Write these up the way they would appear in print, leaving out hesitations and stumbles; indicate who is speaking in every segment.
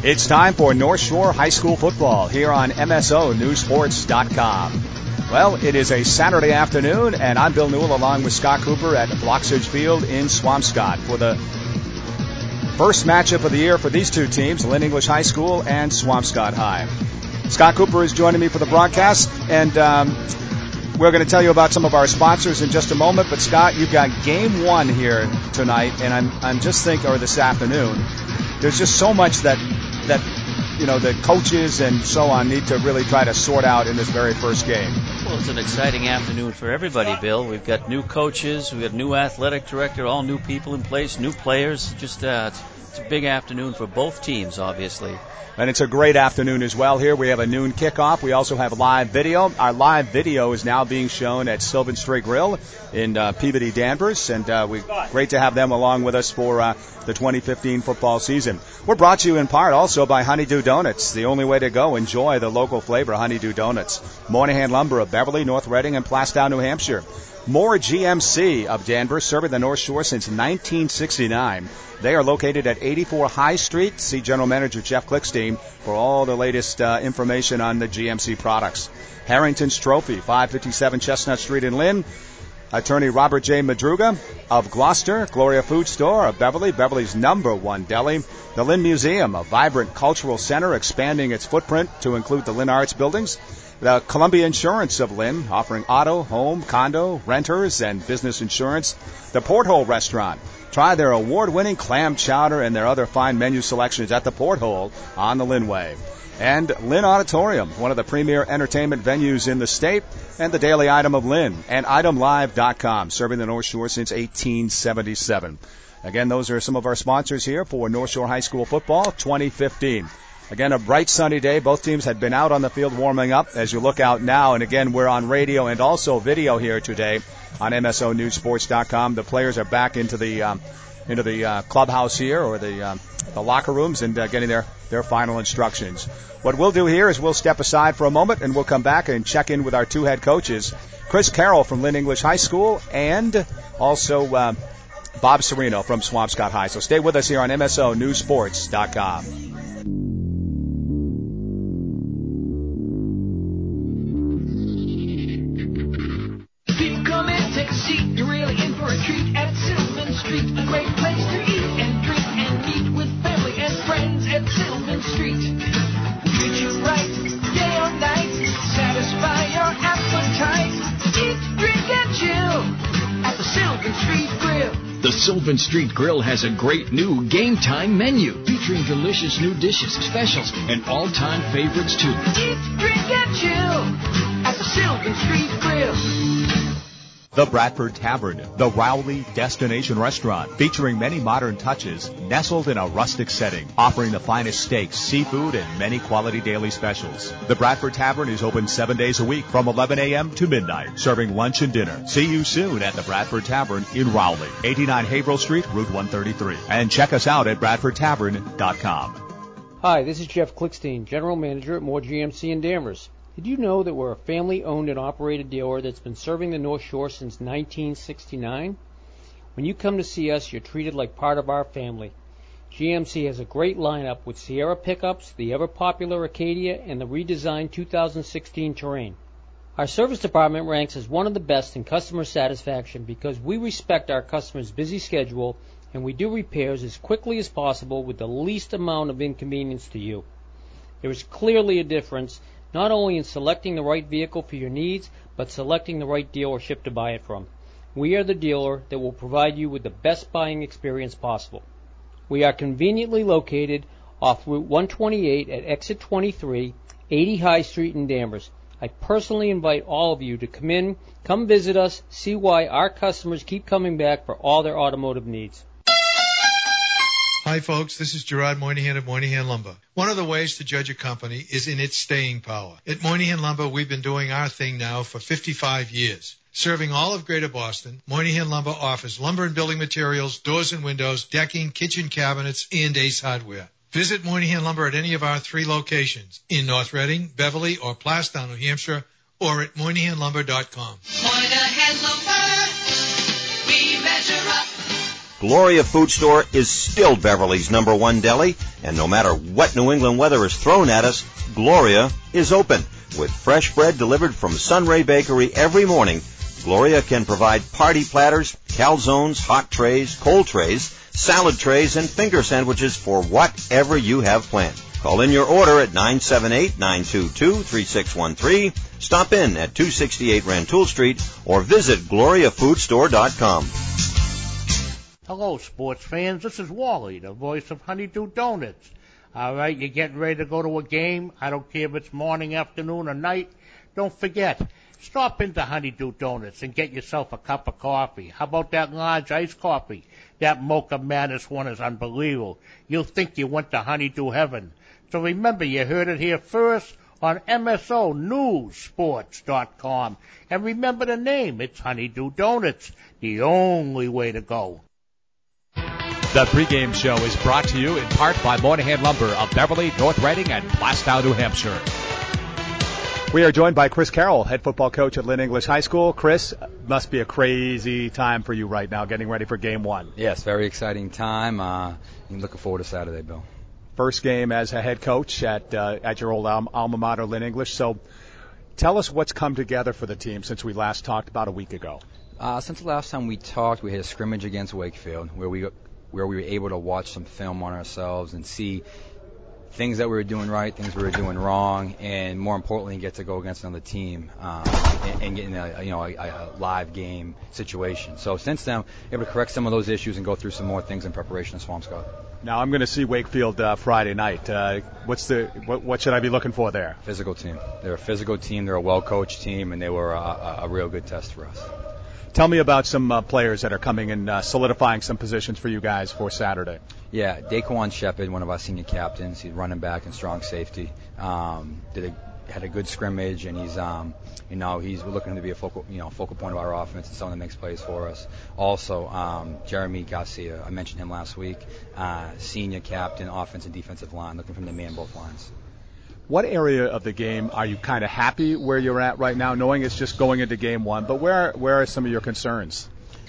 Speaker 1: It's time for North Shore High School football here on MSONewsports.com. Well, it is a Saturday afternoon, and I'm Bill Newell along with Scott Cooper at Bloxage Field in Swampscott for the first matchup of the year for these two teams, Lynn English High School and Swampscott High. Scott Cooper is joining me for the broadcast, and we're going to tell you about some of our sponsors in just a moment. But, Scott, you've got game one here tonight, and I'm just thinking, or this afternoon, there's just so much that you know, the coaches and so on need to really try to sort out in this very first game.
Speaker 2: Well, it's an exciting afternoon for everybody, Bill. We've got new coaches, we've got new athletic director, all new people in place, new players. Just it's a big afternoon for both teams, obviously.
Speaker 1: And it's a great afternoon as well here. We have a noon kickoff. We also have live video. Our live video is now being shown at Sylvan Street Grill in Peabody, Danvers, and great to have them along with us for the 2015 football season. We're brought to you in part also by Honeydew Donuts, the only way to go. Enjoy the local flavor, Honeydew Donuts. Moynihan Lumber of Beverly, North Reading, and Plastow, New Hampshire. Moore GMC of Danvers, serving the North Shore since 1969. They are located at 84 High Street. See General Manager Jeff Klickstein for all the latest information on the GMC products. Harrington's Trophy, 557 Chestnut Street in Lynn. Attorney Robert J. Madruga of Gloucester. Gloria Food Store of Beverly, Beverly's #1 deli. The Lynn Museum, a vibrant cultural center expanding its footprint to include the Lynn Arts buildings. The Columbia Insurance of Lynn, offering auto, home, condo, renters, and business insurance. The Porthole Restaurant. Try their award-winning clam chowder and their other fine menu selections at the Porthole on the Lynnway. And Lynn Auditorium, one of the premier entertainment venues in the state, and the Daily Item of Lynn, and itemlive.com, serving the North Shore since 1877. Again, those are some of our sponsors here for North Shore High School football 2015. Again, a bright sunny day. Both teams had been out on the field warming up. As you look out now, and again, we're on radio and also video here today on MSONewsports.com. The players are back into the clubhouse here, or the locker rooms, and getting their final instructions. What we'll do here is we'll step aside for a moment, and we'll come back and check in with our two head coaches, Chris Carroll from Lynn English High School, and also Bob Serino from Swampscott High. So stay with us here on MSONewsports.com.
Speaker 3: You're really in for a treat at Sylvan Street. A great place to eat and drink and meet with family and friends at Sylvan Street. Treat you right, day or night. Satisfy your appetite. Eat, drink, and chill at the Sylvan Street Grill.
Speaker 4: The Sylvan Street Grill has a great new game time menu featuring delicious new dishes, specials, and all-time favorites too.
Speaker 3: Eat, drink, and chill at the Sylvan Street Grill.
Speaker 5: The Bradford Tavern, the Rowley destination restaurant, featuring many modern touches, nestled in a rustic setting, offering the finest steaks, seafood, and many quality daily specials. The Bradford Tavern is open 7 days a week from 11 a.m. to midnight, serving lunch and dinner. See you soon at the Bradford Tavern in Rowley, 89 Haverhill Street, Route 133. And check us out at BradfordTavern.com.
Speaker 6: Hi, this is Jeff Klickstein, General Manager at Moore GMC in Danvers. Did you know that we're a family-owned and operated dealer that's been serving the North Shore since 1969? When you come to see us, you're treated like part of our family. GMC has a great lineup with Sierra pickups, the ever-popular Acadia, and the redesigned 2016 Terrain. Our service department ranks as one of the best in customer satisfaction because we respect our customers' busy schedule and we do repairs as quickly as possible with the least amount of inconvenience to you. There is clearly a difference not only in selecting the right vehicle for your needs, but selecting the right dealership to buy it from. We are the dealer that will provide you with the best buying experience possible. We are conveniently located off Route 128 at Exit 23, 80 High Street in Danvers. I personally invite all of you to come visit us, see why our customers keep coming back for all their automotive needs.
Speaker 7: Hi, folks. This is Gerard Moynihan of Moynihan Lumber. One of the ways to judge a company is in its staying power. At Moynihan Lumber, we've been doing our thing now for 55 years. Serving all of Greater Boston, Moynihan Lumber offers lumber and building materials, doors and windows, decking, kitchen cabinets, and Ace Hardware. Visit Moynihan Lumber at any of our 3 locations in North Reading, Beverly, or Plastow, New Hampshire, or at MoynihanLumber.com.
Speaker 3: Moynihan Lumber, we measure up.
Speaker 8: Gloria Food Store is still Beverly's #1 deli, and no matter what New England weather is thrown at us, Gloria is open. With fresh bread delivered from Sunray Bakery every morning, Gloria can provide party platters, calzones, hot trays, cold trays, salad trays, and finger sandwiches for whatever you have planned. Call in your order at 978-922-3613, stop in at 268 Rantoul Street, or visit GloriaFoodStore.com.
Speaker 9: Hello, sports fans. This is Wally, the voice of Honeydew Donuts. All right, you're getting ready to go to a game. I don't care if it's morning, afternoon, or night. Don't forget, stop into Honeydew Donuts and get yourself a cup of coffee. How about that large iced coffee? That Mocha Madness one is unbelievable. You'll think you went to Honeydew Heaven. So remember, you heard it here first on MSONewsSports.com. And remember the name. It's Honeydew Donuts, the only way to go.
Speaker 5: The pregame show is brought to you in part by Moynihan Lumber of Beverly, North Reading, and Plastow, New Hampshire.
Speaker 1: We are joined by Chris Carroll, head football coach at Lynn English High School. Chris, must be a crazy time for you right now, getting ready for game one.
Speaker 10: Yes, very exciting time. I'm looking forward to Saturday, Bill.
Speaker 1: First game as a head coach at your old alma mater, Lynn English. So tell us what's come together for the team since we last talked about a week ago.
Speaker 10: Since the last time we talked, we had a scrimmage against Wakefield where we were able to watch some film on ourselves and see things that we were doing right, things we were doing wrong, and more importantly, get to go against another team and get in a live game situation. So since then, we're able to correct some of those issues and go through some more things in preparation of Swampscott.
Speaker 1: Now I'm going to see Wakefield Friday night. What should I be looking for there?
Speaker 10: Physical team. They're a physical team. They're a well-coached team, and they were a real good test for us.
Speaker 1: Tell me about some players that are coming and solidifying some positions for you guys for Saturday.
Speaker 10: Yeah, Daquan Shepard, one of our senior captains. He's running back and strong safety. Had a good scrimmage, and he's we're looking to be a focal point of our offense and someone that makes plays for us. Also, Jeremy Garcia, I mentioned him last week. Senior captain, offensive and defensive line, looking from the man both lines.
Speaker 1: What area of the game are you kind of happy where you're at right now, knowing it's just going into game one, but where are some of your concerns?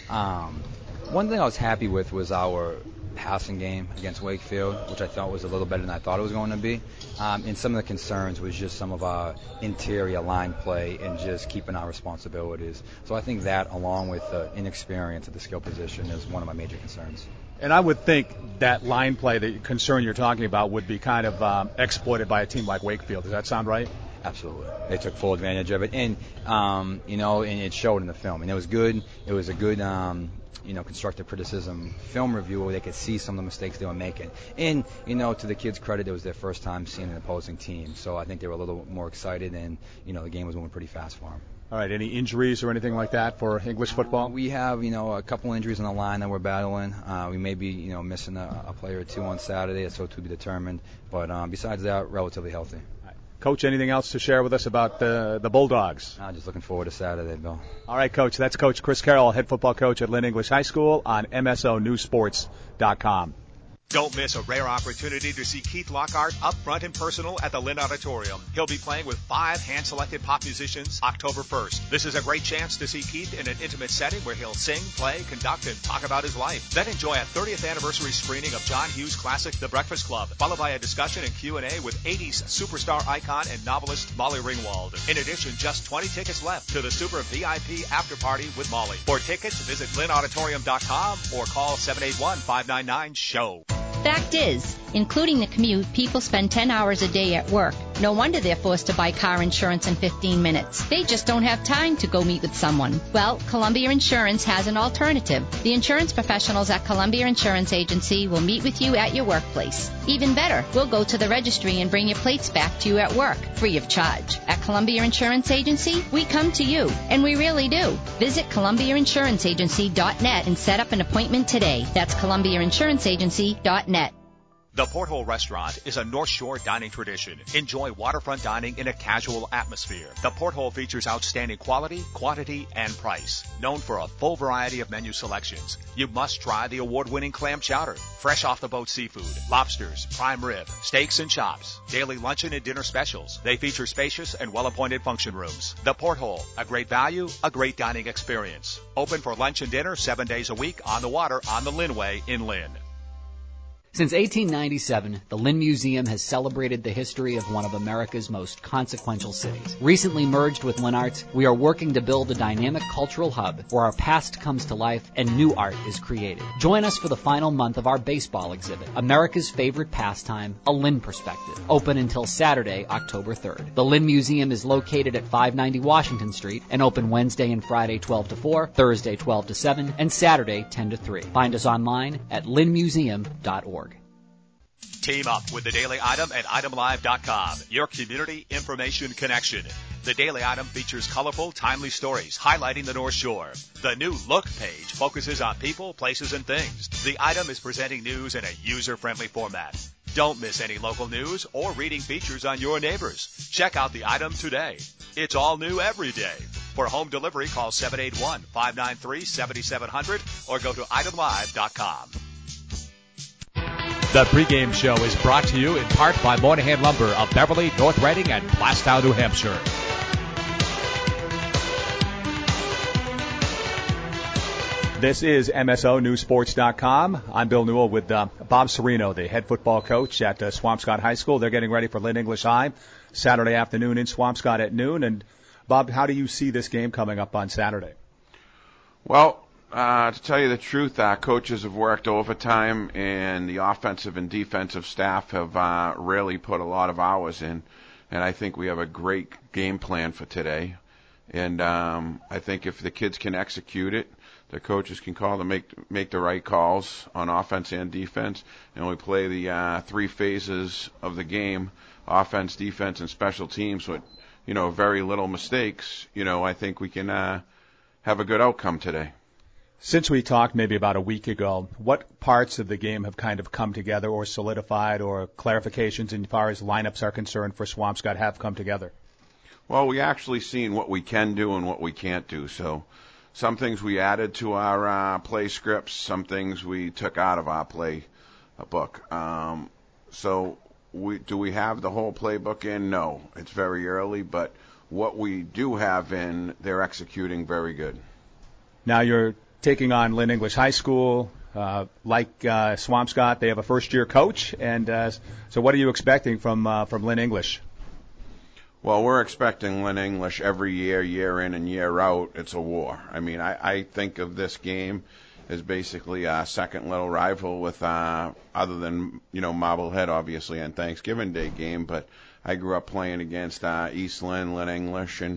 Speaker 10: One thing I was happy with was our passing game against Wakefield, which I thought was a little better than I thought it was going to be. And some of the concerns was just some of our interior line play and just keeping our responsibilities. So I think that, along with the inexperience at the skill position, is one of my major concerns.
Speaker 1: And I would think that line play, the concern you're talking about, would be kind of exploited by a team like Wakefield. Does that sound right?
Speaker 10: Absolutely. They took full advantage of it. And, and it showed in the film. And it was good. It was a good, constructive criticism film review where they could see some of the mistakes they were making. And, to the kids' credit, it was their first time seeing an opposing team. So I think they were a little more excited, and, the game was moving pretty fast for them.
Speaker 1: All right, any injuries or anything like that for English football?
Speaker 10: We have, a couple injuries on the line that we're battling. We may be, missing a player or two on Saturday, so to be determined. But besides that, relatively healthy.
Speaker 1: All right. Coach, anything else to share with us about the Bulldogs?
Speaker 10: Just looking forward to Saturday, Bill.
Speaker 1: All right, Coach. That's Coach Chris Carroll, head football coach at Lynn English High School on MSONewsSports.com.
Speaker 5: Don't miss a rare opportunity to see Keith Lockhart up front and personal at the Lynn Auditorium. He'll be playing with 5 hand-selected pop musicians October 1st. This is a great chance to see Keith in an intimate setting where he'll sing, play, conduct, and talk about his life. Then enjoy a 30th anniversary screening of John Hughes' classic The Breakfast Club, followed by a discussion and Q&A with 80s superstar icon and novelist Molly Ringwald. In addition, just 20 tickets left to the super VIP after party with Molly. For tickets, visit lynnauditorium.com or call 781-599-SHOW.
Speaker 11: Fact is, including the commute, people spend 10 hours a day at work. No wonder they're forced to buy car insurance in 15 minutes. They just don't have time to go meet with someone. Well, Columbia Insurance has an alternative. The insurance professionals at Columbia Insurance Agency will meet with you at your workplace. Even better, we'll go to the registry and bring your plates back to you at work, free of charge. At Columbia Insurance Agency, we come to you, and we really do. Visit ColumbiaInsuranceAgency.net and set up an appointment today. That's ColumbiaInsuranceAgency.net.
Speaker 5: The Porthole Restaurant is a North Shore dining tradition. Enjoy waterfront dining in a casual atmosphere. The Porthole features outstanding quality, quantity, and price. Known for a full variety of menu selections, you must try the award-winning clam chowder, fresh off-the-boat seafood, lobsters, prime rib, steaks and chops, daily luncheon and dinner specials. They feature spacious and well-appointed function rooms. The Porthole, a great value, a great dining experience. Open for lunch and dinner 7 days a week on the water on the Lynnway in Lynn.
Speaker 12: Since 1897, the Lynn Museum has celebrated the history of one of America's most consequential cities. Recently merged with Lynn Arts, we are working to build a dynamic cultural hub where our past comes to life and new art is created. Join us for the final month of our baseball exhibit, America's Favorite Pastime, A Lynn Perspective, open until Saturday, October 3rd. The Lynn Museum is located at 590 Washington Street and open Wednesday and Friday 12 to 4, Thursday 12 to 7, and Saturday 10 to 3. Find us online at lynnmuseum.org.
Speaker 5: Team up with the Daily Item at itemlive.com, your community information connection. The Daily Item features colorful, timely stories highlighting the North Shore. The new Look page focuses on people, places, and things. The Item is presenting news in a user-friendly format. Don't miss any local news or reading features on your neighbors. Check out the Item today. It's all new every day. For home delivery, call 781-593-7700 or go to itemlive.com. The pregame show is brought to you in part by Moynihan Lumber of Beverly, North Reading, and Plastow, New Hampshire. This is MSONewsSports.com. I'm Bill Newell with Bob Serino, the head football coach at Swampscott High School. They're getting ready for Lynn English High Saturday afternoon in Swampscott at noon. And, Bob, how do you see this game coming up on Saturday?
Speaker 13: Well, to tell you the truth, our coaches have worked overtime, and the offensive and defensive staff have really put a lot of hours in. And I think we have a great game plan for today. And I think if the kids can execute it, the coaches can call to make the right calls on offense and defense. And we play the three phases of the game, offense, defense, and special teams with, very little mistakes. I think we can have a good outcome today.
Speaker 1: Since we talked maybe about a week ago, what parts of the game have kind of come together or solidified or clarifications as far as lineups are concerned for Swampscott have come together?
Speaker 13: Well, we actually seen what we can do and what we can't do. So some things we added to our play scripts, some things we took out of our play book. So do we have the whole playbook in? No, it's very early, but what we do have in, they're executing very good.
Speaker 1: Now you're taking on Lynn English High School, like Swampscott. They have a first-year coach, and so what are you expecting from Lynn English?
Speaker 13: Well, we're expecting Lynn English every year, year in and year out. It's a war. I mean, I think of this game as basically a second little rival with, other than, Marblehead, obviously, on Thanksgiving Day game, but I grew up playing against East Lynn, Lynn English, and,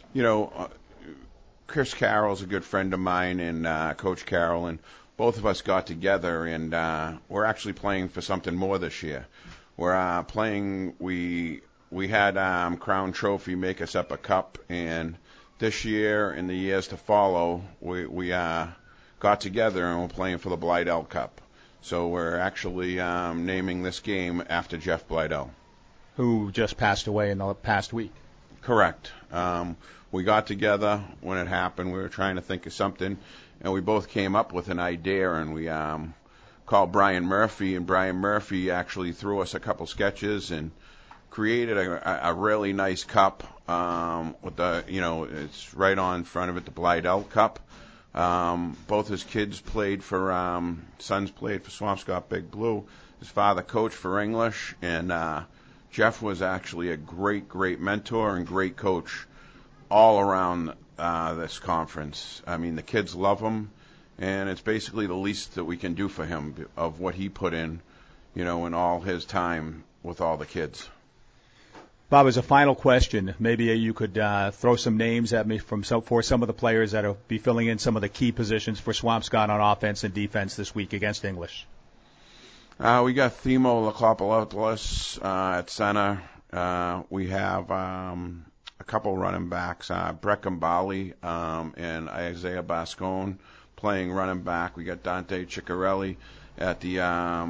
Speaker 13: Chris Carroll's a good friend of mine, and Coach Carroll, and both of us got together, and we're actually playing for something more this year. We're playing, we had Crown Trophy make us up a cup, and this year and the years to follow, we got together and we're playing for the Blydell Cup. So we're actually naming this game after Jeff Blydell,
Speaker 1: who just passed away in the past week.
Speaker 13: Correct. We got together when it happened. We were trying to think of something, and we both came up with an idea, and we called Brian Murphy, and Brian Murphy actually threw us a couple sketches and created a really nice cup with the, it's right on front of it, the Blydell Cup. Both his kids played for, sons played for Swampscott Big Blue. His father coached for English, and Jeff was actually a great, great mentor and great coach all around this conference. I mean, the kids love him, and it's basically the least that we can do for him of what he put in, in all his time with all the kids.
Speaker 1: Bob, as a final question, maybe you could throw some names at me for some of the players that will be filling in some of the key positions for Swampscott on offense and defense this week against English.
Speaker 13: We got Themo Lacopoulos at center. We have a couple running backs, Brett Gambali and Isaiah Bascone playing running back. We got Dante Ciccarelli at the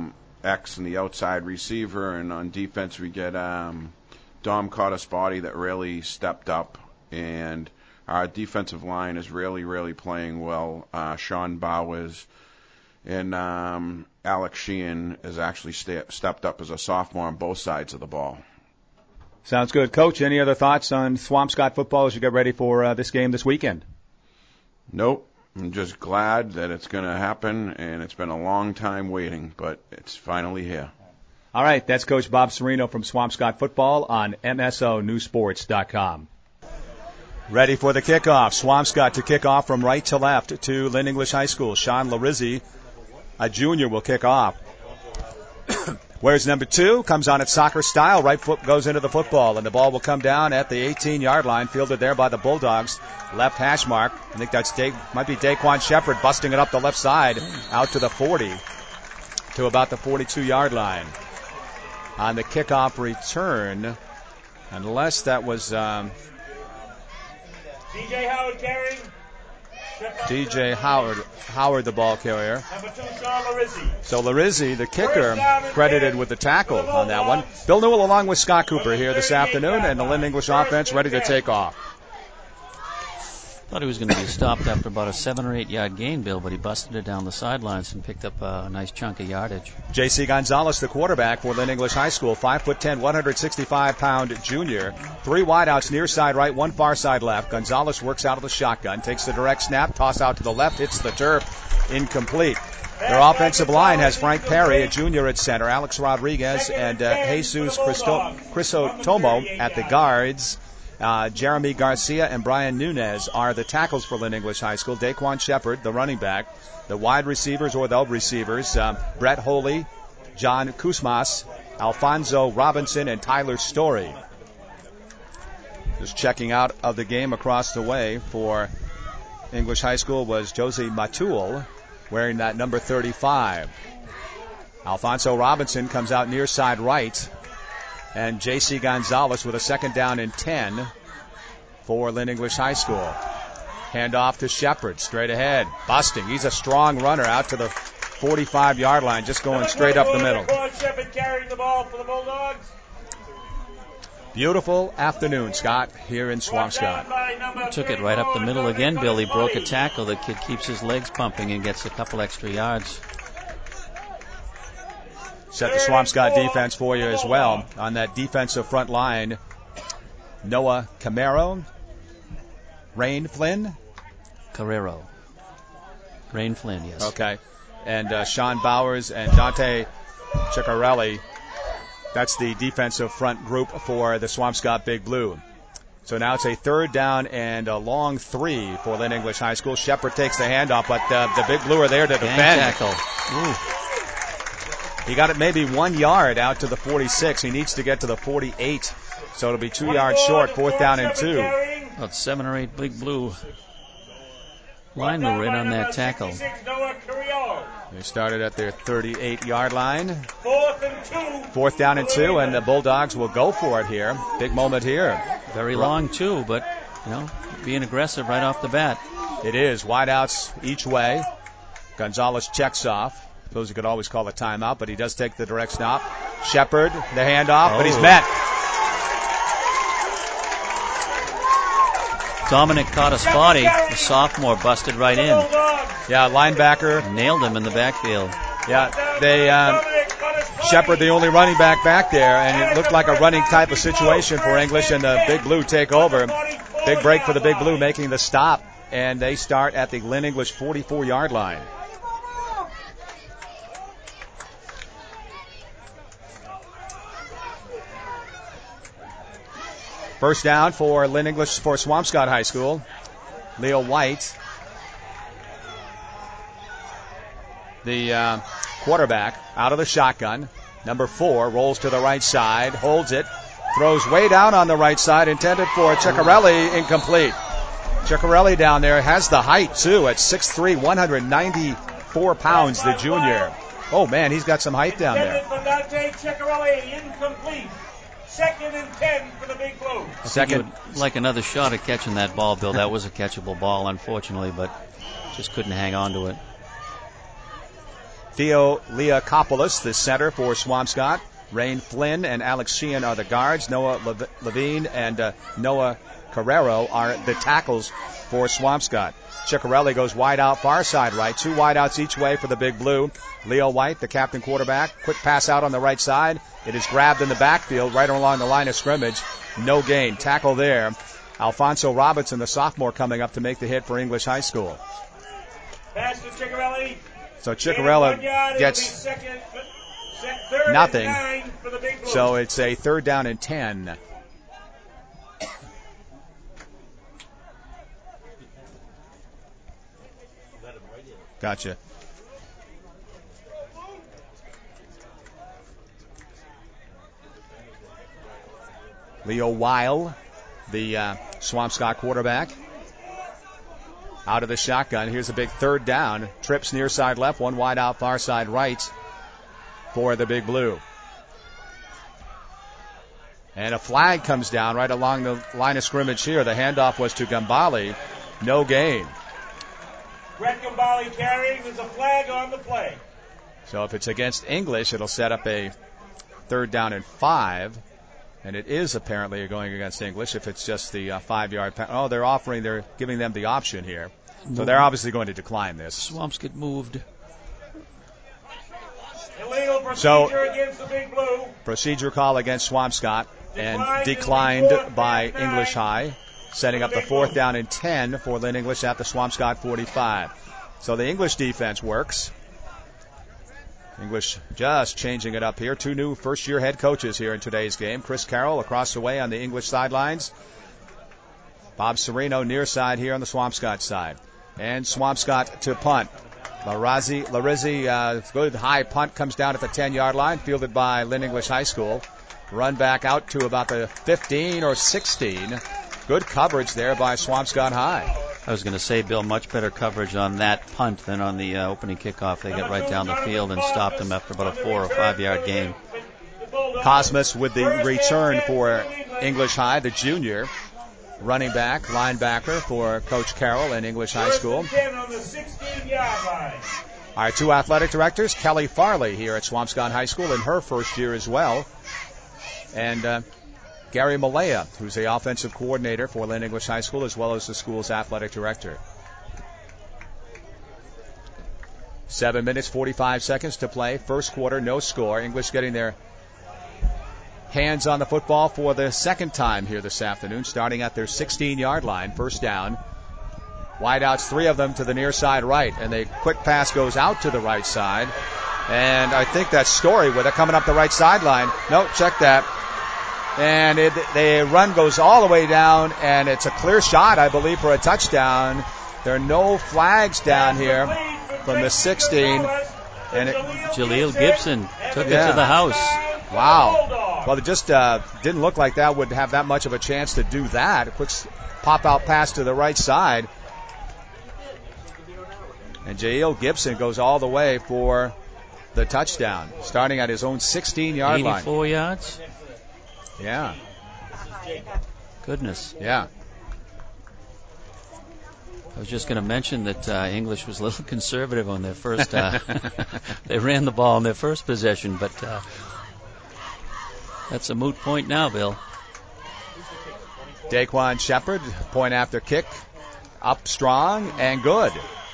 Speaker 13: X and the outside receiver, and on defense we get Dom Cottaspoti that really stepped up, and our defensive line is really playing well. Sean Bowers and Alex Sheehan has actually stepped up as a sophomore on both sides of the ball.
Speaker 1: Sounds good. Coach, any other thoughts on Swampscott football as you get ready for this game this weekend?
Speaker 13: Nope. I'm just glad that it's going to happen, and it's been a long time waiting, but it's finally here.
Speaker 1: All right, that's Coach Bob Serino from Swampscott football on MSONewsports.com. Ready for the kickoff. Swampscott to kick off from right to left to Lynn English High School. Sean Larizzi, a junior, will kick off. Where's number 2? Comes on at soccer style. Right foot goes into the football, and the ball will come down at the 18-yard line, fielded there by the Bulldogs. Left hash mark. I think that's might be Daquan Shepard busting it up the left side out to the 40 to about the 42-yard line. On the kickoff return, unless that was
Speaker 14: DJ Howard carrying.
Speaker 1: DJ Howard, the ball carrier.
Speaker 14: Number 2, Sean Larizzi.
Speaker 1: So Larizzi, the kicker, credited with the tackle on that one. Bill Newell along with Scott Cooper here this afternoon, and the Lynn English offense ready to take off.
Speaker 2: Thought he was going to be stopped after about a 7 or 8 yard gain, Bill, but he busted it down the sidelines and picked up a nice chunk of yardage.
Speaker 1: J.C. Gonzalez, the quarterback for Lynn English High School, 5'10", 165-pound junior. 3 wideouts near side right, 1 far side left. Gonzalez works out of the shotgun, takes the direct snap, toss out to the left, hits the turf, incomplete. Their offensive line has Frank Perry, a junior at center, Alex Rodriguez, and Jesus Crisotomo at the guards. Jeremy Garcia and Brian Nunez are the tackles for Lynn English High School. Daquan Shepard, the running back. The wide receivers or the receivers, Brett Holy, John Kusmas, Alfonso Robinson, and Tyler Story. Just checking out of the game across the way for English High School was Josie Matul, wearing that number 35. Alfonso Robinson comes out near side right. And J.C. Gonzalez with a second down and 10 for Lynn English High School. Hand off to Shepard, straight ahead, busting. He's a strong runner out to the 45-yard line, just going straight up the middle.
Speaker 14: Shepard carrying the ball for the Bulldogs.
Speaker 1: Beautiful afternoon, Scott, here in Swampscott.
Speaker 2: Took it right up the middle again, Bill. He broke a tackle. The kid keeps his legs pumping and gets a couple extra yards.
Speaker 1: Set the Swampscott defense for you as well. On that defensive front line, Noah Camaro, Rain Flynn.
Speaker 2: Carrero. Rain Flynn, yes.
Speaker 1: Okay. And Sean Bowers and Dante Ciccarelli. That's the defensive front group for the Swampscott Big Blue. So now it's a 3rd down and a long 3 for Lynn English High School. Shepard takes the handoff, but the Big Blue are there to defend.
Speaker 2: Tackle. Ooh.
Speaker 1: He got it maybe 1 yard out to the 46. He needs to get to the 48. So it'll be 2 yards short, 4th down and 2.
Speaker 2: About 7 or 8 Big Blue linemen right on that tackle.
Speaker 1: They started at their 38-yard line.
Speaker 14: 4th and 2.
Speaker 1: 4th down and 2, and the Bulldogs will go for it here. Big moment here.
Speaker 2: Very long, too, but, being aggressive right off the bat.
Speaker 1: It is. Wideouts each way. Gonzalez checks off. Suppose he could always call a timeout, but he does take the direct stop. Shepard, the handoff, but he's met.
Speaker 2: Dominic Cottaspoti, the sophomore, busted right in.
Speaker 1: Yeah, linebacker.
Speaker 2: Nailed him in the backfield.
Speaker 1: Yeah, they Shepard, the only running back there, and it looked like a running type of situation for English, and the Big Blue take over. Big break for the Big Blue, making the stop, and they start at the Lynn English 44-yard line. First down for Lynn English for Swampscott High School. Leo White, the quarterback, out of the shotgun. Number 4 rolls to the right side, holds it, throws way down on the right side, intended for Ciccarelli, incomplete. Ciccarelli down there has the height, too, at 6'3", 194 pounds, the junior. Oh, man, he's got some height down there.
Speaker 14: For Dante Ciccarelli, incomplete. 2nd and 10 for the Big Blue.
Speaker 2: Second, like another shot at catching that ball, Bill. That was a catchable ball, unfortunately, but just couldn't hang on to it.
Speaker 1: Theo Leakopoulos, the center for Swampscott. Rain Flynn and Alex Sheehan are the guards. Noah Levine and Noah Carrero are the tackles for Swampscott. Ciccarelli goes wide out, far side right. 2 wide outs each way for the Big Blue. Leo White, the captain quarterback. Quick pass out on the right side. It is grabbed in the backfield right along the line of scrimmage. No gain. Tackle there. Alfonso Robinson, the sophomore, coming up to make the hit for English High School.
Speaker 14: Pass to Ciccarelli.
Speaker 1: So Ciccarelli gets nothing. So it's a 3rd down and 10. Gotcha. Leo Weil, the Swampscott quarterback, out of the shotgun. Here's a big 3rd down. Trips near side left, 1 wide out, far side right for the Big Blue. And a flag comes down right along the line of scrimmage here. The handoff was to Gambale. No gain.
Speaker 14: Brett Gambale carrying. There's a flag on the play.
Speaker 1: So if it's against English, it'll set up a 3rd down and 5. And it is apparently going against English if it's just the 5-yard pass. Oh, they're giving them the option here. So they're obviously going to decline this.
Speaker 2: Swampscott moved.
Speaker 14: Illegal procedure against the Big Blue.
Speaker 1: Procedure call against Swampscott and declined by English High, setting up the 4th down and 10 for Lynn English at the Swampscott 45. So the English defense works. English just changing it up here. 2 new first-year head coaches here in today's game. Chris Carroll across the way on the English sidelines. Bob Sereno near side here on the Swampscott side. And Swampscott to punt. Larizzi, good high punt, comes down at the 10-yard line, fielded by Lynn English High School. Run back out to about the 15 or 16. Good coverage there by Swampscott High.
Speaker 2: I was going to say, Bill, much better coverage on that punt than on the opening kickoff. They get right down the field and stopped them after about a 4 or 5-yard gain.
Speaker 1: Cosmas with the return for English High, the junior. Running back, linebacker for Coach Carroll in English High School. Our 2 athletic directors, Kelly Farley here at Swampscott High School in her first year as well. And Gary Malaya, who's the offensive coordinator for Lynn English High School, as well as the school's athletic director. 7 minutes, 45 seconds to play. First quarter, no score. English getting their hands on the football for the second time here this afternoon, starting at their 16-yard line. First down. Wideouts, 3 of them to the near side right, and the quick pass goes out to the right side. And I think that's Story with it coming up the right sideline. Nope, check that. And the run goes all the way down, and it's a clear shot, I believe, for a touchdown. There are no flags down here from the 16. And
Speaker 2: Jaleel Gibson took it to the house.
Speaker 1: Wow. Well, it just didn't look like that would have that much of a chance to do that. A quick pop-out pass to the right side. And Jaleel Gibson goes all the way for the touchdown, starting at his own 16-yard line.
Speaker 2: 84 yards?
Speaker 1: Yeah.
Speaker 2: Goodness.
Speaker 1: Yeah.
Speaker 2: I was just going to mention that English was a little conservative on their first. They ran the ball on their first possession, but that's a moot point now, Bill.
Speaker 1: Daquan Shepard, point after kick, up strong and good.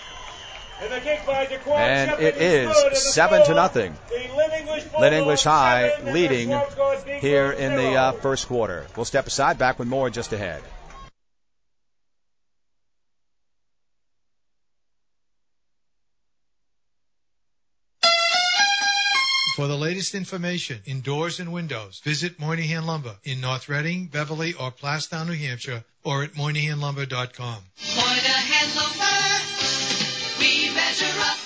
Speaker 1: And it is 7-0. Lynn English High leading here in the first quarter. We'll step aside, back with more just ahead.
Speaker 7: For the latest information in doors and windows, visit Moynihan Lumber in North Reading, Beverly, or Plastown, New Hampshire, or at MoynihanLumber.com.
Speaker 3: Moynihan Lumber, we measure up.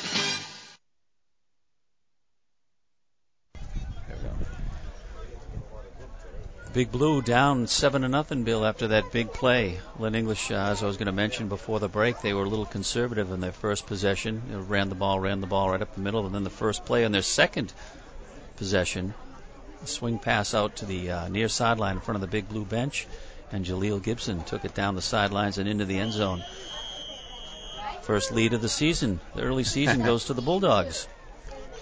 Speaker 2: Big Blue down 7-0, Bill, after that big play. Lynn English, as I was going to mention before the break, they were a little conservative in their first possession. They ran the ball right up the middle, and then the first play on their second possession, a swing pass out to the near sideline in front of the Big Blue bench, and Jaleel Gibson took it down the sidelines and into the end zone. First lead of the season. The early season goes to the Bulldogs.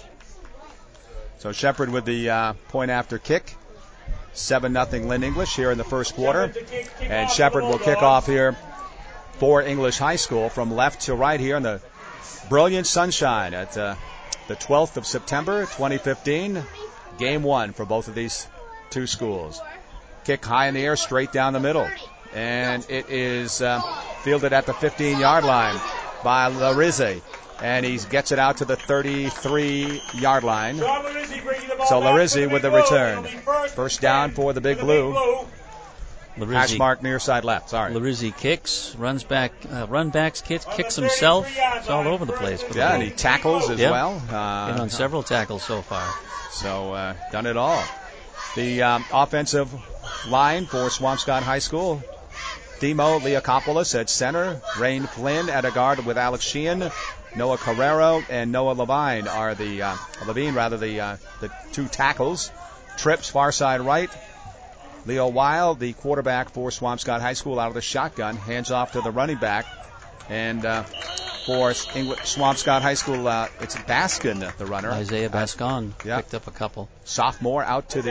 Speaker 1: So Shepherd with the point after kick. 7-0 Lynn English here in the first quarter. And Shepherd will kick off here for English High School from left to right here in the brilliant sunshine at the 12th of September, 2015. Game 1 for both of these two schools. Kick high in the air, straight down the middle. And it is fielded at the 15-yard line by Larizzi. And he gets it out to the 33-yard line. So Larizzi with the return. First down for the Big Blue. Hash mark near side left. Sorry.
Speaker 2: Larizzi kicks, runs back, runbacks, kicks himself. It's all over the place. For the
Speaker 1: and he tackles as well.
Speaker 2: Been on several tackles so far.
Speaker 1: So done it all. The offensive line for Swampscott High School. Demo Leakopoulos at center. Rain Flynn at a guard with Alex Sheehan. Noah Carrero and Noah Levine are the two tackles. Trips far side right. Leo Weil, the quarterback for Swampscott High School, out of the shotgun, hands off to the running back. And for Swampscott High School, it's Baskin, the runner.
Speaker 2: Isaiah Bascon picked up a couple.
Speaker 1: Sophomore out to the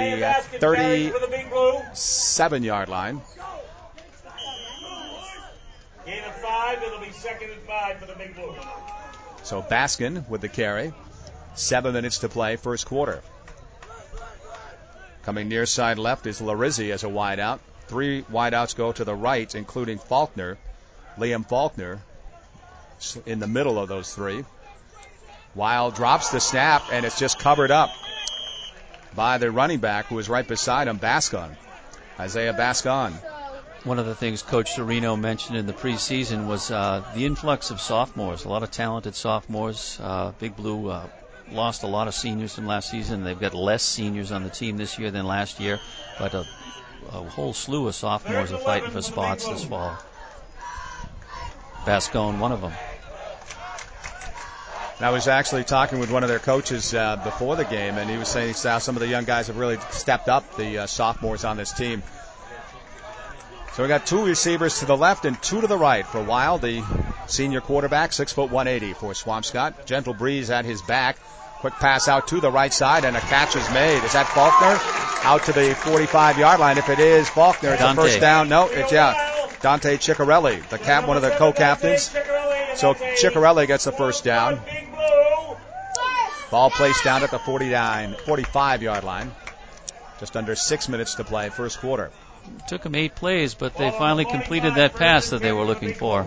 Speaker 1: 37-yard line.
Speaker 14: Gain of 5, it'll be 2nd and 5 for the Big Blue.
Speaker 1: So Baskin with the carry. 7 minutes to play, first quarter. Coming near side left is Larizzi as a wideout. 3 wideouts go to the right, including Faulkner. Liam Faulkner in the middle of those 3. Weil drops the snap, and it's just covered up by the running back who is right beside him, Bascon. Isaiah Bascon.
Speaker 2: One of the things Coach Serino mentioned in the preseason was the influx of sophomores, a lot of talented sophomores. Big Blue lost a lot of seniors from last season. They've got less seniors on the team this year than last year, but a whole slew of sophomores are fighting for spots this fall. Bascon, one of them.
Speaker 1: I was actually talking with one of their coaches before the game, and he was saying how some of the young guys have really stepped up, the sophomores on this team. So we got 2 receivers to the left and 2 to the right for Weil, the senior quarterback, 6'1", 180 for Swampscott. Gentle breeze at his back. Quick pass out to the right side, and a catch is made. Is that Faulkner? Out to the 45-yard line. If it is Faulkner, it's a first down. No, it's Dante Ciccarelli, one of the co-captains. So Ciccarelli gets the first down. Ball placed down at the 45-yard line. Just under 6 minutes to play, first quarter.
Speaker 2: Took them 8 plays, but they finally completed that pass that they were looking for.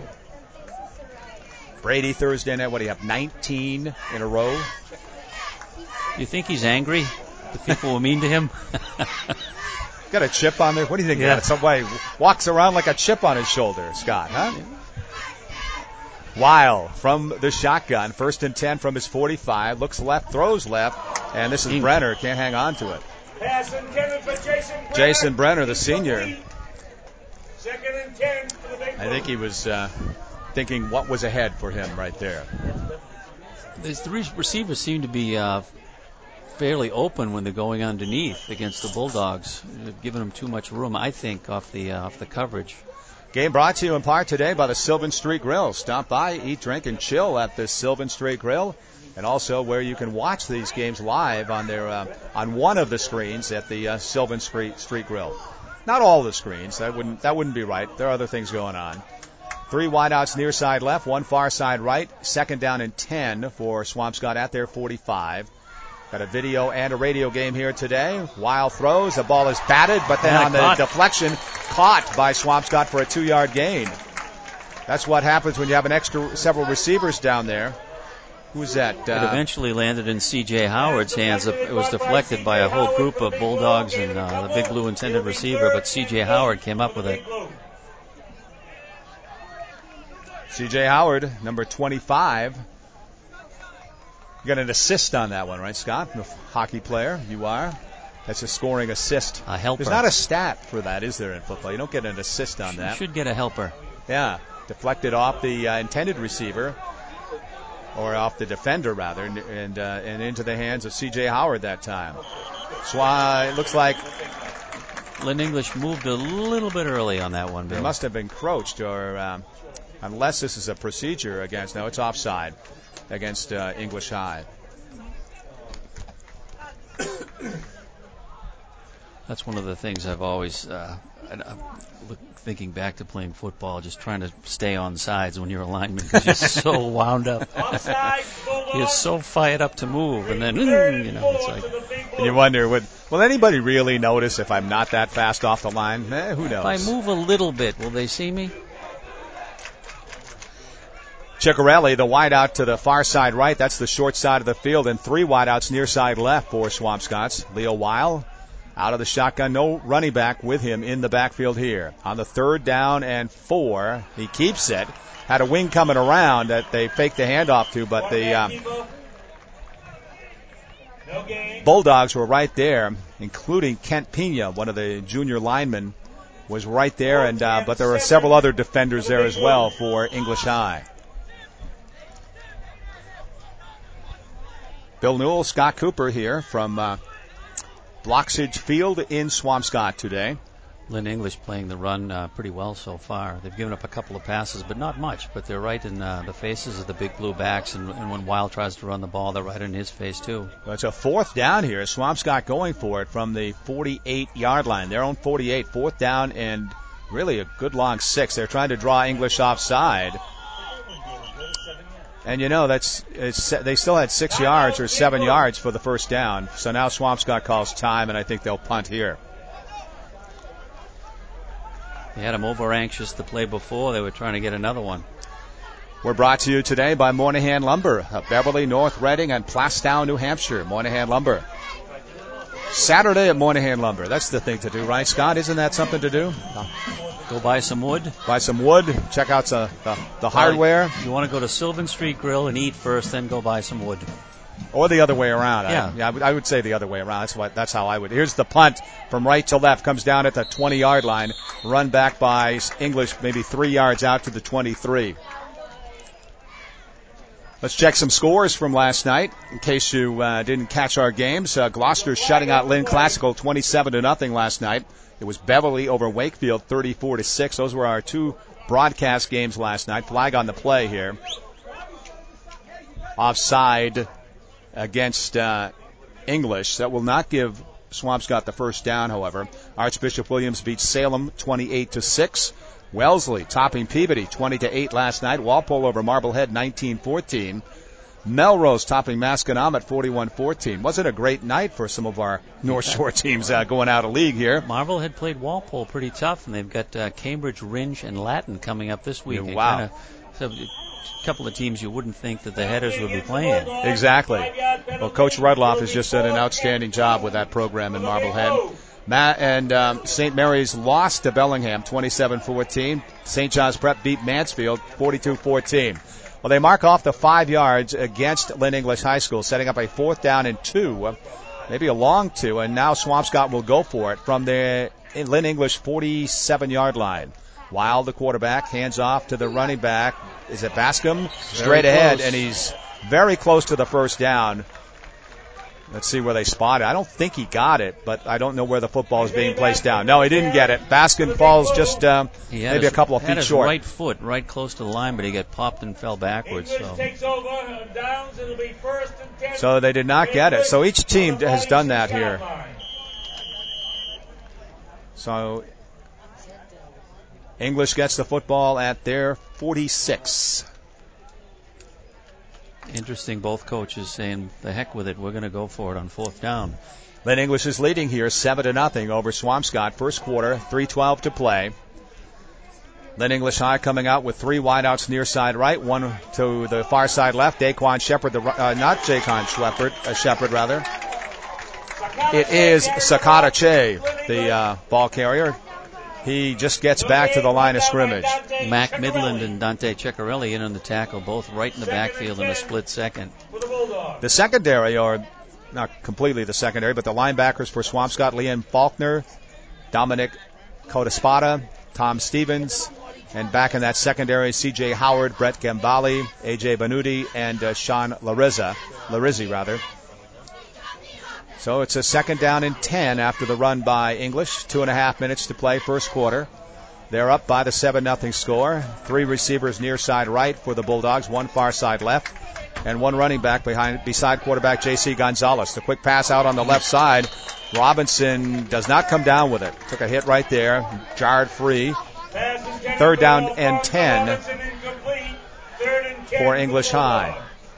Speaker 1: Brady Thursday night, what do you have, 19 in a row?
Speaker 2: You think he's angry? The people were mean to him?
Speaker 1: Got a chip on there? What do you think? Yeah. Somebody walks around like a chip on his shoulder, Scott, huh? Yeah. Weil from the shotgun, 1st and 10 from his 45, looks left, throws left, and this is Brenner, can't hang on to it.
Speaker 14: Pass intended for
Speaker 1: Jason Brenner, the senior.
Speaker 14: 2nd and 10 for the Big Blue.
Speaker 1: I think he was thinking what was ahead for him right there.
Speaker 2: These 3 receivers seem to be fairly open when they're going underneath against the Bulldogs. They've given them too much room, I think, off the coverage.
Speaker 1: Game brought to you in part today by the Sylvan Street Grill. Stop by, eat, drink, and chill at the Sylvan Street Grill, and also where you can watch these games live on their on one of the screens at the Sylvan Street Grill. Not all the screens. That wouldn't be right. There are other things going on. 3 wideouts near side left, 1 far side right. 2nd down and 10 for Swampscott at their 45. Got a video and a radio game here today. Weil throws. The ball is batted, but then on the deflection, caught by Swampscott for a 2-yard gain. That's what happens when you have several receivers down there. Who's that?
Speaker 2: It eventually landed in C.J. Howard's hands. It was deflected by a whole group of Bulldogs and the Big Blue intended receiver, but C.J. Howard came up with it.
Speaker 1: C.J. Howard, number 25. You got an assist on that one, right, Scott? The hockey player, you are. That's a scoring assist.
Speaker 2: A helper.
Speaker 1: There's not a stat for that, is there, in football? You don't get an assist on that.
Speaker 2: You should get a helper.
Speaker 1: Yeah, deflected off the intended receiver, or off the defender, rather, and into the hands of C.J. Howard that time. So it looks like
Speaker 2: Lynn English moved a little bit early on that one, Bill.
Speaker 1: They must have encroached, or unless this is a procedure against, no, it's offside against English High.
Speaker 2: That's one of the things I've always, thinking back to playing football, just trying to stay on sides when you're a lineman because you're so wound up. You're so fired up to move, and then, it's like...
Speaker 1: And you wonder, will anybody really notice if I'm not that fast off the line? Who knows?
Speaker 2: If I move a little bit, will they see me?
Speaker 1: Ciccarelli, the wide out to the far side right. That's the short side of the field, and 3 wide outs near side left for Swampscots. Leo Weil out of the shotgun. No running back with him in the backfield here. On the 3rd down and 4, he keeps it. Had a wing coming around that they faked the handoff to, but the Bulldogs were right there, including Kent Pena, one of the junior linemen, was right there, and but there were several other defenders there as well for English High. Bill Newell, Scott Cooper here from Bloxage Field in Swampscott today.
Speaker 2: Lynn English playing the run pretty well so far. They've given up a couple of passes, but not much. But they're right in the faces of the big blue backs, and when Weil tries to run the ball, they're right in his face, too.
Speaker 1: Well, it's a 4th down here. Swampscott going for it from the 48-yard line. Their own 48, 4th down, and really a good long 6. They're trying to draw English offside. And, they still had 6 yards or 7 yards for the first down. So now Swampscott calls time, and I think they'll punt here.
Speaker 2: They had them over anxious to play before. They were trying to get another one.
Speaker 1: We're brought to you today by Moynihan Lumber of Beverly, North Reading, and Plastown, New Hampshire. Moynihan Lumber. Saturday at Moynihan Lumber. That's the thing to do, right, Scott? Isn't that something to do?
Speaker 2: Go buy some wood.
Speaker 1: Buy some wood. Check out the hardware.
Speaker 2: You want to go to Sylvan Street Grill and eat first, then go buy some wood.
Speaker 1: Or the other way around.
Speaker 2: Yeah.
Speaker 1: I would say the other way around. That's how I would. Here's the punt from right to left. Comes down at the 20-yard line. Run back by English, maybe 3 yards out to the 23. Let's check some scores from last night in case you didn't catch our games. Gloucester shutting out Lynn Classical 27-0 last night. It was Beverly over Wakefield 34-6. Those were our 2 broadcast games last night. Flag on the play here. Offside against English. That will not give Swampscott the first down, however. Archbishop Williams beats Salem 28-6. Wellesley topping Peabody 20-8 last night. Walpole over Marblehead 19-14. Melrose topping Masconomet 41-14. Wasn't a great night for some of our North Shore teams going out of league here.
Speaker 2: Marblehead played Walpole pretty tough, and they've got Cambridge, Ringe, and Latin coming up this week.
Speaker 1: Wow.
Speaker 2: A couple of teams you wouldn't think that the headers would be playing.
Speaker 1: Exactly. Well, Coach Rudloff has just done an outstanding job with that program in Marblehead. St. Mary's lost to Bellingham 27-14. St. John's Prep beat Mansfield 42-14. Well, they mark off the 5 yards against Lynn English High School, setting up a 4th down and 2, maybe a long 2, and now Swampscott will go for it from the Lynn English 47-yard line. Weil, the quarterback, hands off to the running back. Is it Bascom? Straight ahead, and he's very close to the first down. Let's see where they spot it. I don't think he got it, but I don't know where the football is being placed down. No, he didn't get it. Bascom falls just maybe a couple of feet short.
Speaker 2: Right foot right close to the line, but he got popped and fell backwards.
Speaker 1: So they did not get it. So each team has done that here. So English gets the football at their 46.
Speaker 2: Interesting, both coaches saying, the heck with it, we're going to go for it on 4th down.
Speaker 1: Lynn English is leading here 7-0 over Swampscott. First quarter, 3:12 to play. Lynn English High coming out with 3 wideouts near side right, 1 to the far side left. Daquan Shepard, not Jacon Shepard rather. It is Sakata Che, the ball carrier. He just gets back to the line of scrimmage.
Speaker 2: Mac Midland and Dante Ciccarelli in on the tackle, both right in the backfield in a split second.
Speaker 1: The secondary, or not completely the secondary, but the linebackers for Swampscott, Liam Faulkner, Dominic Codespada, Tom Stevens, and back in that secondary, C.J. Howard, Brett Gambali, A.J. Benuti, and Sean Larizzi. So it's a 2nd down and 10 after the run by English. 2.5 minutes to play, first quarter. They're up by the 7-0 score. 3 receivers near side right for the Bulldogs, 1 far side left. and one running back beside quarterback J.C. Gonzalez. The quick pass out on the left side. Robinson does not come down with it. Took a hit right there, jarred free. 3rd down and 10 for English High.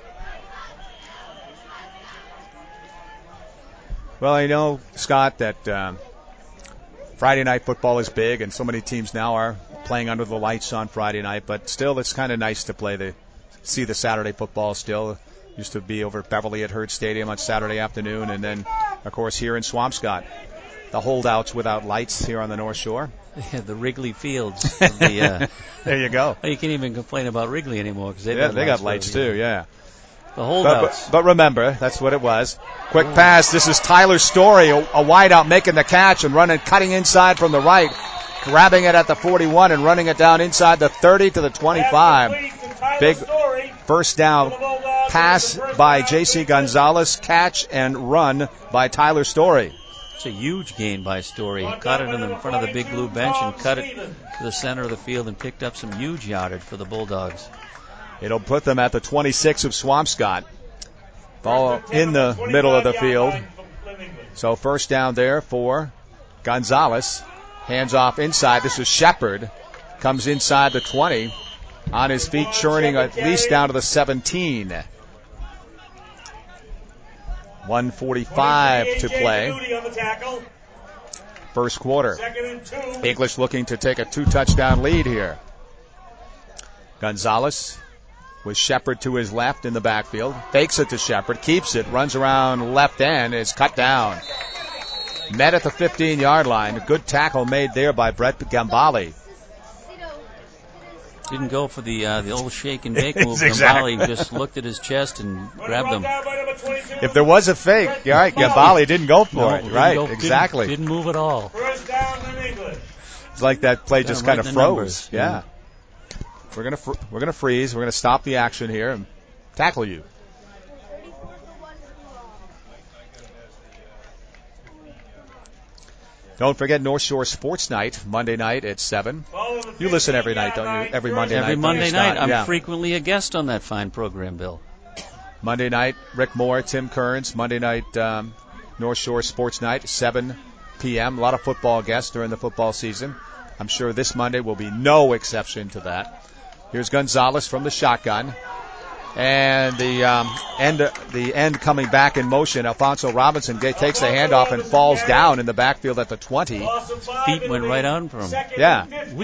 Speaker 1: Well, I know, Scott, that Friday night football is big, and so many teams now are playing under the lights on Friday night, but still it's kind of nice to see the Saturday football still. Used to be over at Beverly at Herd Stadium on Saturday afternoon, and then, of course, here in Swampscott. The holdouts without lights here on the North Shore.
Speaker 2: Yeah, the Wrigley Fields. Of the,
Speaker 1: there you go.
Speaker 2: You can't even complain about Wrigley anymore because
Speaker 1: they got lights too. Yeah.
Speaker 2: The holdouts.
Speaker 1: But remember, that's what it was. Quick pass. This is Tyler Story, a wideout making the catch and cutting inside from the right, grabbing it at the 41 and running it down inside the 30 to the 25. Big first down pass by J.C. Gonzalez, catch and run by Tyler Story.
Speaker 2: It's a huge gain by Story. He caught it in front of the big blue bench and cut it to the center of the field and picked up some huge yardage for the Bulldogs.
Speaker 1: It'll put them at the 26 of Swampscott. Ball in the middle of the field. So first down there for Gonzalez. Hands off inside. This is Shepard. Comes inside the 20. On his feet, churning at least down to the 17. 1:45 to play. First quarter. English looking to take a 2-touchdown lead here. Gonzalez with Shepard to his left in the backfield. Fakes it to Shepard, keeps it, runs around left end, is cut down. Met at the 15-yard line. A good tackle made there by Brett Gambale.
Speaker 2: Didn't go for the old shake and bake move.
Speaker 1: Exactly.
Speaker 2: Gambale just looked at his chest and grabbed him.
Speaker 1: If there was a fake, right, Gambale didn't go for it. Right, exactly.
Speaker 2: Didn't move at all.
Speaker 1: It's like that play just kind of froze.
Speaker 2: Numbers.
Speaker 1: Yeah. We're gonna freeze. We're gonna stop the action here and tackle you. Don't forget North Shore Sports Night, Monday night at 7. You listen every night, don't you? Every Monday night.
Speaker 2: Every Monday night. I'm frequently a guest on that fine program, Bill.
Speaker 1: Monday night, Rick Moore, Tim Kearns. Monday night, North Shore Sports Night, 7 p.m. A lot of football guests during the football season. I'm sure this Monday will be no exception to that. Here's Gonzalez from the shotgun. And the end coming back in motion. Alfonso Robinson takes the handoff and falls down in the backfield at the 20.
Speaker 2: Feet went right on for him.
Speaker 1: Yeah.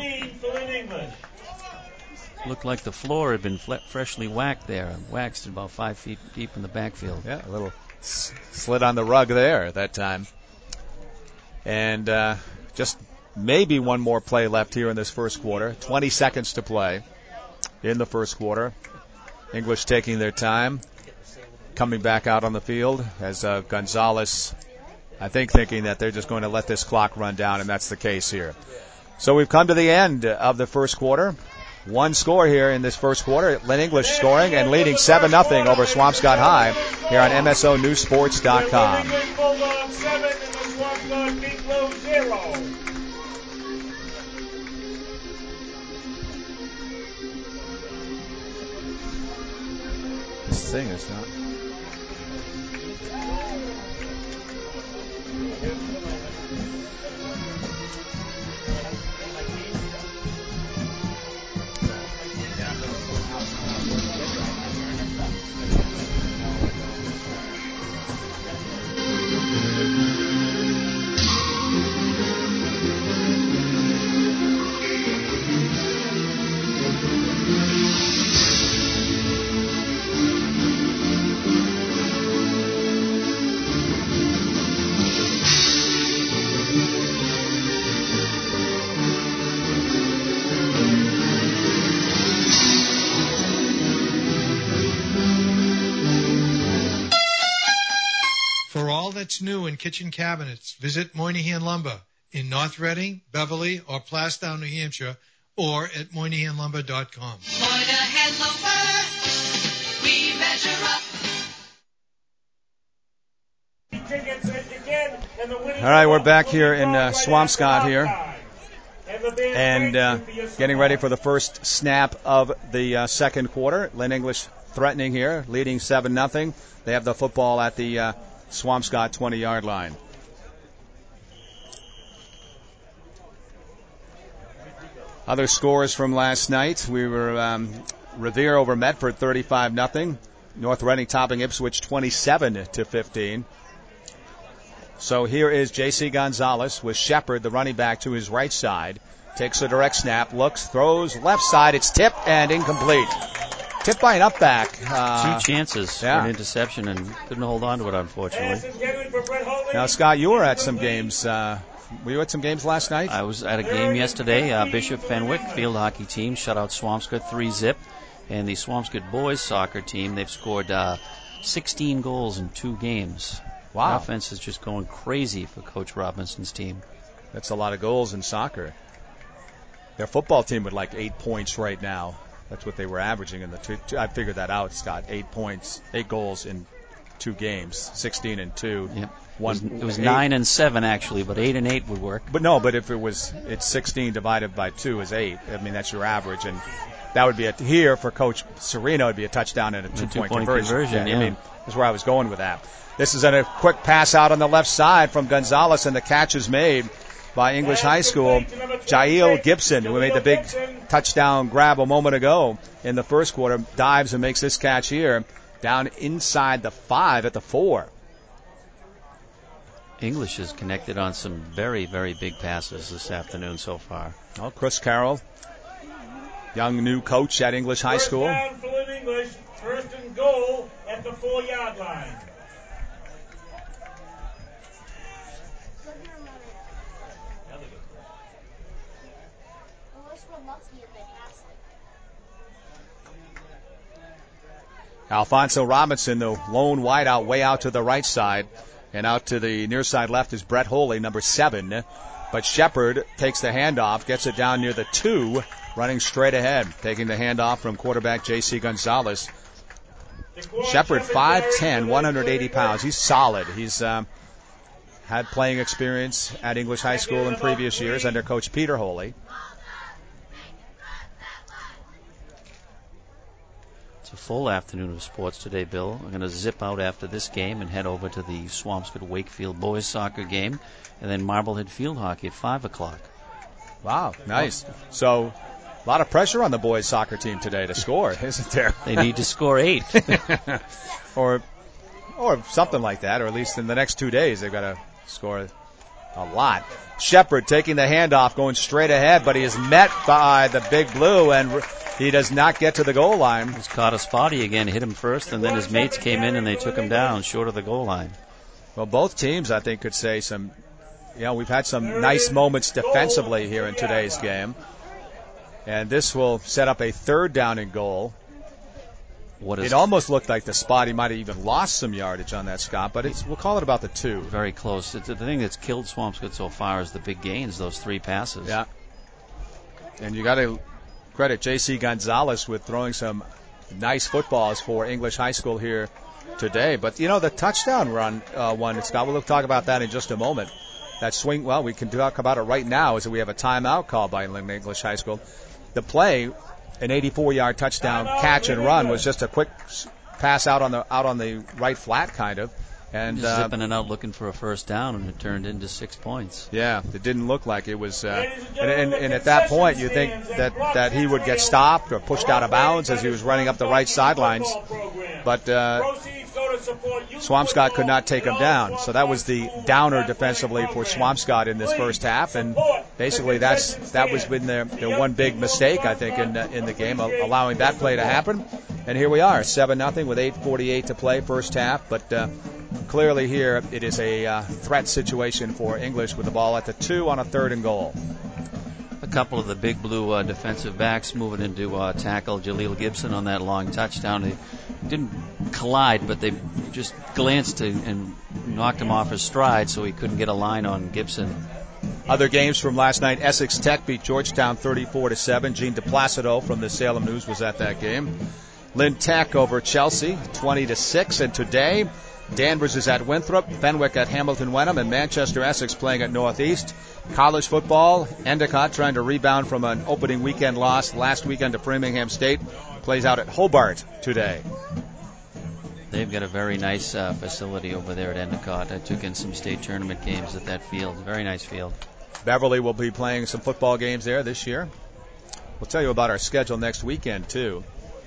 Speaker 2: Looked like the floor had been freshly waxed about 5 feet deep in the backfield.
Speaker 1: Yeah, a little slid on the rug there at that time. And just maybe one more play left here in this first quarter. 20 seconds to play in the first quarter. English taking their time, coming back out on the field as Gonzalez, I think, thinking that they're just going to let this clock run down, and that's the case here. So we've come to the end of the first quarter. One score here in this first quarter. Lynn English scoring and leading 7-0 over Swampscott High here on MSONewsSports.com. This thing is not.
Speaker 7: That's new in kitchen cabinets. Visit Moynihan Lumber in North Reading, Beverly, or Plastown, New Hampshire, or at MoynihanLumber.com.
Speaker 3: Moynihan Lumber, we measure up.
Speaker 1: All right, we're back here in Swampscott here. And getting ready for the first snap of the second quarter. Lynn English threatening here, leading 7-0. They have the football at the Swampscott 20-yard line. Other scores from last night. We were Revere over Medford 35-0. North Reading topping Ipswich 27-15. So here is J.C. Gonzalez with Shepard, the running back, to his right side. Takes a direct snap, looks, throws left side. It's tipped and incomplete. Tipped by an up back.
Speaker 2: 2 chances for an interception and couldn't hold on to it, unfortunately.
Speaker 1: Now, Scott, you were at some games. Were you at some games last night?
Speaker 2: I was at a game yesterday. Bishop Fenwick field hockey team shut out Swampscott 3-0. And the Swampscott boys soccer team, they've scored 16 goals in 2 games.
Speaker 1: Wow.
Speaker 2: The offense is just going crazy for Coach Robinson's team.
Speaker 1: That's a lot of goals in soccer. Their football team would like 8 points right now. That's what they were averaging in the two. I figured that out, Scott. 8 points, 8 goals in 2 games, 16-2.
Speaker 2: Yep. It was 9 and 7 actually, but 8 and 8 would work.
Speaker 1: But if it's 16 divided by 2 is 8. I mean, that's your average, and that would be here for Coach Serino. It'd be a touchdown and a 2-point conversion.
Speaker 2: Yeah.
Speaker 1: I mean, that's where I was going with that. This is a quick pass out on the left side from Gonzalez, and the catch is made by English High School. Jael Gibson, who made the big touchdown grab a moment ago in the first quarter, dives and makes this catch here down inside the 5 at the 4.
Speaker 2: English is connected on some very, very big passes this afternoon so far.
Speaker 1: Well, Chris Carroll, young new coach at English High School.
Speaker 14: First down for Lynn English, 1st and goal at the 4-yard line.
Speaker 1: Alfonso Robinson, the lone wideout, way out to the right side. And out to the near side left is Brett Holy, number 7. But Shepard takes the handoff, gets it down near the 2, running straight ahead, taking the handoff from quarterback J.C. Gonzalez. Shepard, 5'10", 180 pounds. He's solid. He's had playing experience at English High School in previous years under Coach Peter Holy.
Speaker 2: A full afternoon of sports today, Bill. I'm going to zip out after this game and head over to the Swampscott Wakefield boys soccer game, and then Marblehead field hockey at 5 o'clock.
Speaker 1: Wow, nice. So a lot of pressure on the boys soccer team today to score, isn't there?
Speaker 2: They need to score 8.
Speaker 1: or something like that, or at least in the next 2 days they've got to score a lot. Shepard taking the handoff, going straight ahead, but he is met by the Big Blue, and he does not get to the goal line.
Speaker 2: He's caught a spotty again, hit him first, and then his mates came in and they took him down short of the goal line.
Speaker 1: Well, both teams, I think, could say we've had some nice moments defensively here in today's game. And this will set up a 3rd down and goal. It almost looked like the spotty might have even lost some yardage on that, Scott, but we'll call it about the 2.
Speaker 2: Very close. The thing that's killed Swampscott so far is the big gains, those 3 passes.
Speaker 1: Yeah. And you got to credit J.C. Gonzalez with throwing some nice footballs for English High School here today. But, the touchdown run one, Scott, we'll talk about that in just a moment. That swing, well, we can talk about it right now as we have a timeout called by English High School. The play, an 84-yard touchdown catch and run, was just a quick pass out on the right flat, kind of. And
Speaker 2: just zipping it out looking for a 1st down, and it turned into 6 points.
Speaker 1: Yeah, it didn't look like it was. And at that point, you think that he would get stopped or pushed out of bounds as he was running up the right sidelines. But Swampscott could not take him down. So that was the downer defensively for Swampscott in this first half. And basically that was been their one big mistake, I think, in the game, allowing that play to happen. And here we are, 7-0 with 8:48 to play, first half. But clearly here it is a threat situation for English with the ball at the 2 on a 3rd and goal.
Speaker 2: A couple of the Big Blue defensive backs moving into tackle Jaleel Gibson on that long touchdown. They didn't collide, but they just glanced and knocked him off his stride, so he couldn't get a line on Gibson.
Speaker 1: Other games from last night, Essex Tech beat Georgetown 34-7. Gene DePlacido from the Salem News was at that game. Lynn Tech over Chelsea, 20-6. And today, Danvers is at Winthrop, Fenwick at Hamilton Wenham, and Manchester Essex playing at Northeast. College football, Endicott trying to rebound from an opening weekend loss last weekend to Framingham State. Plays out at Hobart today.
Speaker 2: They've got a very nice facility over there at Endicott. I took in some state tournament games at that field. Very nice field.
Speaker 1: Beverly will be playing some football games there this year. We'll tell you about our schedule next weekend, too.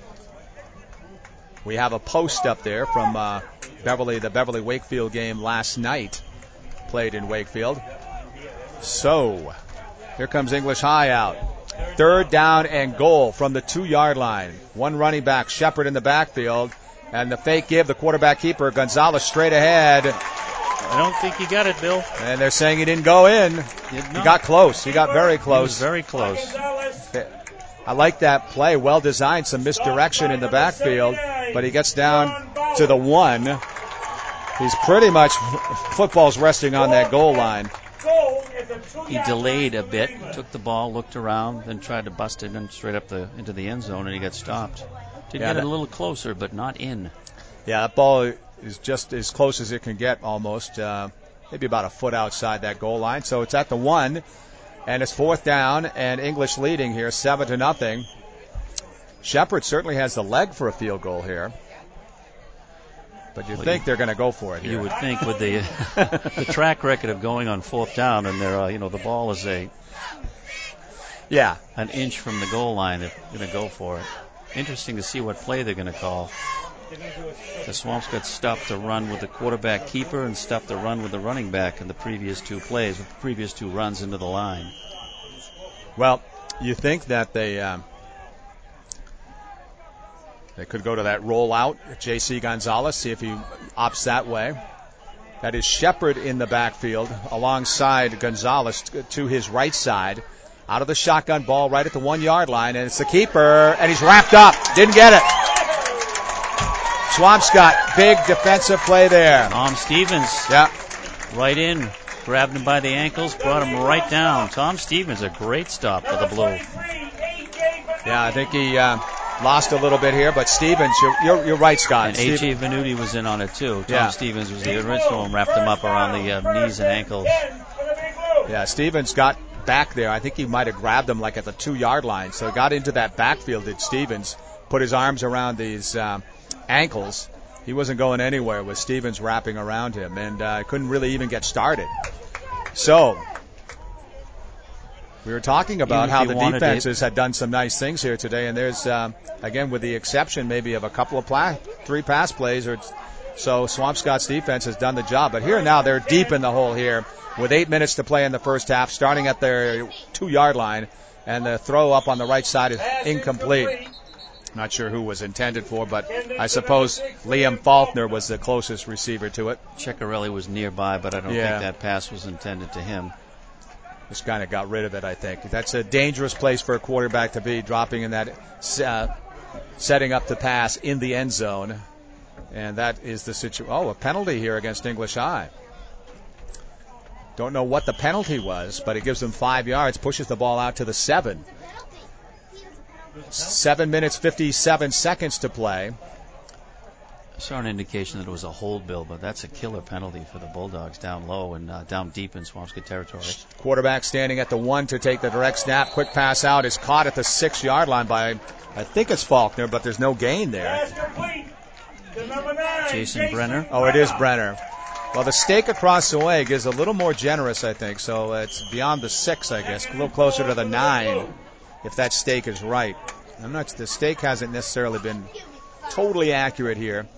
Speaker 1: We have a post up there from Beverly, the Beverly-Wakefield game last night, played in Wakefield. So, here comes English High out. 3rd down and goal from the 2-yard line. One running back, Shepard in the backfield. And the fake give, the quarterback keeper, Gonzalez straight ahead.
Speaker 2: I don't think he got it, Bill.
Speaker 1: And they're saying he didn't go in. He got close. He got very close.
Speaker 2: He was very close.
Speaker 1: I like that play. Well designed. Some misdirection in the backfield. But he gets down to the 1. He's pretty much, football's resting on that goal line.
Speaker 2: He delayed a bit, took the ball, looked around, then tried to bust it in straight up into the end zone, and he got stopped. Did get it a little closer, but not in.
Speaker 1: Yeah, that ball is just as close as it can get almost, maybe about a foot outside that goal line. So it's at the 1, and it's 4th down, and English leading here 7-0. Shepard certainly has the leg for a field goal here. But you think they're going to go for it here.
Speaker 2: You would think with the the track record of going on 4th down, and they're the ball is an inch from the goal line, they're going to go for it. Interesting to see what play they're going to call. The Swamps got stuffed to run with the quarterback keeper and stuffed to run with the running back in the previous 2 plays, with the previous 2 runs into the line.
Speaker 1: Well, you think that they could go to that rollout. J.C. Gonzalez, see if he opts that way. That is Shepard in the backfield alongside Gonzalez to his right side. Out of the shotgun, ball right at the 1-yard line, and it's the keeper, and he's wrapped up. Didn't get it. Swampscott, big defensive play there.
Speaker 2: Tom Stevens.
Speaker 1: Yeah.
Speaker 2: Right in, grabbed him by the ankles, brought him right down. Tom Stevens, a great stop for the Blue.
Speaker 1: Yeah, I think he lost a little bit here, but Stevens, you're right, Scott.
Speaker 2: And H.A. Venuti was in on it, too. Tom Stevens was the original and wrapped him up around the knees and ankles.
Speaker 1: Yeah, Stevens got back there. I think he might have grabbed him like at the 2-yard line. So got into that backfield, did Stevens, put his arms around these ankles. He wasn't going anywhere with Stevens wrapping around him, and couldn't really even get started. So we were talking about how the defenses had done some nice things here today, and there's, again, with the exception maybe of a couple of 3 pass plays or so, Swampscott's defense has done the job. But here now they're deep in the hole here with 8 minutes to play in the first half, starting at their 2-yard line, and the throw up on the right side is incomplete. Not sure who was intended for, but I suppose Liam Faulkner was the closest receiver to it.
Speaker 2: Ceccarelli was nearby, but I don't think that pass was intended to him.
Speaker 1: Just kind of got rid of it, I think. That's a dangerous place for a quarterback to be, dropping in that, setting up the pass in the end zone. And that is the situation. Oh, a penalty here against English High. Don't know what the penalty was, but it gives them 5 yards, pushes the ball out to the 7. 7 minutes, 57 seconds to play.
Speaker 2: I saw an indication that it was a hold, Bill, but that's a killer penalty for the Bulldogs down low and down deep in Swampscott territory.
Speaker 1: Quarterback standing at the 1 to take the direct snap. Quick pass out is caught at the 6-yard line by, I think it's Faulkner, but there's no gain there.
Speaker 2: Jason Brenner.
Speaker 1: Oh, it is Brenner. Well, the stake across the way is a little more generous, I think, so it's beyond the 6, I guess, a little closer to the 9, if that stake is right. The stake hasn't necessarily been totally accurate here.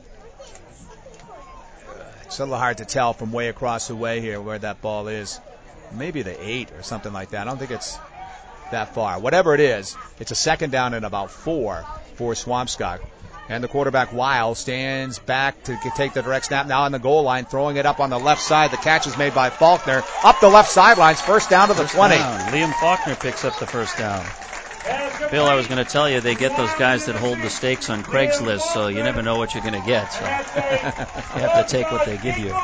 Speaker 1: It's a little hard to tell from way across the way here where that ball is. Maybe the 8 or something like that. I don't think it's that far. Whatever it is, it's a 2nd down and about 4 for Swampscott. And the quarterback, Weil, stands back to take the direct snap now on the goal line, throwing it up on the left side. The catch is made by Faulkner. Up the left sidelines, first down to the 20.
Speaker 2: Liam Faulkner picks up the first down. Bill, I was going to tell you, they get those guys that hold the stakes on Craigslist, so you never know what you're going to get. So you have to take what they give you.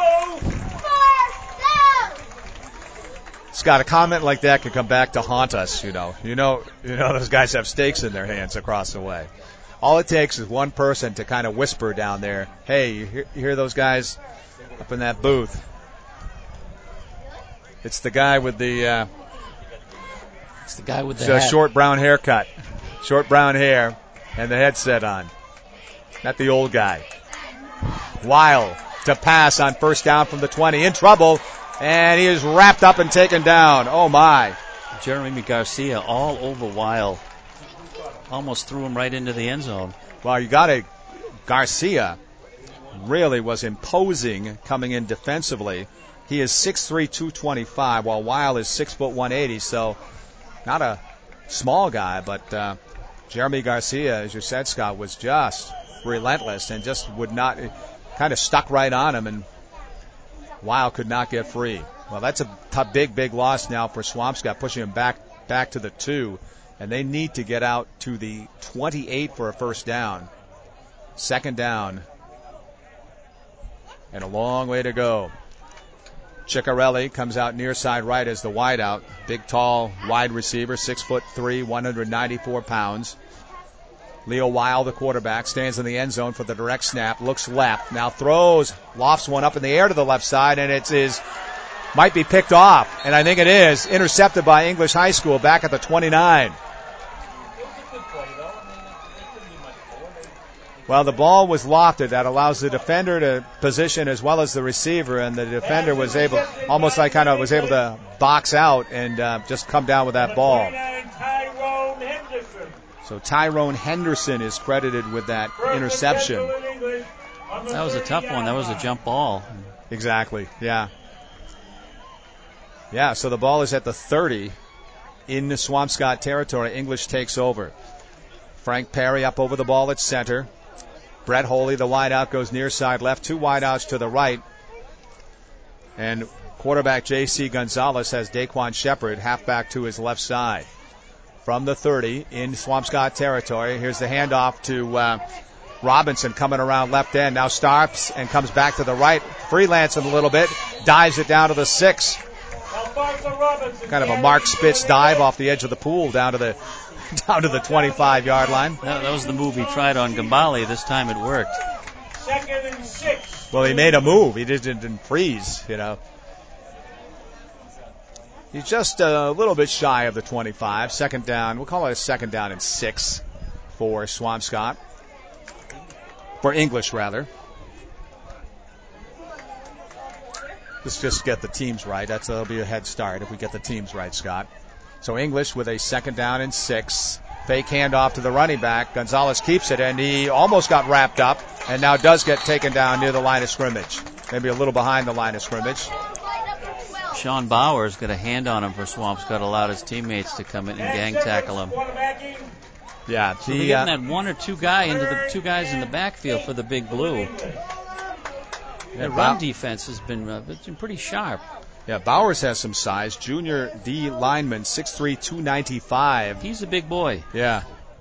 Speaker 1: Scott, a comment like that could come back to haunt us, you know. You know those guys have stakes in their hands across the way. All it takes is one person to kind of whisper down there, hey, you hear those guys up in that booth? It's the guy with the short brown haircut, short brown hair, and the headset on. Not the old guy. Weil to pass on first down from the 20. In trouble, and he is wrapped up and taken down. Oh, my.
Speaker 2: Jeremy Garcia all over Weil. Almost threw him right into the end zone.
Speaker 1: Well, you got it. Garcia really was imposing coming in defensively. He is 6'3", 225, while Weil is 6', 180, so not a small guy, but Jeremy Garcia, as you said, Scott, was just relentless and just would not, kind of stuck right on him, and Weil could not get free. Well, that's a big loss now for Swampscott, pushing him back to the 2, and they need to get out to the 28 for a first down. Second down, and a long way to go. Ciccarelli comes out near side right as the wideout. Big, tall, wide receiver, 6'3", 194 pounds. Leo Weil, the quarterback, stands in the end zone for the direct snap, looks left, now throws, lofts one up in the air to the left side, and might be picked off, and I think it is, intercepted by English High School back at the 29. Well, the ball was lofted. That allows the defender to position as well as the receiver, and the defender was able, almost like kind of was able to box out and just come down with that ball. So Tyrone Henderson is credited with that interception.
Speaker 2: That was a tough one. That was a jump ball.
Speaker 1: Exactly, yeah. Yeah, so the ball is at the 30 in the Swampscott territory. English takes over. Frank Perry up over the ball at center. Brett Holy, the wideout, goes near side left. 2 wideouts to the right. And quarterback J.C. Gonzalez has Daquan Shepard halfback to his left side. From the 30 in Swampscott territory, here's the handoff to Robinson coming around left end. Now stops and comes back to the right. Freelancing a little bit. Dives it down to the 6. Kind of a Mark Spitz dive off the edge of the pool down to the 25-yard line.
Speaker 2: That was the move he tried on Gambale. This time it worked.
Speaker 14: 2nd and 6.
Speaker 1: Well, he made a move. He didn't freeze, you know. He's just a little bit shy of the 25. Second down. We'll call it a 2nd down and 6 for Swampscott. For English, rather. Let's just get the teams right. That'll be a head start if we get the teams right, Scott. So English with a 2nd down and 6. Fake handoff to the running back. Gonzalez keeps it, and he almost got wrapped up and now does get taken down near the line of scrimmage. Maybe a little behind the line of scrimmage.
Speaker 2: Sean Bowers got a hand on him for Swampscott, allowed his teammates to come in and gang tackle him.
Speaker 1: Yeah,
Speaker 2: so they're getting that one or two guys in the backfield for the Big Blue. The run defense has been pretty sharp.
Speaker 1: Yeah, Bowers has some size. Junior D lineman, 6'3", 295.
Speaker 2: He's a big boy.
Speaker 1: Yeah.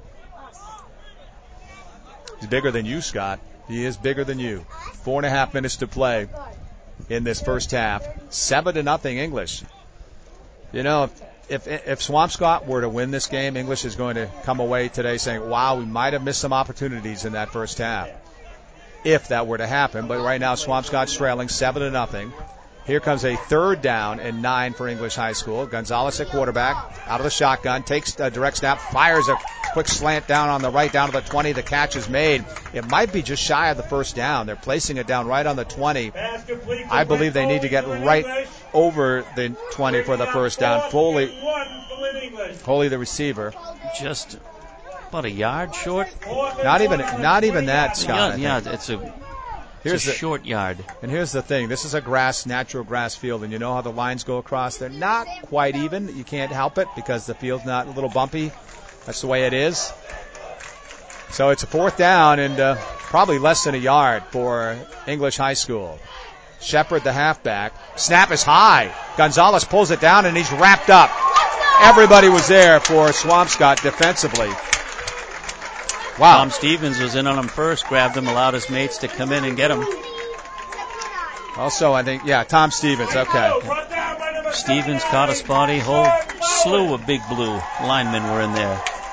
Speaker 1: He's bigger than you, Scott. He is bigger than you. 4.5 minutes to play in this first half. 7-0 English. You know, if Swampscott were to win this game, English is going to come away today saying, wow, we might have missed some opportunities in that first half. If that were to happen. But right now, Swampscott's trailing 7-0. Here comes a 3rd down and 9 for English High School. Gonzalez at quarterback, out of the shotgun, takes a direct snap, fires a quick slant down on the right, down to the 20. The catch is made. It might be just shy of the first down. They're placing it down right on the 20. I believe they need to get right over the 20 for the first down. Foley, the receiver.
Speaker 2: Just about a yard short.
Speaker 1: Not even that, Scott.
Speaker 2: Yeah, it's a short yard.
Speaker 1: And here's the thing. This is a natural grass field, and you know how the lines go across. They're not quite even. You can't help it because the field's not a little bumpy. That's the way it is. So it's a 4th down and probably less than a yard for English High School. Shepard, the halfback. Snap is high. Gonzalez pulls it down, and he's wrapped up. Everybody was there for Swampscott defensively. Wow.
Speaker 2: Tom Stevens was in on him first, grabbed him, allowed his mates to come in and get him.
Speaker 1: Also, I think, Tom Stevens, okay.
Speaker 2: Stevens caught a spotty. Whole slew of Big Blue linemen were in there.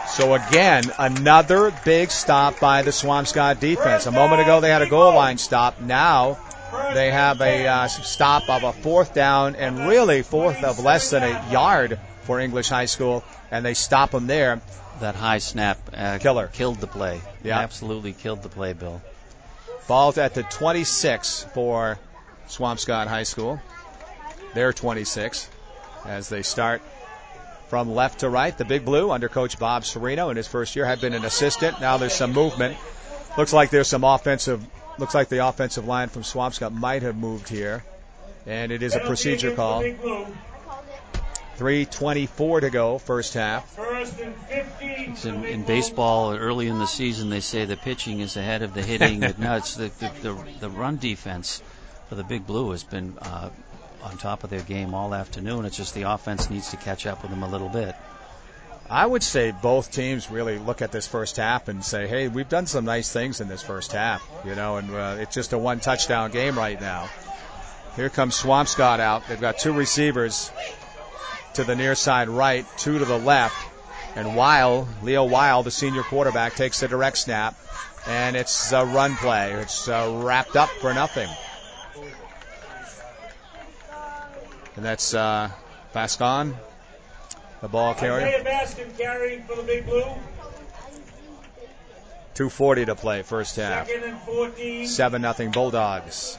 Speaker 1: So again, another big stop by the Swampscott defense. A moment ago they had a goal line stop. Now they have a stop of a fourth down and really fourth of less than a yard for English High School, and they stop them there.
Speaker 2: That high snap
Speaker 1: killer
Speaker 2: killed the play.
Speaker 1: Yeah.
Speaker 2: Absolutely killed the play, Bill.
Speaker 1: Ball's at the 26 for Swampscott High School. They're 26 as they start from left to right. The Big Blue under Coach Bob Serino in his first year had been an assistant. Now there's some movement. Looks like the offensive line from Swampscott might have moved here. And it is a procedure call. 3:24 to go, first half.
Speaker 14: First and 15.
Speaker 2: In baseball, early in the season, they say the pitching is ahead of the hitting. No, it's the run defense for the Big Blue has been on top of their game all afternoon. It's just the offense needs to catch up with them a little bit.
Speaker 1: I would say both teams really look at this first half and say, hey, we've done some nice things in this first half, and it's just a one-touchdown game right now. Here comes Swampscott out. They've got two receivers to the near side right, two to the left, and Leo Weil, the senior quarterback, takes the direct snap, and it's a run play. It's wrapped up for nothing. And that's Bascon, the ball carrier.
Speaker 14: Isaiah Baskin carrying for the Big Blue.
Speaker 1: 2:40 to play, first half.
Speaker 14: Second and 14.
Speaker 1: 7-0 Bulldogs.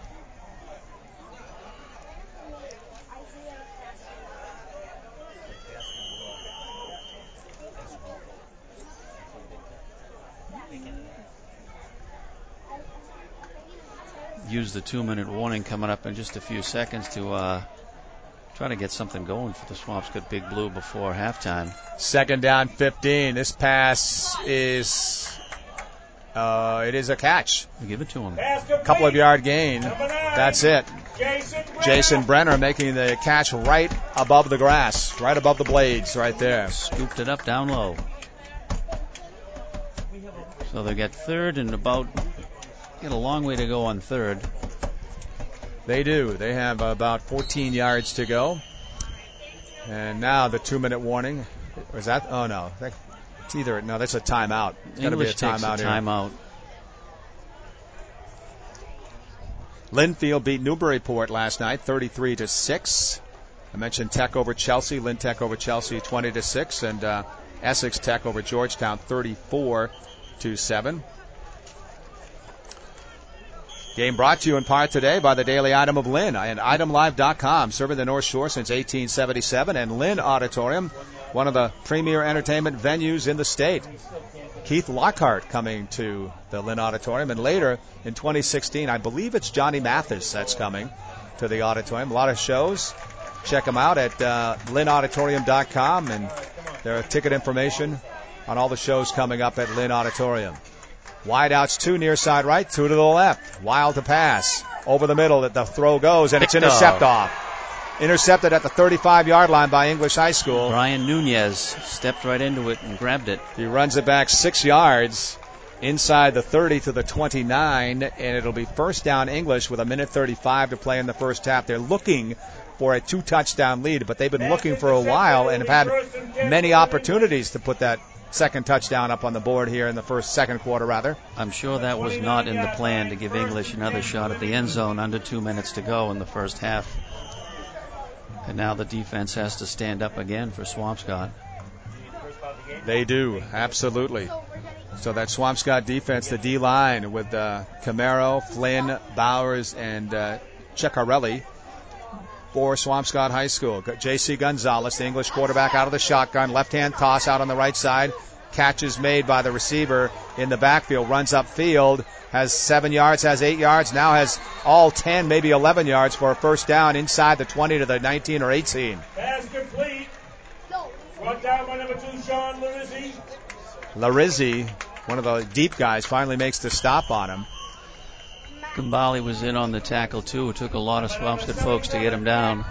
Speaker 2: Use the 2-minute warning coming up in just a few seconds to try to get something going for the Swampscott Big Blue before halftime.
Speaker 1: Second down, 15. This pass is it is a catch.
Speaker 2: We give it to him.
Speaker 1: Couple of yard gain. That's it. Jason Brenner making the catch right above the grass, right above the blades, right there.
Speaker 2: Scooped it up down low. So they get third and get a long way to go on third.
Speaker 1: They do. They have about 14 yards to go. And now the 2-minute warning. Was that? Oh, no. That's a timeout. It's got to be a timeout here.
Speaker 2: Timeout.
Speaker 1: Linfield beat Newburyport last night, 33-6. I mentioned Tech over Chelsea. Lynn Tech over Chelsea, 20-6. And Essex Tech over Georgetown, 34-7. Game brought to you in part today by the Daily Item of Lynn and itemlive.com, serving the North Shore since 1877, and Lynn Auditorium, one of the premier entertainment venues in the state. Keith Lockhart coming to the Lynn Auditorium, and later in 2016, I believe it's Johnny Mathis that's coming to the auditorium. A lot of shows. Check them out at lynnauditorium.com, and there are ticket information on all the shows coming up at Lynn Auditorium. Wideouts, two near side right, two to the left. Wild to pass. Over the middle, the throw goes, and it's intercepted off. Intercepted at the 35-yard line by English High School.
Speaker 2: Brian Nunez stepped right into it and grabbed it.
Speaker 1: He runs it back 6 yards inside the 30 to the 29, and it'll be first down English with 1:35 to play in the first half. They're looking for a 2-touchdown lead, but they've been looking for a while and have had many opportunities to put that second touchdown up on the board here in the second quarter, rather.
Speaker 2: I'm sure that was not in the plan to give English another shot at the end zone under 2 minutes to go in the first half. And now the defense has to stand up again for Swampscott.
Speaker 1: They do, absolutely. So that Swampscott defense, the D-line with Camaro, Flynn, Bowers, and Ceccarelli for Swampscott High School. J.C. Gonzalez, the English quarterback, out of the shotgun. Left-hand toss out on the right side. Catch is made by the receiver in the backfield. Runs upfield. Has 7 yards, has 8 yards. Now has all 10, maybe 11 yards for a first down inside the 20 to the 19 or 18.
Speaker 14: Pass complete. Brought down by number 2, Sean Larizzi.
Speaker 1: Larizzi, one of the deep guys, finally makes the stop on him.
Speaker 2: Gambale was in on the tackle, too. It took a lot of Swampscott folks to get him down.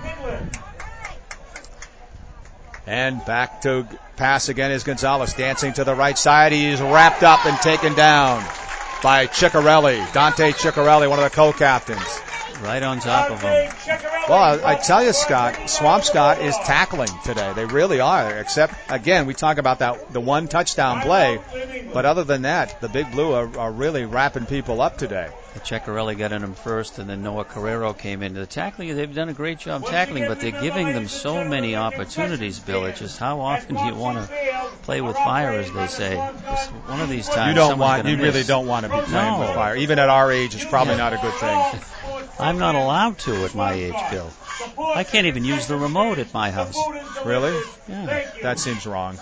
Speaker 1: And back to pass again is Gonzalez, dancing to the right side. He's wrapped up and taken down by Ceccarelli. Dante Ceccarelli, one of the co-captains.
Speaker 2: Right on top of him.
Speaker 1: Well, I tell you, Scott, Swampscott is tackling today. They really are, except, again, we talk about the one touchdown play, but other than that, the Big Blue are really wrapping people up today.
Speaker 2: Ceccarelli got in him first, and then Noah Carrero came in. The tackling, they've done a great job tackling, but they're giving them so many opportunities, Bill. It's just how often do you want to play with fire, as they say? Just one of these times,
Speaker 1: you really don't want to be playing with fire. Even at our age, it's probably not a good thing.
Speaker 2: I'm not allowed to at my age, Bill. I can't even use the remote at my house.
Speaker 1: Really?
Speaker 2: Yeah.
Speaker 1: That seems wrong.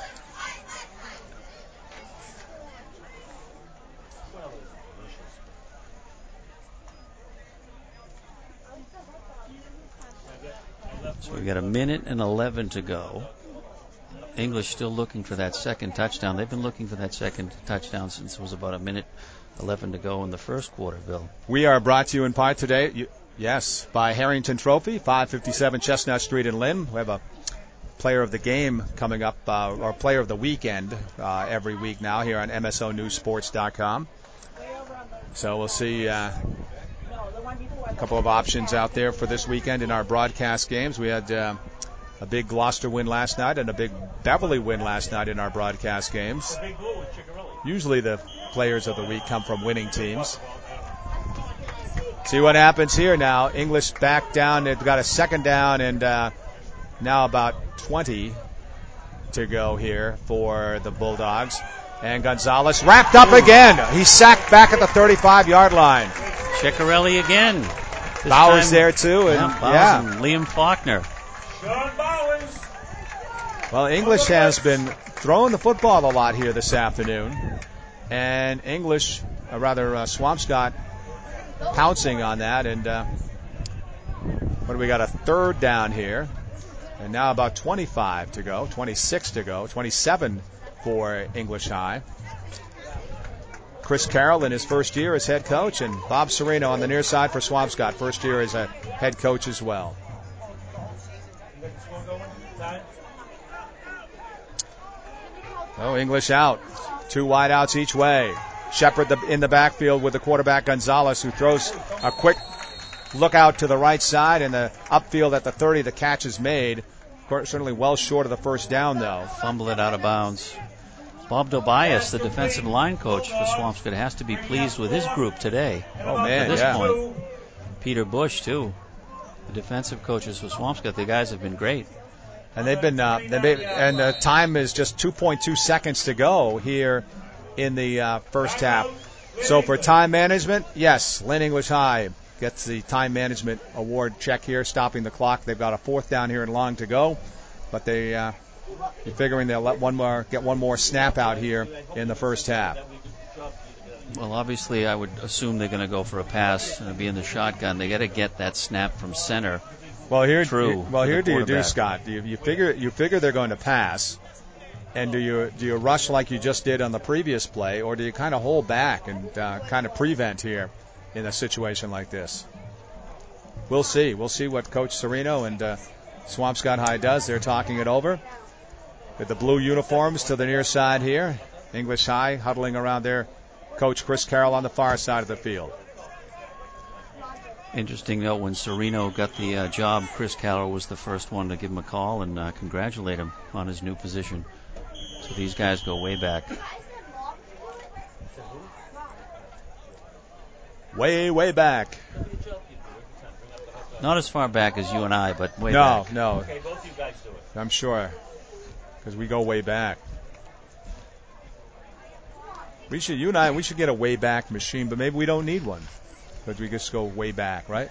Speaker 2: So we've got 1:11 to go. English still looking for that second touchdown. They've been looking for that second touchdown since it was about 1:11 to go in the first quarter, Bill.
Speaker 1: We are brought to you in part today, by Harrington Trophy, 557 Chestnut Street in Lynn. We have a player of the game coming up, or player of the weekend every week now here on MSONewsSports.com. So we'll see a couple of options out there for this weekend in our broadcast games. We had a big Gloucester win last night and a big Beverly win last night in our broadcast games. Usually the players of the week come from winning teams. See what happens here now. English back down. They've got a second down and now about 20 to go here for the Bulldogs. And Gonzalez wrapped up again. He's sacked back at the 35-yard line.
Speaker 2: Ceccarelli again.
Speaker 1: Bowers there too. And,
Speaker 2: and Liam Faulkner.
Speaker 1: Well, English has been throwing the football a lot here this afternoon. And Swampscott pouncing on that. And what do we got? A third down here. And now about 25 to go, 26 to go, 27 for English High. Chris Carroll in his first year as head coach, and Bob Sereno on the near side for Swampscott, first year as a head coach as well. Oh, English out. Two wide outs each way. Shepard in the backfield with the quarterback Gonzalez, who throws a quick look out to the right side, and the upfield at the 30, the catch is made. Certainly well short of the first down, though.
Speaker 2: Fumble it out of bounds. Bob Tobias, the defensive line coach for Swampscott, has to be pleased with his group today.
Speaker 1: Oh, man,
Speaker 2: at this point. Peter Bush, too. The defensive coaches for Swampscott, the guys have been great.
Speaker 1: And they've been, and the time is just 2.2 seconds to go here in the first half. So for time management, yes, Lynn English High gets the time management award check here, stopping the clock. They've got a fourth down here and long to go, but they're figuring they'll get one more snap out here in the first half.
Speaker 2: Well, obviously, I would assume they're going to go for a pass and be in the shotgun. They got to get that snap from center.
Speaker 1: Well, here do you do, Scott? You figure they're going to pass, and do you rush like you just did on the previous play, or do you kind of hold back and kind of prevent here in a situation like this? We'll see. We'll see what Coach Sereno and Swampscott High does. They're talking it over with the blue uniforms to the near side here. English High huddling around their coach Chris Carroll on the far side of the field.
Speaker 2: Interesting note, when Sereno got the job, Chris Carroll was the first one to give him a call and congratulate him on his new position. So these guys go way back.
Speaker 1: Way back.
Speaker 2: Not as far back as you and I, but way back.
Speaker 1: No.
Speaker 14: Okay, both you guys do it.
Speaker 1: I'm sure, because we go way back. You and I should get a way back machine, but maybe we don't need one, because we just go way back, right?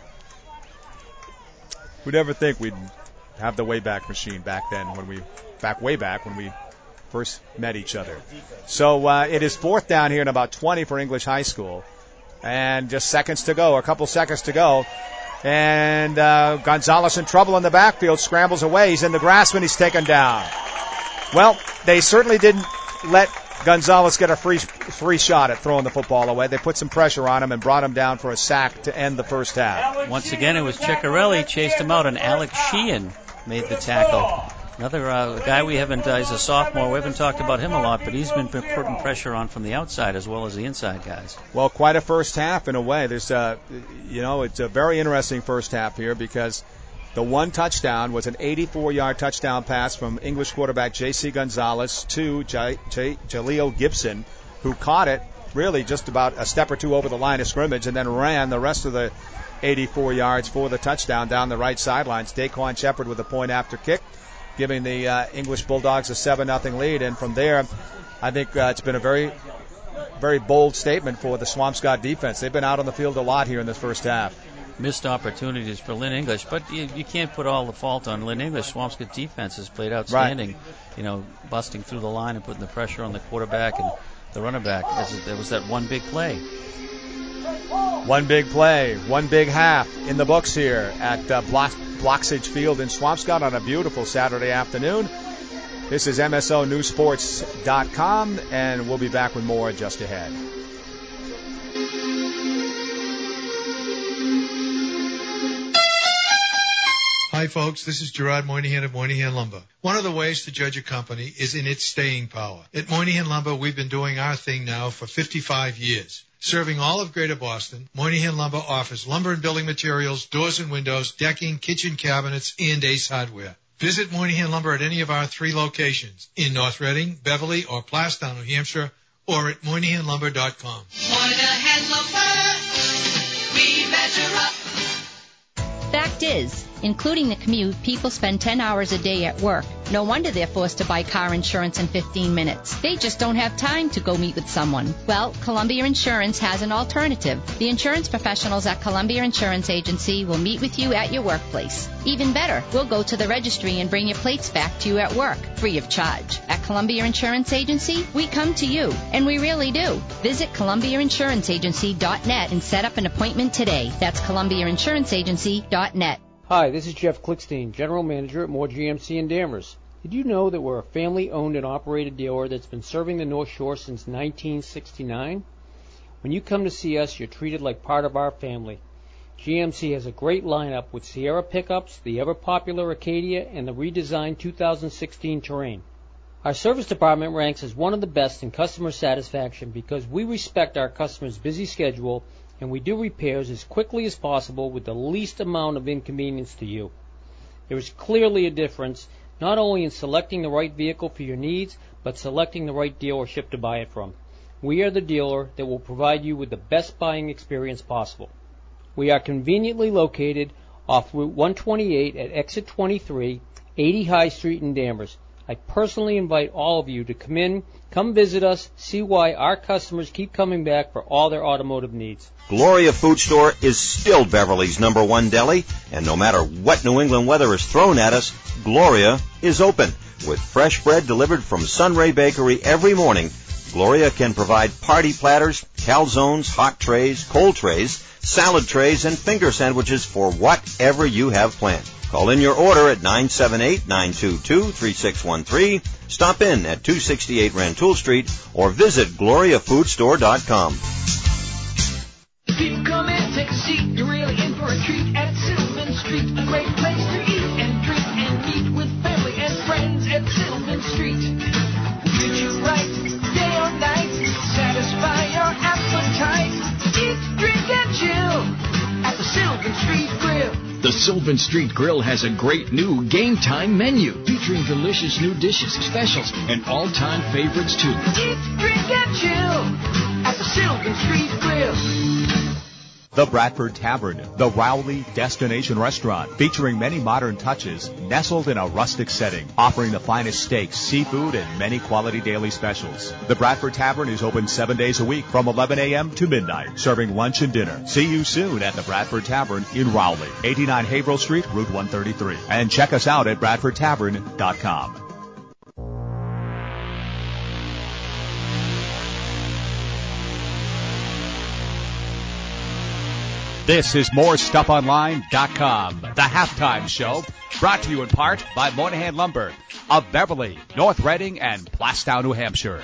Speaker 1: Who'd ever think we'd have the way back machine way back when we first met each other. So it is fourth down here and about 20 for English High School. And just a couple seconds to go. And Gonzalez in trouble in the backfield, scrambles away. He's in the grasp and he's taken down. Well, they certainly didn't let Gonzalez get a free shot at throwing the football away. They put some pressure on him and brought him down for a sack to end the first half.
Speaker 2: Once again, it was Ceccarelli chased him out, and Alex Sheehan made the tackle Another guy we haven't, he's a sophomore. We haven't talked about him a lot, but he's been putting pressure on from the outside as well as the inside guys.
Speaker 1: Well, quite a first half in a way. There's, it's a very interesting first half here because the one touchdown was an 84-yard touchdown pass from English quarterback J.C. Gonzalez to Jaleel Gibson, who caught it really just about a step or two over the line of scrimmage and then ran the rest of the 84 yards for the touchdown down the right sidelines. Daquan Shepard with a point after kick, giving the English Bulldogs a 7-0 lead. And from there, I think it's been a very, very bold statement for the Swampscott defense. They've been out on the field a lot here in this first half.
Speaker 2: Missed opportunities for Lynn English, but you can't put all the fault on Lynn English. Swampscott defense has played outstanding,
Speaker 1: right.
Speaker 2: Busting through the line and putting the pressure on the quarterback and the running back. There was that one big play.
Speaker 1: One big play, one big half in the books here at Bloxage Field in Swampscott on a beautiful Saturday afternoon. This is MSONewsports.com, and we'll be back with more just ahead.
Speaker 7: Hi, folks. This is Gerard Moynihan of Moynihan Lumber. One of the ways to judge a company is in its staying power. At Moynihan Lumber, we've been doing our thing now for 55 years. Serving all of Greater Boston, Moynihan Lumber offers lumber and building materials, doors and windows, decking, kitchen cabinets, and Ace Hardware. Visit Moynihan Lumber at any of our 3 locations in North Reading, Beverly, or Plastown, New Hampshire, or at MoynihanLumber.com.
Speaker 3: Moynihan Lumber, we measure up.
Speaker 11: Fact is, including the commute, people spend 10 hours a day at work. No wonder they're forced to buy car insurance in 15 minutes. They just don't have time to go meet with someone. Well, Columbia Insurance has an alternative. The insurance professionals at Columbia Insurance Agency will meet with you at your workplace. Even better, we'll go to the registry and bring your plates back to you at work, free of charge. At Columbia Insurance Agency, we come to you, and we really do. Visit ColumbiaInsuranceAgency.net and set up an appointment today. That's ColumbiaInsuranceAgency.net.
Speaker 6: Hi, this is Jeff Klickstein, General Manager at Moore GMC in Danvers. Did you know that we're a family-owned and operated dealer that's been serving the North Shore since 1969? When you come to see us, you're treated like part of our family. GMC has a great lineup with Sierra pickups, the ever-popular Acadia, and the redesigned 2016 Terrain. Our service department ranks as one of the best in customer satisfaction because we respect our customers' busy schedule and we do repairs as quickly as possible with the least amount of inconvenience to you. There is clearly a difference not only in selecting the right vehicle for your needs, but selecting the right dealership to buy it from. We are the dealer that will provide you with the best buying experience possible. We are conveniently located off Route 128 at Exit 23, 80 High Street in Danvers. I personally invite all of you to come visit us, see why our customers keep coming back for all their automotive needs.
Speaker 8: Gloria Food Store is still Beverly's #1 deli, and no matter what New England weather is thrown at us, Gloria is open. With fresh bread delivered from Sunray Bakery every morning, Gloria can provide party platters, calzones, hot trays, cold trays, salad trays, and finger sandwiches for whatever you have planned. Call in your order at 978-922-3613, stop in at 268 Rantoul Street, or visit GloriaFoodStore.com.
Speaker 3: People come in, take a seat, you're really in for a treat at Sylvan Street. A great place to eat and drink and meet with family and friends at Sylvan Street. We'll treat you right, day or night, satisfy your appetite. Eat, drink, and chill at the Sylvan Street Grill.
Speaker 4: The Sylvan Street Grill has a great new game time menu featuring delicious new dishes, specials, and all-time favorites too.
Speaker 3: Eat, drink, and chill at the Sylvan Street Grill.
Speaker 5: The Bradford Tavern, the Rowley Destination Restaurant, featuring many modern touches, nestled in a rustic setting, offering the finest steaks, seafood, and many quality daily specials. The Bradford Tavern is open 7 days a week from 11 a.m. to midnight, serving lunch and dinner. See you soon at the Bradford Tavern in Rowley, 89 Haverhill Street, Route 133. And check us out at BradfordTavern.com. This is MoreStuffOnline.com, the halftime show, brought to you in part by Moynihan Lumber of Beverly, North Reading, and Plastown, New Hampshire.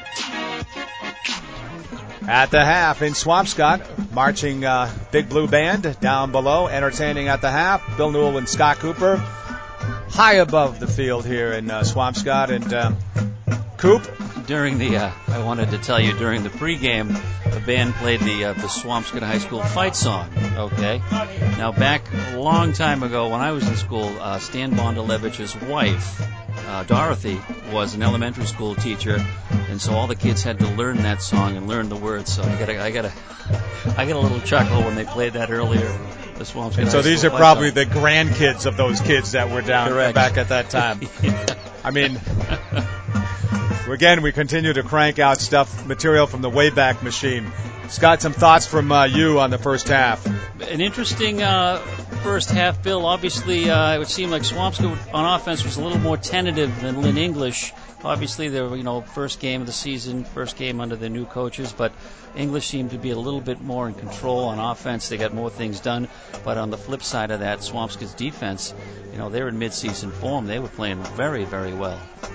Speaker 1: At the half in Swampscott, marching Big Blue Band down below, entertaining at the half. Bill Newell and Scott Cooper high above the field here in Swampscott. And Coop?
Speaker 2: During the, I wanted to tell you, during the pregame, the band played the Swampscott High School fight song, okay? Now, back a long time ago when I was in school, Stan Bondalevich's wife, Dorothy, was an elementary school teacher, and so all the kids had to learn that song and learn the words. So I got a little chuckle when they played that earlier. The Swampscott.
Speaker 1: So these are probably the grandkids of those kids that were down back at that time. I mean, again, we continue to crank out material from the Wayback Machine. Scott, some thoughts from you on the first half.
Speaker 2: An interesting first half, Bill. Obviously, it would seem like Swampscott on offense was a little more tentative than Lynn English. Obviously, they were, first game of the season, first game under their new coaches, but English seemed to be a little bit more in control on offense. They got more things done. But on the flip side of that, Swampscott's defense, they were in mid-season form. They were playing very, very well.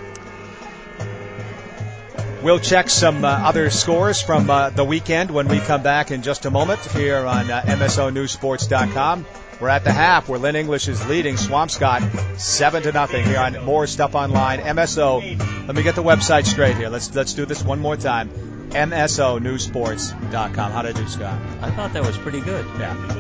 Speaker 1: We'll check some other scores from the weekend when we come back in just a moment here on MSONewsSports.com. We're at the half where Lynn English is leading Swampscott 7-0 here on More Stuff Online. MSO, let me get the website straight here. Let's do this one more time. MSONewsSports.com. How'd I do, Scott?
Speaker 2: I thought that was pretty good.
Speaker 1: Yeah.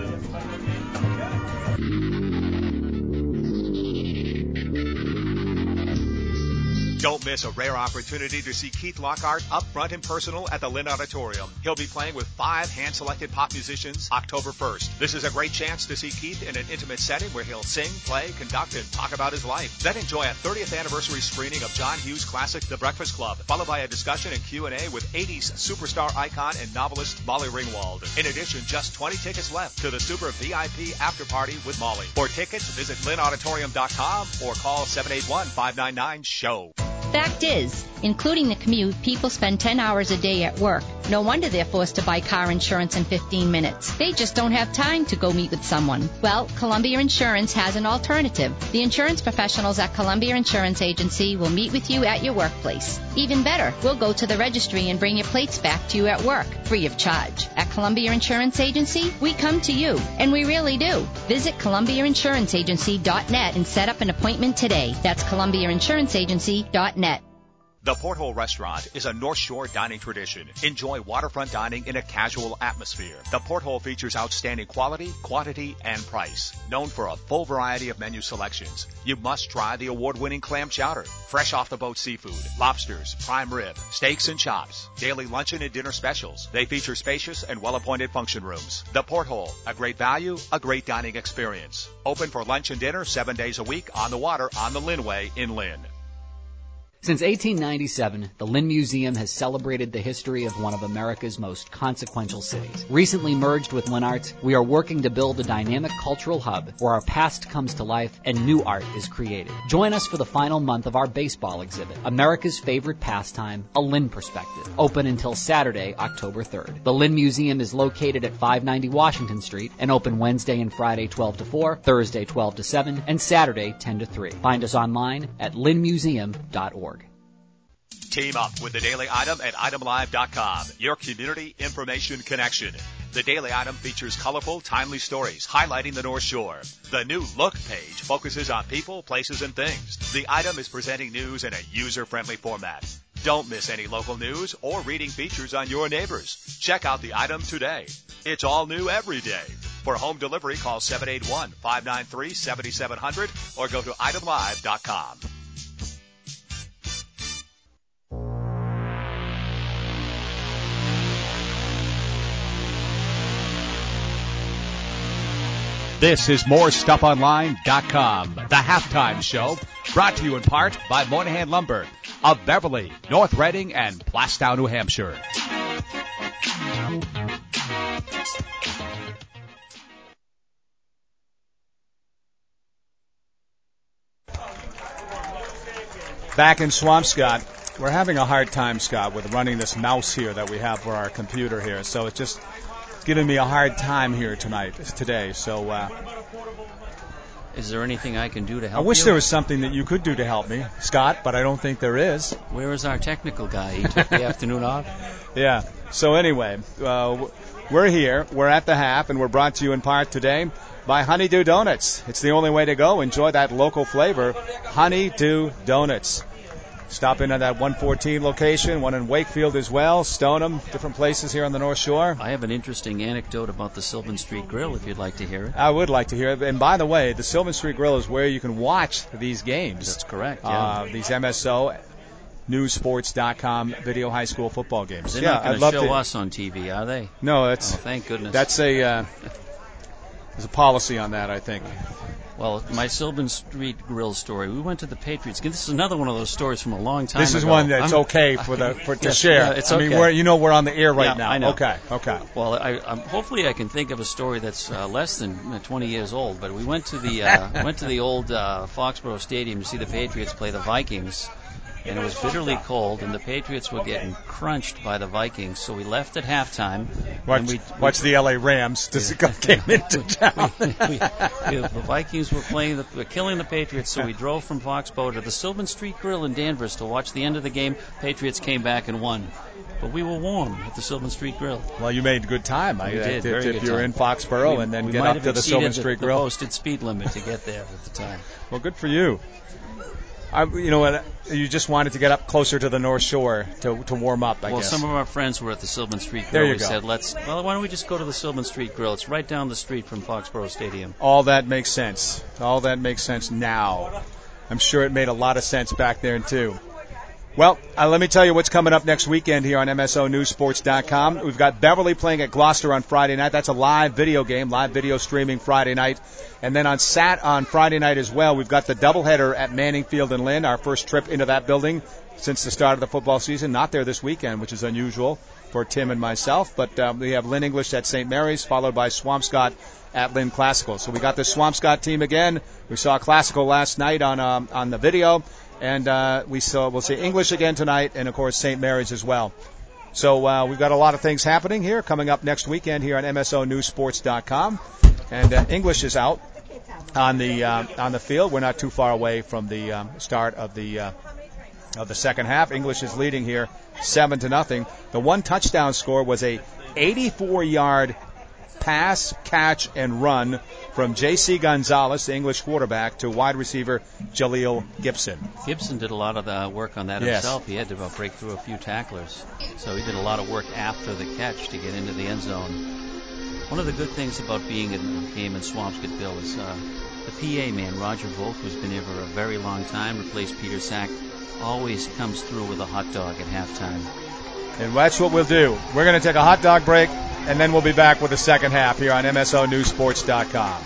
Speaker 1: Don't miss a rare opportunity to see Keith Lockhart up front and personal at the Lynn Auditorium. He'll be playing with 5 hand-selected pop musicians October 1st. This is a great chance to see Keith in an intimate setting where he'll sing, play, conduct, and talk about his life. Then enjoy a 30th anniversary screening of John Hughes' classic The Breakfast Club, followed by a discussion and Q&A with 80s superstar icon and novelist Molly Ringwald. In addition, just 20 tickets left to the super VIP after party with Molly. For tickets, visit lynnauditorium.com or call 781-599-SHOW.
Speaker 11: Fact is, including the commute, people spend 10 hours a day at work. No wonder they're forced to buy car insurance in 15 minutes. They just don't have time to go meet with someone. Well, Columbia Insurance has an alternative. The insurance professionals at Columbia Insurance Agency will meet with you at your workplace. Even better, we'll go to the registry and bring your plates back to you at work, free of charge. At Columbia Insurance Agency, we come to you, and we really do. Visit ColumbiaInsuranceAgency.net and set up an appointment today. That's ColumbiaInsuranceAgency.net.
Speaker 5: The Porthole Restaurant is a North Shore dining tradition. Enjoy waterfront dining in a casual atmosphere. The Porthole features outstanding quality, quantity, and price. Known for a full variety of menu selections, you must try the award-winning clam chowder, fresh off-the-boat seafood, lobsters, prime rib, steaks and chops, daily luncheon and dinner specials. They feature spacious and well-appointed function rooms. The Porthole, a great value, a great dining experience. Open for lunch and dinner 7 days a week on the water on the Lynnway in Lynn.
Speaker 12: Since 1897, the Lynn Museum has celebrated the history of one of America's most consequential cities. Recently merged with Lynn Arts, we are working to build a dynamic cultural hub where our past comes to life and new art is created. Join us for the final month of our baseball exhibit, America's Favorite Pastime, A Lynn Perspective, open until Saturday, October 3rd. The Lynn Museum is located at 590 Washington Street and open Wednesday and Friday 12 to 4, Thursday 12 to 7, and Saturday 10 to 3. Find us online at lynnmuseum.org.
Speaker 5: Team up with the Daily Item at itemlive.com, your community information connection. The Daily Item features colorful, timely stories highlighting the North Shore. The new Look page focuses on people, places, and things. The Item is presenting news in a user-friendly format. Don't miss any local news or reading features on your neighbors. Check out the Item today. It's all new every day. For home delivery, call 781-593-7700 or go to itemlive.com. This is MoreStuffOnline.com, the halftime show, brought to you in part by Moynihan Lumber of Beverly, North Reading, and Plastow, New Hampshire.
Speaker 1: Back in Swampscott, we're having a hard time, Scott, with running this mouse here that we have for our computer here. So it's just giving me a hard time here today. So,
Speaker 2: is there anything I can do to help you?
Speaker 1: I wish there was something that you could do to help me, Scott, but I don't think there is.
Speaker 2: Where is our technical guy? He took the afternoon off?
Speaker 1: Yeah. So anyway, we're here. We're at the half, and we're brought to you in part today by Honeydew Donuts. It's the only way to go. Enjoy that local flavor. Honeydew Donuts. Stop in at that 114 location, one in Wakefield as well, Stoneham, different places here on the North Shore.
Speaker 2: I have an interesting anecdote about the Sylvan Street Grill if you'd like to hear it.
Speaker 1: I would like to hear it. And by the way, the Sylvan Street Grill is where you can watch these games.
Speaker 2: That's correct, yeah.
Speaker 1: These MSO newsports.com video high school football games.
Speaker 2: They're not going to show us on TV, are they?
Speaker 1: No, that's.
Speaker 2: Oh, thank goodness.
Speaker 1: That's there's a policy on that, I think.
Speaker 2: Well, my Sylvan Street Grill story. We went to the Patriots. This is another one of those stories from a long time ago.
Speaker 1: This is one that's okay to share.
Speaker 2: Yeah, it's okay.
Speaker 1: I mean, we're on the air right now.
Speaker 2: I know.
Speaker 1: Okay.
Speaker 2: Well, hopefully I can think of a story that's less than 20 years old. But we went to the old Foxborough Stadium to see the Patriots play the Vikings. And it was bitterly cold, and the Patriots were getting crunched by the Vikings. So we left at halftime.
Speaker 1: Watch the LA Rams came into town.
Speaker 2: The Vikings were killing the Patriots, so we drove from Foxborough to the Sylvan Street Grill in Danvers to watch the end of the game. Patriots came back and won. But we were warm at the Sylvan Street Grill.
Speaker 1: Well, you made good time.
Speaker 2: We did, very good
Speaker 1: if you're
Speaker 2: time.
Speaker 1: in Foxborough and then get up to the Sylvan Street Grill.
Speaker 2: We posted speed limit to get there at the time.
Speaker 1: Well, good for you. You know what? You just wanted to get up closer to the North Shore to warm up, I guess.
Speaker 2: Well, some of our friends were at the Sylvan Street Grill.
Speaker 1: There you
Speaker 2: we
Speaker 1: go.
Speaker 2: said, why don't we just go to the Sylvan Street Grill? It's right down the street from Foxborough Stadium.
Speaker 1: All that makes sense. All that makes sense now. I'm sure it made a lot of sense back there, too. Well, let me tell you what's coming up next weekend here on MSONewsSports.com. We've got Beverly playing at Gloucester on Friday night. That's a live video game, live video streaming Friday night. And then on Friday night as well, we've got the doubleheader at Manning Field in Lynn, our first trip into that building since the start of the football season. Not there this weekend, which is unusual for Tim and myself. But we have Lynn English at St. Mary's, followed by Swampscott at Lynn Classical. So we got the Swampscott team again. We saw Classical last night on the video. And we'll see English again tonight, and, of course, St. Mary's as well. So we've got a lot of things happening here coming up next weekend here on MSONewsSports.com. And English is out on the field. We're not too far away from the start of the second half. English is leading here 7-0. The one touchdown score was a 84-yard pass, catch, and run from J.C. Gonzalez, the English quarterback, to wide receiver Jaleel Gibson.
Speaker 2: Gibson did a lot of the work on that himself. He had to break through a few tacklers. So he did a lot of work after the catch to get into the end zone. One of the good things about being in the game in Swampscott, Bill, is the PA man, Roger Volk, who's been here for a very long time, replaced Peter Sack, always comes through with a hot dog at halftime.
Speaker 1: And that's what we'll do. We're going to take a hot dog break, and then we'll be back with the second half here on MSONewsSports.com.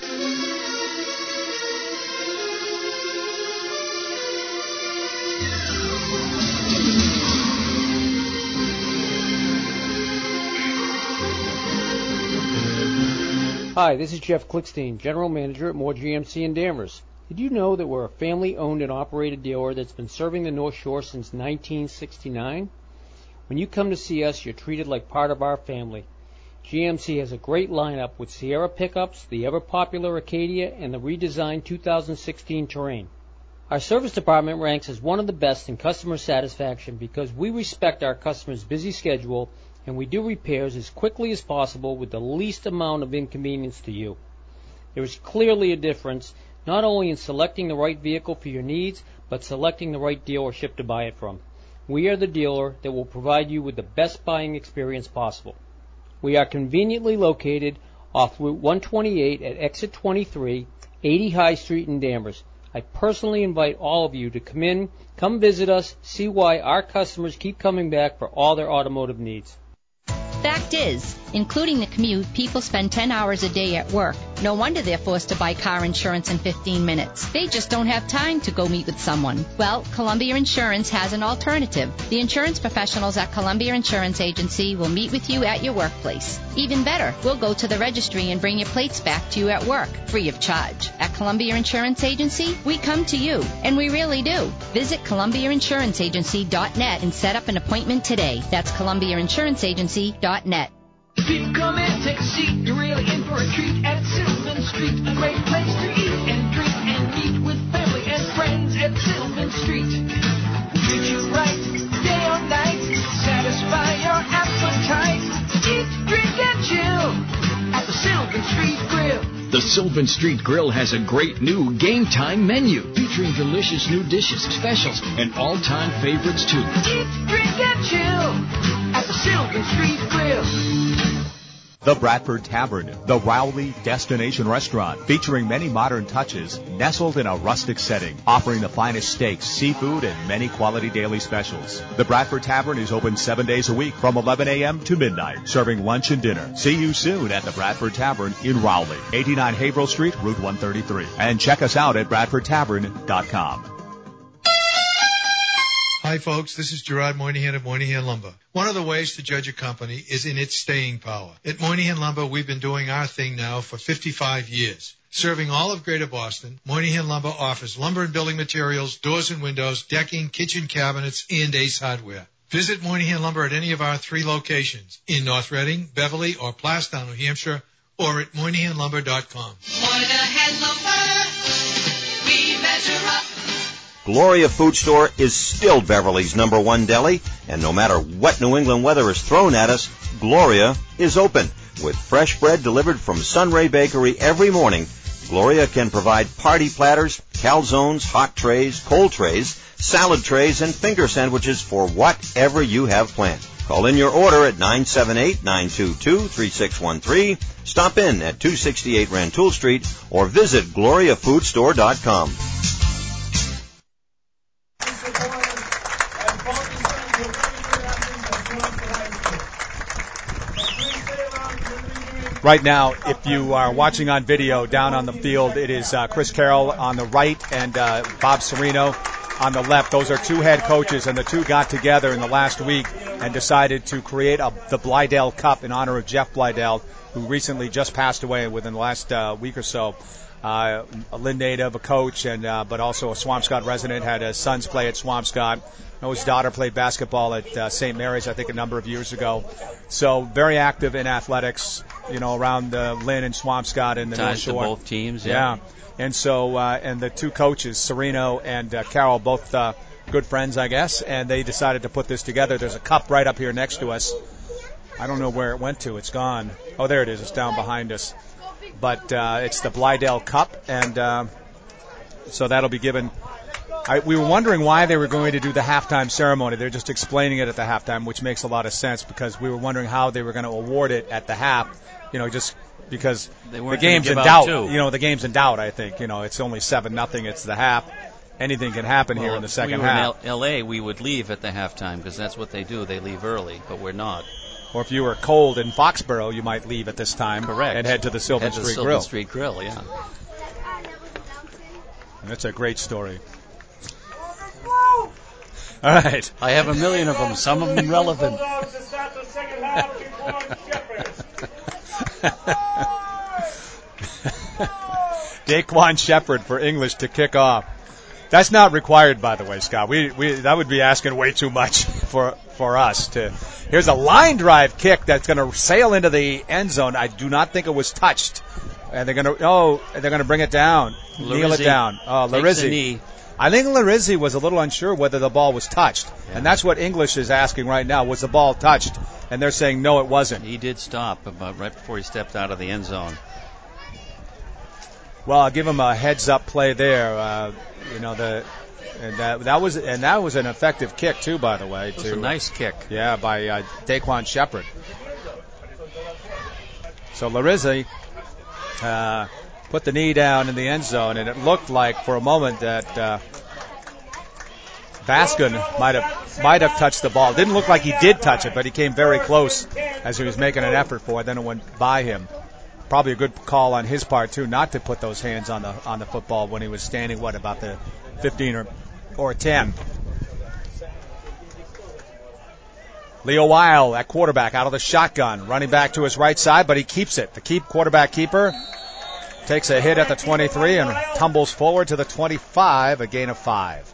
Speaker 6: Hi, this is Jeff Klickstein, General Manager at Moore GMC in Danvers. Did you know that we're a family-owned and operated dealer that's been serving the North Shore since 1969? When you come to see us, you're treated like part of our family. GMC has a great lineup with Sierra pickups, the ever-popular Acadia, and the redesigned 2016 Terrain. Our service department ranks as one of the best in customer satisfaction because we respect our customers' busy schedule and we do repairs as quickly as possible with the least amount of inconvenience to you. There is clearly a difference not only in selecting the right vehicle for your needs, but selecting the right dealership to buy it from. We are the dealer that will provide you with the best buying experience possible. We are conveniently located off Route 128 at Exit 23, 80 High Street in Danvers. I personally invite all of you to come visit us, see why our customers keep coming back for all their automotive needs.
Speaker 11: Fact is, including the commute, people spend 10 hours a day at work. No wonder they're forced to buy car insurance in 15 minutes. They just don't have time to go meet with someone. Well, Columbia Insurance has an alternative. The insurance professionals at Columbia Insurance Agency will meet with you at your workplace. Even better, we'll go to the registry and bring your plates back to you at work, free of charge. At Columbia Insurance Agency, we come to you, and we really do. Visit ColumbiaInsuranceAgency.net and set up an appointment today. That's ColumbiaInsuranceAgency.net.
Speaker 3: If you come in, take a seat, you're really in for a treat at Sylvan Street. A great place to eat and drink and meet with family and friends at Sylvan Street. Treat you right, day or night, satisfy your appetite. Eat, drink, and chill at the Sylvan Street Grill.
Speaker 4: The The Sylvan Street Grill has a great new game time menu featuring delicious new dishes, specials, and all-time favorites too.
Speaker 3: Eat, drink, and chill at the Sylvan Street Grill.
Speaker 5: The Bradford Tavern, the Rowley Destination Restaurant, featuring many modern touches, nestled in a rustic setting, offering the finest steaks, seafood, and many quality daily specials. The Bradford Tavern is open 7 days a week from 11 a.m. to midnight, serving lunch and dinner. See you soon at the Bradford Tavern in Rowley, 89 Haverhill Street, Route 133. And check us out at bradfordtavern.com.
Speaker 7: Hi, folks. This is Gerard Moynihan of Moynihan Lumber. One of the ways to judge a company is in its staying power. At Moynihan Lumber, we've been doing our thing now for 55 years. Serving all of Greater Boston, Moynihan Lumber offers lumber and building materials, doors and windows, decking, kitchen cabinets, and Ace Hardware. Visit Moynihan Lumber at any of our 3 locations in North Reading, Beverly, or Plastown, New Hampshire, or at MoynihanLumber.com.
Speaker 3: Moynihan Lumber, we measure up.
Speaker 8: Gloria Food Store is still Beverly's #1 deli, and no matter what New England weather is thrown at us, Gloria is open. With fresh bread delivered from Sunray Bakery every morning, Gloria can provide party platters, calzones, hot trays, cold trays, salad trays, and finger sandwiches for whatever you have planned. Call in your order at 978-922-3613, stop in at 268 Rantoul Street, or visit GloriaFoodStore.com.
Speaker 1: Right now, if you are watching on video down on the field, it is Chris Carroll on the right and Bob Serino on the left. Those are 2 head coaches, and the 2 got together in the last week and decided to create the Blydell Cup in honor of Jeff Blydell, who recently just passed away within the last week or so. A Lynn native, a coach, and but also a Swampscott resident, had his sons play at Swampscott. I know his daughter played basketball at St. Mary's, I think, a number of years ago. So very active in athletics, around Lynn and Swampscott and the North
Speaker 2: Ties to
Speaker 1: Shore.
Speaker 2: both teams, yeah.
Speaker 1: And so, and the 2 coaches, Serino and Carroll, both good friends, I guess, and they decided to put this together. There's a cup right up here next to us. I don't know where it went to. It's gone. Oh, there it is. It's down behind us. But it's the Blydell Cup, and so that'll be given. We were wondering why they were going to do the halftime ceremony. They're just explaining it at the halftime, which makes a lot of sense, because we were wondering how they were going to award it at the half, just because the game's in doubt. The game's in doubt, I think. It's only 7-0. It's the half. Anything can happen here in the second half.
Speaker 2: If we were in L.A., we would leave at the halftime, because that's what they do. They leave early, but we're not.
Speaker 1: Or if you were cold in Foxborough, you might leave at this time.
Speaker 2: Correct.
Speaker 1: And head to the Sylvan Street Grill.
Speaker 2: Sylvan Street Grill, yeah.
Speaker 1: That's a great story. All right.
Speaker 2: I have a million of them, some of them relevant.
Speaker 1: Daquan Shepard for English to kick off. That's not required, by the way, Scott. We that would be asking way too much for us to. Here's a line drive kick that's going to sail into the end zone. I do not think it was touched, and they're going to bring it down, kneel it down. Larizzi. I think Larizzi was a little unsure whether the ball was touched, and that's what English is asking right now. Was the ball touched? And they're saying no, it wasn't.
Speaker 2: He did stop about right before he stepped out of the end zone.
Speaker 1: Well, I'll give him a heads-up play there. That was an effective kick too, by the way.
Speaker 2: It was a nice kick.
Speaker 1: Yeah, by Daquan Shepard. So Larizzi put the knee down in the end zone, and it looked like for a moment that Baskin might have touched the ball. It didn't look like he did touch it, but he came very close as he was making an effort for it. Then it went by him. Probably a good call on his part too, not to put those hands on the football when he was standing about the 15 or 10. Leo Weil at quarterback out of the shotgun, running back to his right side, but he keeps it. The quarterback keeper takes a hit at the 23 and tumbles forward to the 25, a gain of 5.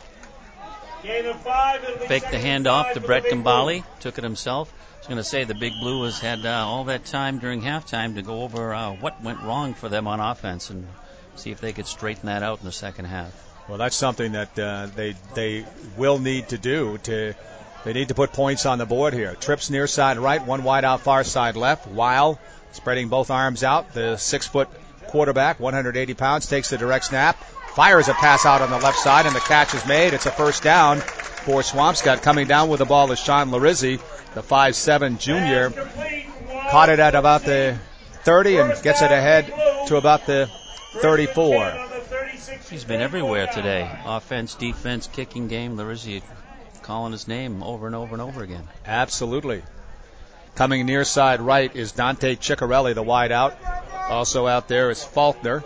Speaker 2: Faked the handoff to Brett Gambale, took it himself. I was going to say the Big Blue has had all that time during halftime to go over what went wrong for them on offense and see if they could straighten that out in the second half.
Speaker 1: Well, that's something that they will need to do. They need to put points on the board here. Trips near side right, one wide out far side left. Weil spreading both arms out, the 6'4" quarterback, 180 pounds, takes the direct snap, fires a pass out on the left side, and the catch is made. It's a first down for Swampscott. Coming down with the ball is Sean Larizzi, the 5'7 junior. Caught it at about the 30 and gets it ahead to about the 34.
Speaker 2: He's been everywhere today. Offense, defense, kicking game. Larizzi calling his name over and over and over again.
Speaker 1: Absolutely. Coming near side right is Dante Ciccarelli, the wide out. Also out there is Faulkner.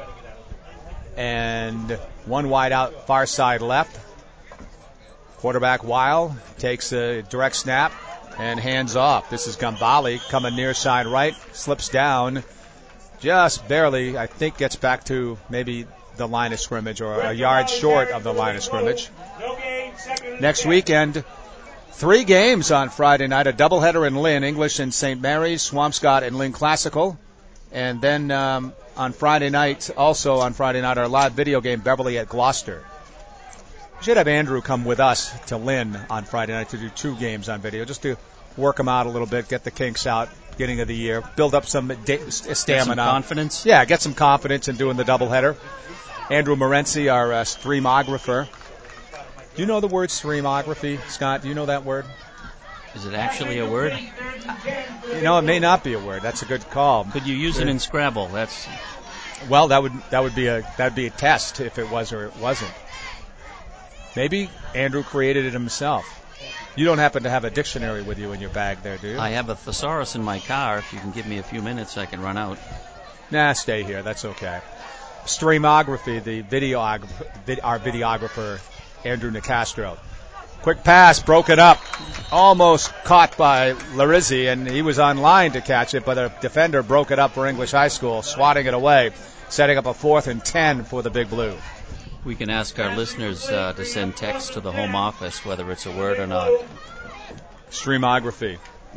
Speaker 1: And one wide out far side left. Quarterback Weil takes a direct snap and hands off. This is Gambale coming near side right. Slips down just barely. I think gets back to maybe the line of scrimmage or a yard short of the line of scrimmage. Next weekend, 3 games on Friday night. A doubleheader in Lynn, English and St. Mary's, Swampscott and Lynn Classical. And then on Friday night, our live video game, Beverly at Gloucester. We should have Andrew come with us to Lynn on Friday night to do 2 games on video, just to work them out a little bit, get the kinks out, beginning of the year, build up some stamina.
Speaker 2: Get some confidence?
Speaker 1: Yeah, get some confidence in doing the doubleheader. Andrew Morency, our streamographer. Do you know the word streamography, Scott? Do you know that word?
Speaker 2: Is it actually a word?
Speaker 1: You know, it may not be a word. That's a good call.
Speaker 2: Could you use it in Scrabble?
Speaker 1: Well, that would be a test if it was or it wasn't. Maybe Andrew created it himself. You don't happen to have a dictionary with you in your bag there, do you?
Speaker 2: I have a thesaurus in my car. If you can give me a few minutes, I can run out.
Speaker 1: Nah, stay here. That's okay. Streamography, our videographer, Andrew Nicastro. Quick pass, broken up. Almost caught by Larizzi, and he was on line to catch it, but a defender broke it up for English High School, swatting it away, setting up a 4th and 10 for the Big Blue.
Speaker 2: We can ask our listeners to send text to the home office, whether it's a word or not.
Speaker 1: Streamography.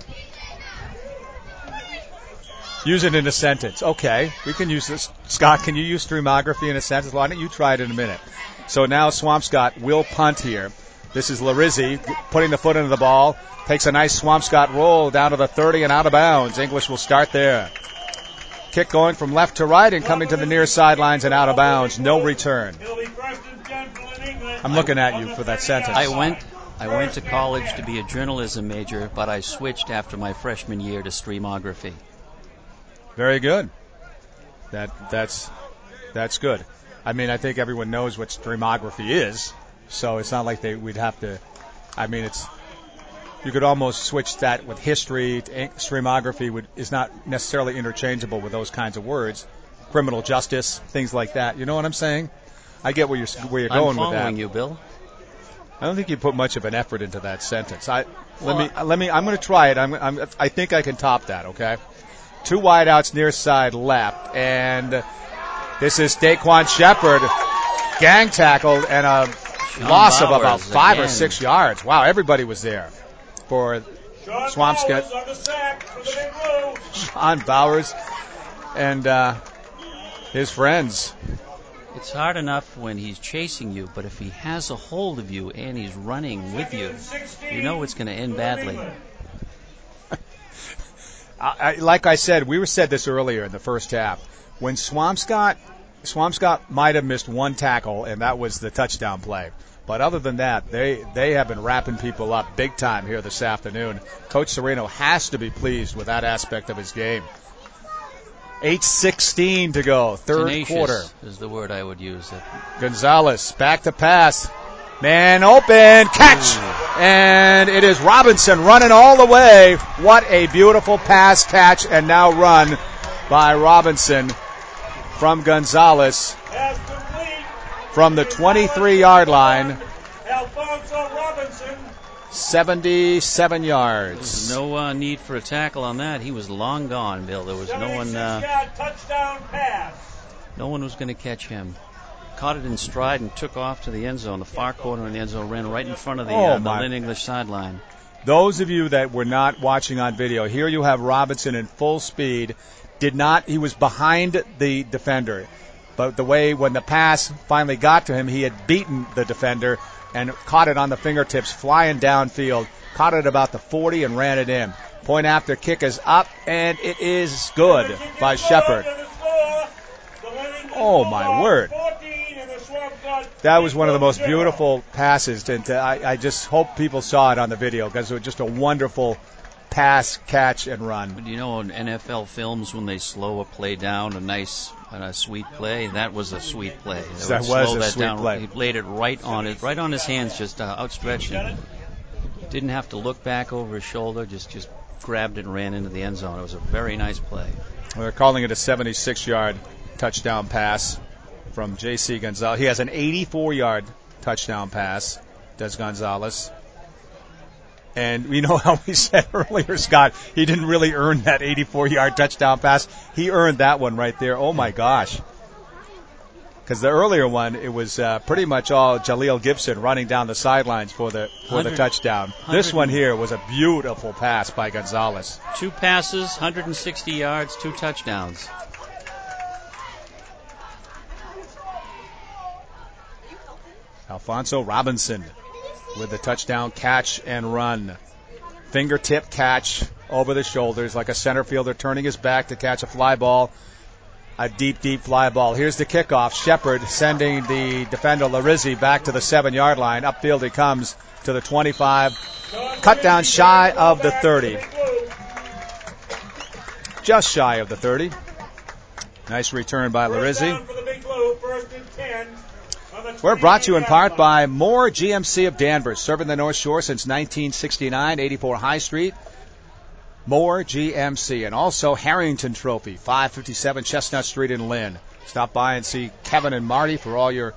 Speaker 1: Use it in a sentence. Okay, we can use this. Scott, can you use streamography in a sentence? Why don't you try it in a minute? So now Swampscott will punt here. This is Larizzi putting the foot into the ball. Takes a nice Swampscott roll down to the 30 and out of bounds. English will start there. Kick going from left to right and coming to the near sidelines and out of bounds. No return. I'm looking at you for that sentence.
Speaker 2: I went to college to be a journalism major, but I switched after my freshman year to streamography.
Speaker 1: Very good. That's good. I mean, I think everyone knows what streamography is, so it's not like we'd have to. I mean, you could almost switch that with history. Streamography is not necessarily interchangeable with those kinds of words. Criminal justice, things like that. You know what I'm saying? I get where you're going with that.
Speaker 2: I'm following you, Bill.
Speaker 1: I don't think you put much of an effort into that sentence. I'm going to try it. I think I can top that. Okay. 2 wideouts near side left, and this is Daquan Shepard, gang tackled and a loss of about 5 or 6 yards. Wow, everybody was there for Swampscott. Sean Bowers and his friends.
Speaker 2: It's hard enough when he's chasing you, but if he has a hold of you and he's running with you, you know it's going to end badly.
Speaker 1: Like I said, we said this earlier in the first half. When Swampscott might have missed 1 tackle, and that was the touchdown play. But other than that, they have been wrapping people up big time here this afternoon. Coach Sereno has to be pleased with that aspect of his game. 8:16 to go, third
Speaker 2: Tenacious
Speaker 1: quarter.
Speaker 2: Is the word I would use.
Speaker 1: Gonzalez back to pass. Man open, catch, and it is Robinson running all the way. What a beautiful pass, catch, and now run by Robinson from Gonzalez from the 23-yard line.
Speaker 14: Alfonso Robinson.
Speaker 1: 77 yards.
Speaker 2: No need for a tackle on that. He was long gone, Bill. There was no one.
Speaker 14: Touchdown pass.
Speaker 2: No one was going to catch him. Caught it in stride and took off to the end zone, the far corner in the end zone, ran right in front of the Lynn English sideline.
Speaker 1: Those of you that were not watching on video, here you have Robinson in full speed. He was behind the defender. But the way when the pass finally got to him, he had beaten the defender and caught it on the fingertips, flying downfield. Caught it about the 40 and ran it in. Point after kick is up, and it is good by Shepard. Oh, my word. That was one of the most beautiful passes. And I just hope people saw it on the video because it was just a wonderful pass, catch, and run.
Speaker 2: But you know, in NFL films, when they slow a play down, a sweet play, that was a sweet play.
Speaker 1: That was a sweet play.
Speaker 2: He laid it right on his hands, just outstretched it. Didn't have to look back over his shoulder, just grabbed it and ran into the end zone. It was a very nice play.
Speaker 1: They're calling it a 76-yard touchdown pass from J.C. Gonzalez. He has an 84-yard touchdown pass, does Gonzalez. And you know how we said earlier, Scott, he didn't really earn that 84-yard touchdown pass. He earned that one right there. Oh, my gosh. Because the earlier one, it was pretty much all Jaleel Gibson running down the sidelines for the touchdown. This one here was a beautiful pass by Gonzalez.
Speaker 2: 2 passes, 160 yards, 2 touchdowns.
Speaker 1: Alfonso Robinson with the touchdown catch and run. Fingertip catch over the shoulders like a center fielder turning his back to catch a fly ball. A deep, deep fly ball. Here's the kickoff. Shepard sending the defender Larizzi back to the 7-yard line. Upfield he comes to the 25. Cut down shy of the 30. Just shy of the 30. Nice return by Larizzi. We're brought to you in part by Moore GMC of Danvers, serving the North Shore since 1969, 84 High Street. Moore GMC, and also Harrington Trophy, 557 Chestnut Street in Lynn. Stop by and see Kevin and Marty for all your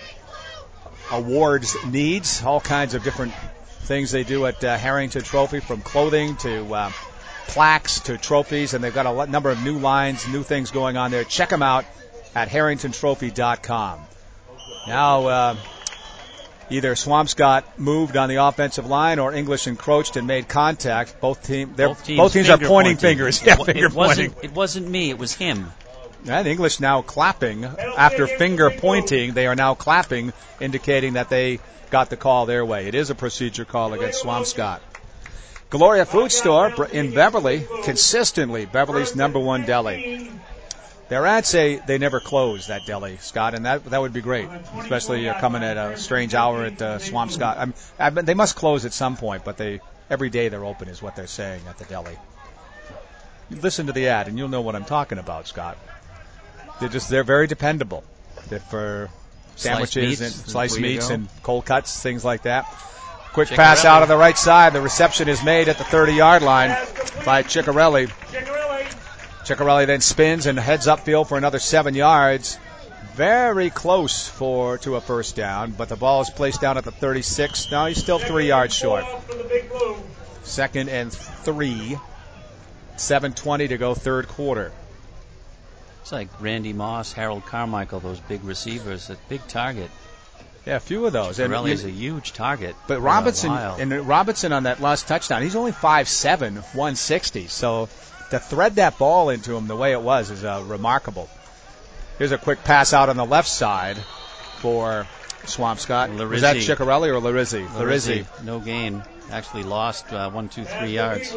Speaker 1: awards needs, all kinds of different things they do at Harrington Trophy, from clothing to plaques to trophies, and they've got a number of new lines, new things going on there. Check them out at harringtontrophy.com. Now, either Swampscott moved on the offensive line or English encroached and made contact. Both teams are pointing fingers. Yeah, finger pointing.
Speaker 2: It wasn't me. It was him.
Speaker 1: And English now clapping. After finger pointing, they are now clapping, indicating that they got the call their way. It is a procedure call against Swampscott. Gloria Food Store in Beverly, consistently Beverly's #1 deli. Their ads say they never close, that deli, Scott, and that would be great, especially coming at a strange hour at Swampscott. They must close at some point, but every day they're open is what they're saying at the deli. You listen to the ad, and you'll know what I'm talking about, Scott. They're very dependable. They're for sandwiches and sliced meats and cold cuts, things like that. Quick pass out of the right side. The reception is made at the 30-yard line by Ciccarelli. Ciccarelli then spins and heads upfield for another 7 yards. Very close to a first down, but the ball is placed down at the 36. No, he's still 3 yards short. 2nd and 3. 7:20 to go, third quarter.
Speaker 2: It's like Randy Moss, Harold Carmichael, those big receivers, a big target.
Speaker 1: Yeah, a few of those.
Speaker 2: Ciccarelli is a huge target.
Speaker 1: But Robinson on that last touchdown, he's only 5'7", 160. So to thread that ball into him the way it was is remarkable. Here's a quick pass out on the left side for Swampscott.
Speaker 2: Larizzi.
Speaker 1: Was that Ciccarelli or Larizzi?
Speaker 2: Larizzi. No gain. Actually lost 1, 2, 3 yards.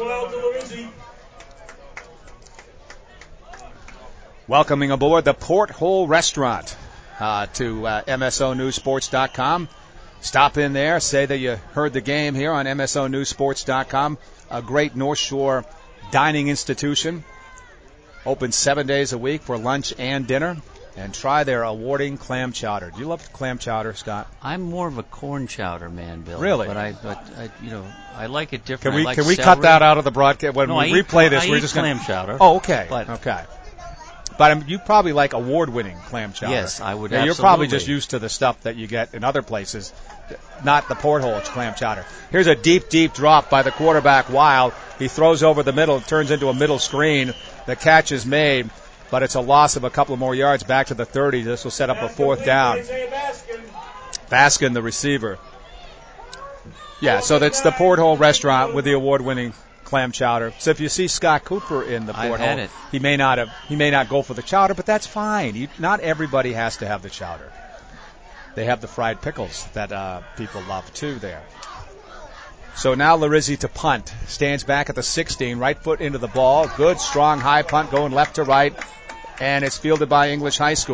Speaker 1: Welcoming aboard the Porthole Restaurant to MSONewsSports.com. Stop in there. Say that you heard the game here on MSONewsSports.com. A great North Shore dining institution. Open 7 days a week for lunch and dinner. And try their awarding clam chowder. Do you love clam chowder, Scott?
Speaker 2: I'm more of a corn chowder man, Bill.
Speaker 1: Really?
Speaker 2: But I like it different.
Speaker 1: Can we cut that out of the broadcast? When we replay this, we're just
Speaker 2: clam chowder.
Speaker 1: Oh, okay. Okay. But you probably like award-winning clam chowder.
Speaker 2: Yes, I would.
Speaker 1: You're probably just used to the stuff that you get in other places, not the Porthole clam chowder. Here's a deep, deep drop by the quarterback, Wild. He throws over the middle, turns into a middle screen. The catch is made, but it's a loss of a couple more yards back to the 30. This will set up a fourth down. Baskin, the receiver. Yeah, so that's the Porthole Restaurant with the award-winning clam chowder. So if you see Scott Cooper in the Porthole, he may not go for the chowder, but that's fine. Not everybody has to have the chowder. They have the fried pickles that people love too there. So now Larizzi to punt. Stands back at the 16, right foot into the ball. Good, strong, high punt going left to right, and it's fielded by English High School.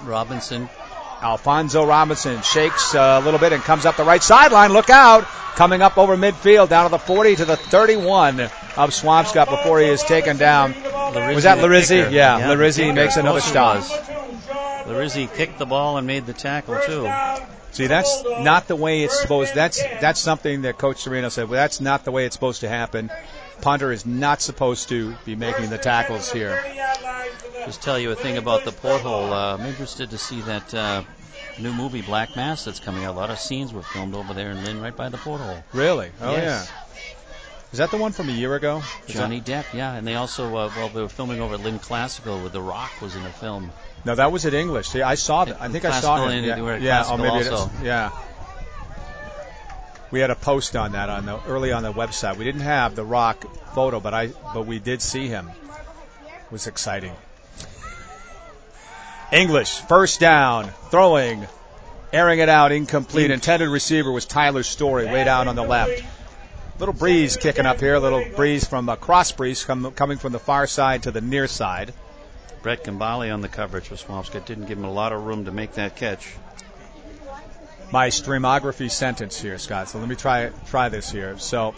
Speaker 2: Robinson.
Speaker 1: Alfonso Robinson shakes a little bit and comes up the right sideline. Look out. Coming up over midfield, down to the 40 to the 31 of Swampscott before he is taken down. Was that Larizzi? Yeah, Larizzi makes another stop.
Speaker 2: Larizzi kicked the ball and made the tackle, too.
Speaker 1: See, that's not the way it's supposed. That's something that Coach Serino said. Well, that's not the way it's supposed to happen. Punter is not supposed to be making the tackles here.
Speaker 2: Just tell you a thing about the porthole. I'm interested to see that new movie Black Mass that's coming out. A lot of scenes were filmed over there in Lynn, right by the porthole.
Speaker 1: Really? Oh,
Speaker 2: yes.
Speaker 1: Yeah. Is that the one from a year ago?
Speaker 2: Johnny Depp, yeah. And they also, they were filming over at Lynn Classical where The Rock was in the film.
Speaker 1: No, that was at English. See, I saw that. I think I saw it. Yeah, oh, maybe
Speaker 2: also.
Speaker 1: Yeah. We had a post on that early on the website. We didn't have the Rock photo, but we did see him. It was exciting. English, first down, throwing, airing it out, incomplete. Intended receiver was Tyler Story, way down on the left. Little breeze kicking up here, a little breeze from a cross breeze coming from the far side to the near side.
Speaker 2: Brett Gambale on the coverage for Swampscott didn't give him a lot of room to make that catch.
Speaker 1: My streamography sentence here, Scott. So let me try this here. So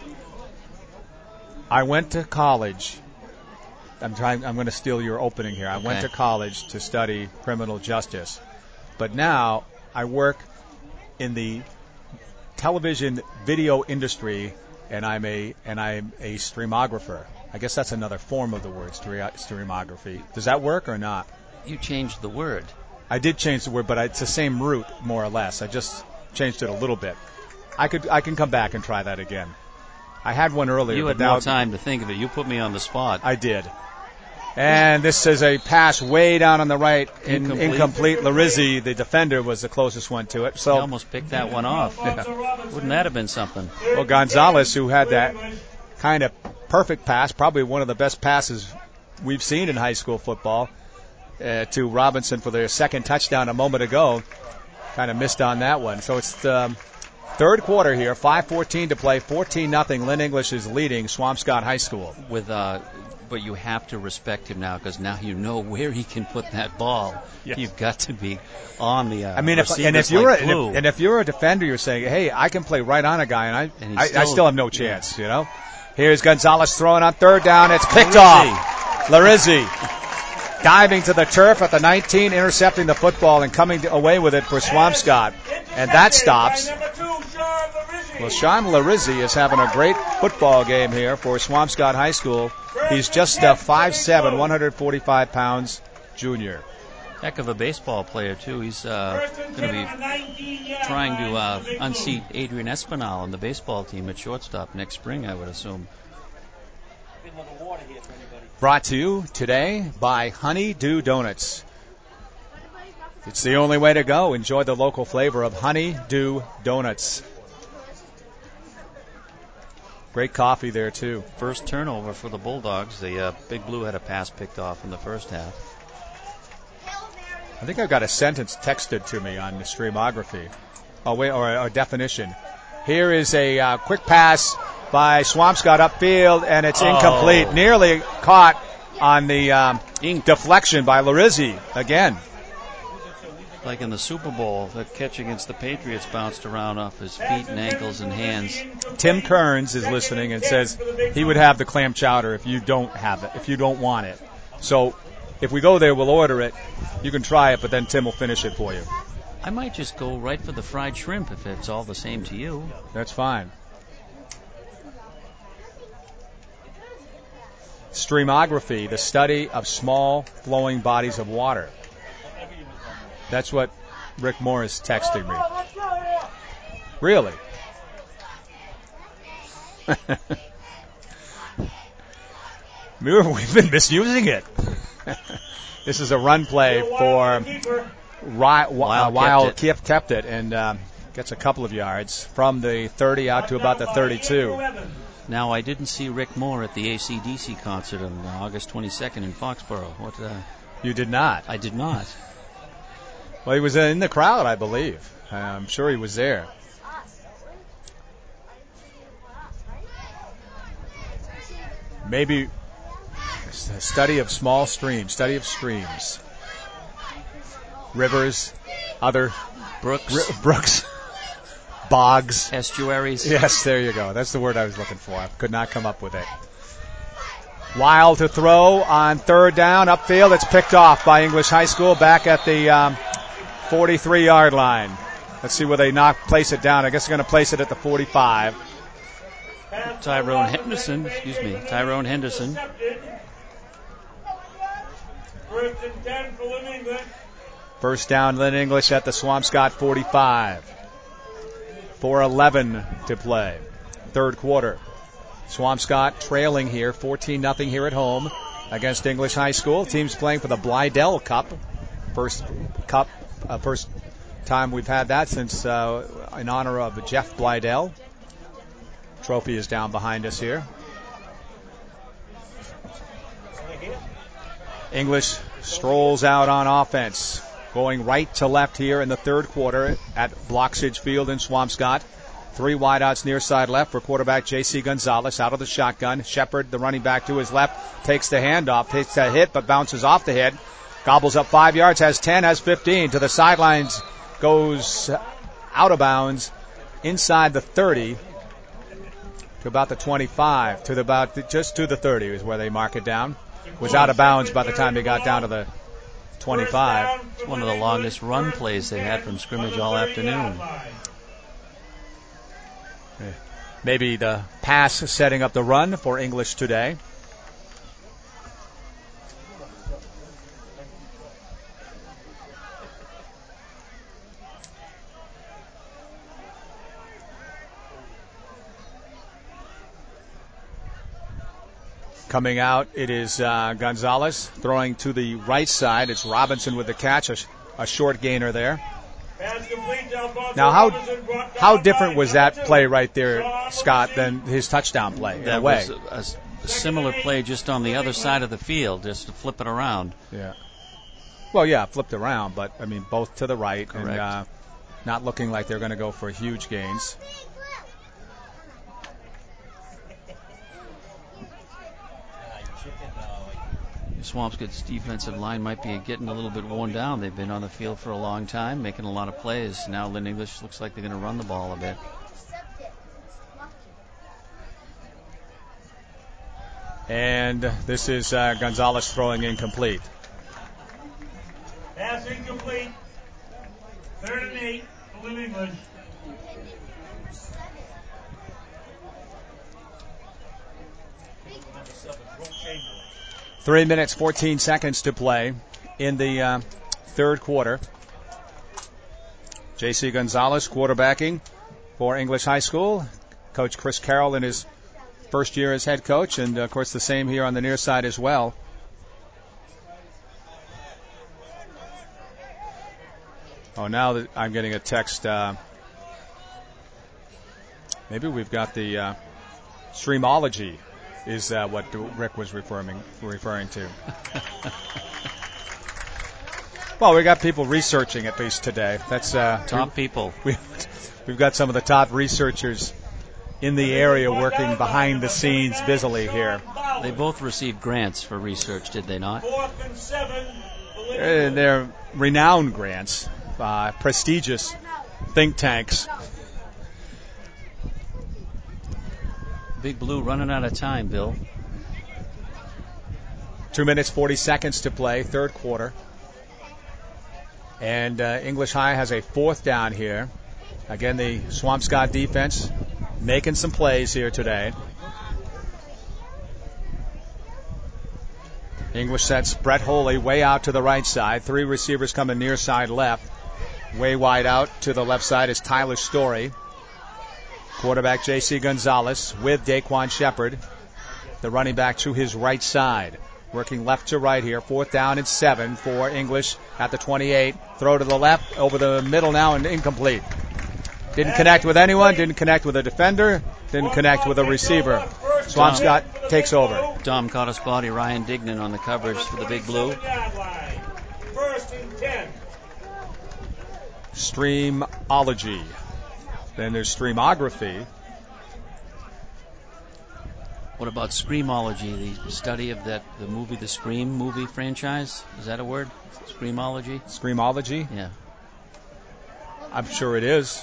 Speaker 1: I went to college. I'm going to steal your opening here. I went to college to study criminal justice, but now I work in the television video industry, and I'm a streamographer. I guess that's another form of the word, streamography. Does that work or not?
Speaker 2: You changed the word.
Speaker 1: I did change the word, but it's the same root, more or less. I just changed it a little bit. I can come back and try that again. I had one earlier.
Speaker 2: You had more time to think of it. You put me on the spot.
Speaker 1: I did. And this is a pass way down on the right, incomplete. Larizzi, the defender, was the closest one to it. So
Speaker 2: he almost picked that one off. Yeah. Wouldn't that have been something?
Speaker 1: Well, Gonzalez, who had that kind of perfect pass, probably one of the best passes we've seen in high school football, to Robinson for their second touchdown a moment ago, kind of missed on that one. So it's third quarter here, 5:14 to play, 14-0. Lynn English is leading Swampscott High School.
Speaker 2: But you have to respect him now because now you know where he can put that ball.
Speaker 1: Yes.
Speaker 2: You've got to be on the.
Speaker 1: If you're a defender, you're saying, "Hey, I can play right on a guy, and I still have no chance." You know. Here's Gonzalez throwing on third down. It's picked off. Larizzi diving to the turf at the 19, intercepting the football and coming away with it for Swampscott, and that stops. Well, Sean Larizzi is having a great football game here for Swampscott High School. He's just 5'7", 145 pounds, junior.
Speaker 2: Heck of a baseball player, too. He's going to be trying to unseat Adrian Espinal on the baseball team at shortstop next spring, I would assume.
Speaker 1: Brought to you today by Honey-Dew Donuts. It's the only way to go. Enjoy the local flavor of Honey-Dew Donuts. Great coffee there, too.
Speaker 2: First turnover for the Bulldogs. The Big Blue had a pass picked off in the first half.
Speaker 1: I think I've got a sentence texted to me on the streamography. Or a definition. Here is a quick pass by Swampscott upfield, and it's incomplete. Nearly caught on the deflection by Larizzi again.
Speaker 2: Like in the Super Bowl, that catch against the Patriots bounced around off his feet and ankles and hands.
Speaker 1: Tim Kearns is listening and says he would have the clam chowder if you don't have it, if you don't want it. So if we go there, we'll order it. You can try it, but then Tim will finish it for you.
Speaker 2: I might just go right for the fried shrimp if it's all the same to you.
Speaker 1: That's fine. Streamography, the study of small flowing bodies of water. That's what Rick Moore is texting me. Really? We've been misusing it. This is a run play for Wild kept it and gets a couple of yards from the 30 out to about the 32.
Speaker 2: Now, I didn't see Rick Moore at the AC/DC concert on August 22nd in Foxborough.
Speaker 1: You did not?
Speaker 2: I did not.
Speaker 1: Well, he was in the crowd, I believe. I'm sure he was there. Maybe a study of streams. rivers, other
Speaker 2: brooks,
Speaker 1: bogs,
Speaker 2: estuaries.
Speaker 1: Yes, there you go. That's the word I was looking for. I could not come up with it. Wild to throw on third down. Upfield, it's picked off by English High School back at the 43-yard line. Let's see where they place it down. I guess they're going to place it at the 45.
Speaker 2: Tyrone Henderson.
Speaker 14: First and 10 for Lynn English.
Speaker 1: First down, Lynn English at the Swampscott 45. 4:11 to play. Third quarter. Swampscott trailing here, 14-0 here at home against English High School. Teams playing for the Blydell Cup. First time we've had that since in honor of Jeff Blydell. Trophy is down behind us here. English strolls out on offense, going right to left here in the third quarter at Bloxage Field in Swampscott. 3 wideouts near side left for quarterback J.C. Gonzalez out of the shotgun. Shepard, the running back, to his left, takes the handoff, takes a hit, but bounces off the hit. Gobbles up 5 yards, has 10, has 15. To the sidelines, goes out of bounds inside the 30 to about the 25, just to the 30 is where they mark it down. Was out of bounds by the time they got down to the 25.
Speaker 2: It's one of the longest run plays they had from scrimmage all afternoon.
Speaker 1: Maybe the pass setting up the run for English today. Coming out, it is Gonzalez throwing to the right side. It's Robinson with the catch, a short gainer there. Now, how different was that play right there, Scott, than his touchdown play?
Speaker 2: That was a similar play just on the other side of the field, just to flip it around.
Speaker 1: Yeah. Well, yeah, flipped around, but, I mean, both to the right.
Speaker 2: Correct.
Speaker 1: And not looking like they're going to go for huge gains.
Speaker 2: Swampscott's defensive line might be getting a little bit worn down. They've been on the field for a long time, making a lot of plays. Now Lynn English looks like they're going to run the ball a bit.
Speaker 1: And this is Gonzalez throwing incomplete.
Speaker 14: Pass incomplete. 3rd and 8 for Lynn English. Chamberlain.
Speaker 1: 3 minutes, 14 seconds to play in the third quarter. J.C. Gonzalez quarterbacking for English High School. Coach Chris Carroll in his first year as head coach, and, of course, the same here on the near side as well. Oh, now that I'm getting a text. Maybe we've got the Streamology. Is what Rick was referring to. Well, we got people researching at least today. That's
Speaker 2: top people.
Speaker 1: We've got some of the top researchers in the area working behind the scenes busily here.
Speaker 2: They both received grants for research, did they not?
Speaker 14: 4th and 7.
Speaker 1: They're renowned grants, prestigious think tanks.
Speaker 2: Big Blue running out of time, Bill.
Speaker 1: 2 minutes, 40 seconds to play, third quarter. And English High has a 4th down here. Again, the Swampscott defense making some plays here today. English sets Brett Holy way out to the right side. 3 receivers coming near side left. Way wide out to the left side is Tyler Story. Quarterback J.C. Gonzalez with Daquan Shepard, the running back to his right side. Working left to right here. 4th down and 7 for English at the 28. Throw to the left, over the middle now, and incomplete. Didn't connect with anyone, didn't connect with a defender, didn't connect with a receiver. Swampscott takes over.
Speaker 2: Dom caught his body, Ryan Dignan on the coverage for the Big Blue.
Speaker 14: 1st and 10.
Speaker 1: Streamology. Then there's Streamography.
Speaker 2: What about Screamology, the study of the Scream movie franchise? Is that a word? Screamology?
Speaker 1: Screamology?
Speaker 2: Yeah.
Speaker 1: I'm sure it is.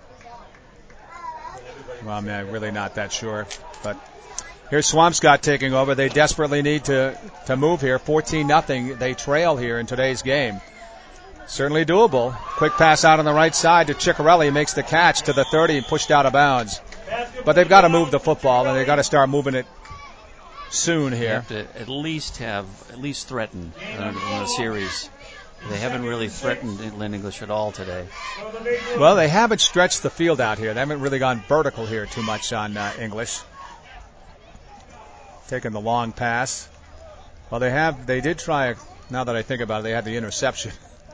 Speaker 1: Well, I'm really not that sure. But here's Swampscott taking over. They desperately need to move here. 14-0. They trail here in today's game. Certainly doable. Quick pass out on the right side to Ciccarelli. Makes the catch to the 30 and pushed out of bounds. But they've got to move the football, and they've got to start moving it soon here.
Speaker 2: They have to at least threaten in the series. They haven't really threatened Lynn English at all today.
Speaker 1: Well, they haven't stretched the field out here. They haven't really gone vertical here too much on English. Taking the long pass. Well, they did try, now that I think about it, they had the interception.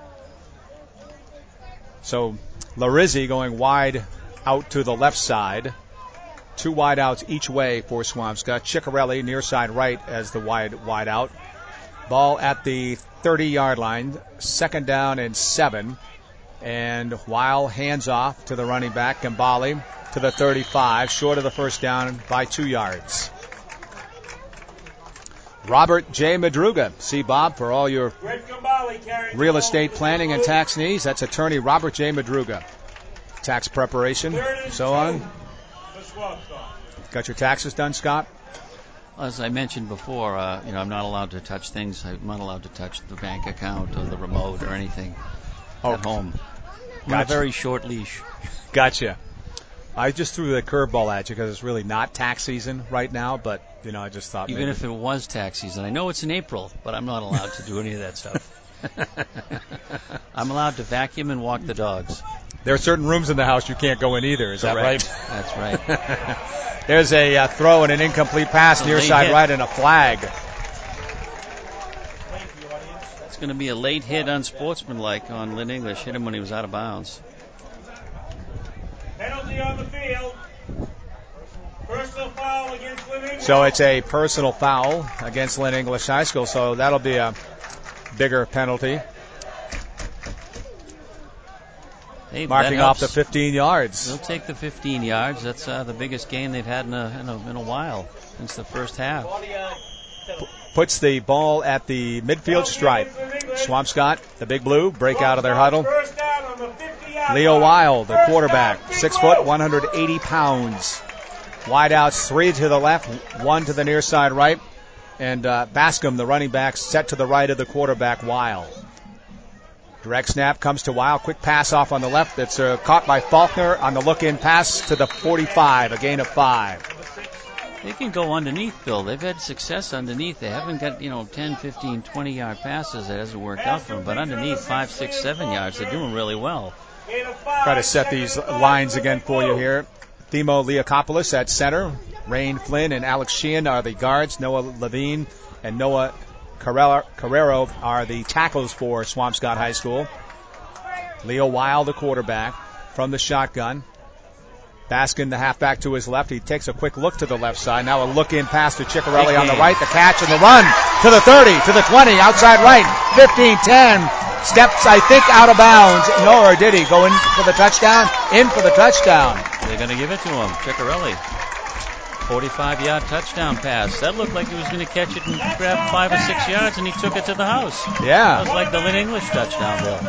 Speaker 1: So Larizzi going wide out to the left side. 2 wide outs each way for Swampscott. Ciccarelli near side right as the wide out. Ball at the 30-yard line. 2nd down and 7. And Weil hands off to the running back, Gambale, to the 35, short of the first down by 2 yards. Robert J. Madruga. See Bob for all your real estate planning and tax needs. That's attorney Robert J. Madruga. Tax preparation, so on. Got your taxes done, Scott?
Speaker 2: As I mentioned before, I'm not allowed to touch things. I'm not allowed to touch the bank account or the remote or anything at home. I'm on a very short leash.
Speaker 1: Gotcha. I just threw the curveball at you because it's really not tax season right now, but, I just thought
Speaker 2: Even if it was tax season. I know it's in April, but I'm not allowed to do any of that stuff. I'm allowed to vacuum and walk the dogs.
Speaker 1: There are certain rooms in the house you can't go in either. Is that right?
Speaker 2: That's right.
Speaker 1: There's a throw and an incomplete pass near side right and a flag.
Speaker 2: It's going to be a late hit unsportsmanlike on Lynn English. Hit him when he was out of bounds.
Speaker 14: Penalty on the field. Personal foul against Lynn English.
Speaker 1: So it's a personal foul against Lynn English High School. So that'll be a bigger penalty.
Speaker 2: Hey,
Speaker 1: marking off the 15 yards.
Speaker 2: They'll take the 15 yards. That's the biggest gain they've had in a while since the first half.
Speaker 1: Puts the ball at the midfield stripe. Swampscott, the Big Blue, break out of their huddle. Leo Weil, the quarterback, 6 foot, 180 pounds. Wide outs, 3 to the left, 1 to the near side right. And Bascom, the running back, set to the right of the quarterback, Weil. Direct snap comes to Weil. Quick pass off on the left. It's caught by Faulkner on the look-in pass to the 45, a gain of 5.
Speaker 2: They can go underneath, Bill. They've had success underneath. They haven't got, 10, 15, 20-yard passes. That hasn't worked out for them. But underneath, 5, 6, 7 yards, they're doing really well.
Speaker 1: Try to set these lines again for you here. Themo Leakopoulos at center. Rain Flynn and Alex Sheehan are the guards. Noah Levine and Noah Carrero are the tackles for Swampscott High School. Leo Weil, the quarterback, from the shotgun. Baskin, the halfback, to his left. He takes a quick look to the left side. Now a look-in pass to Ciccarelli on the right. The catch and the run to the 30, to the 20, outside right, 15-10. Steps, I think, out of bounds. No, or did he go in for the touchdown? In for the touchdown.
Speaker 2: They're going to give it to him, Ciccarelli. 45-yard touchdown pass. That looked like he was going to catch it and grab 5 or 6 yards, and he took it to the house.
Speaker 1: Yeah.
Speaker 2: That was like the Lynn English touchdown, Bill.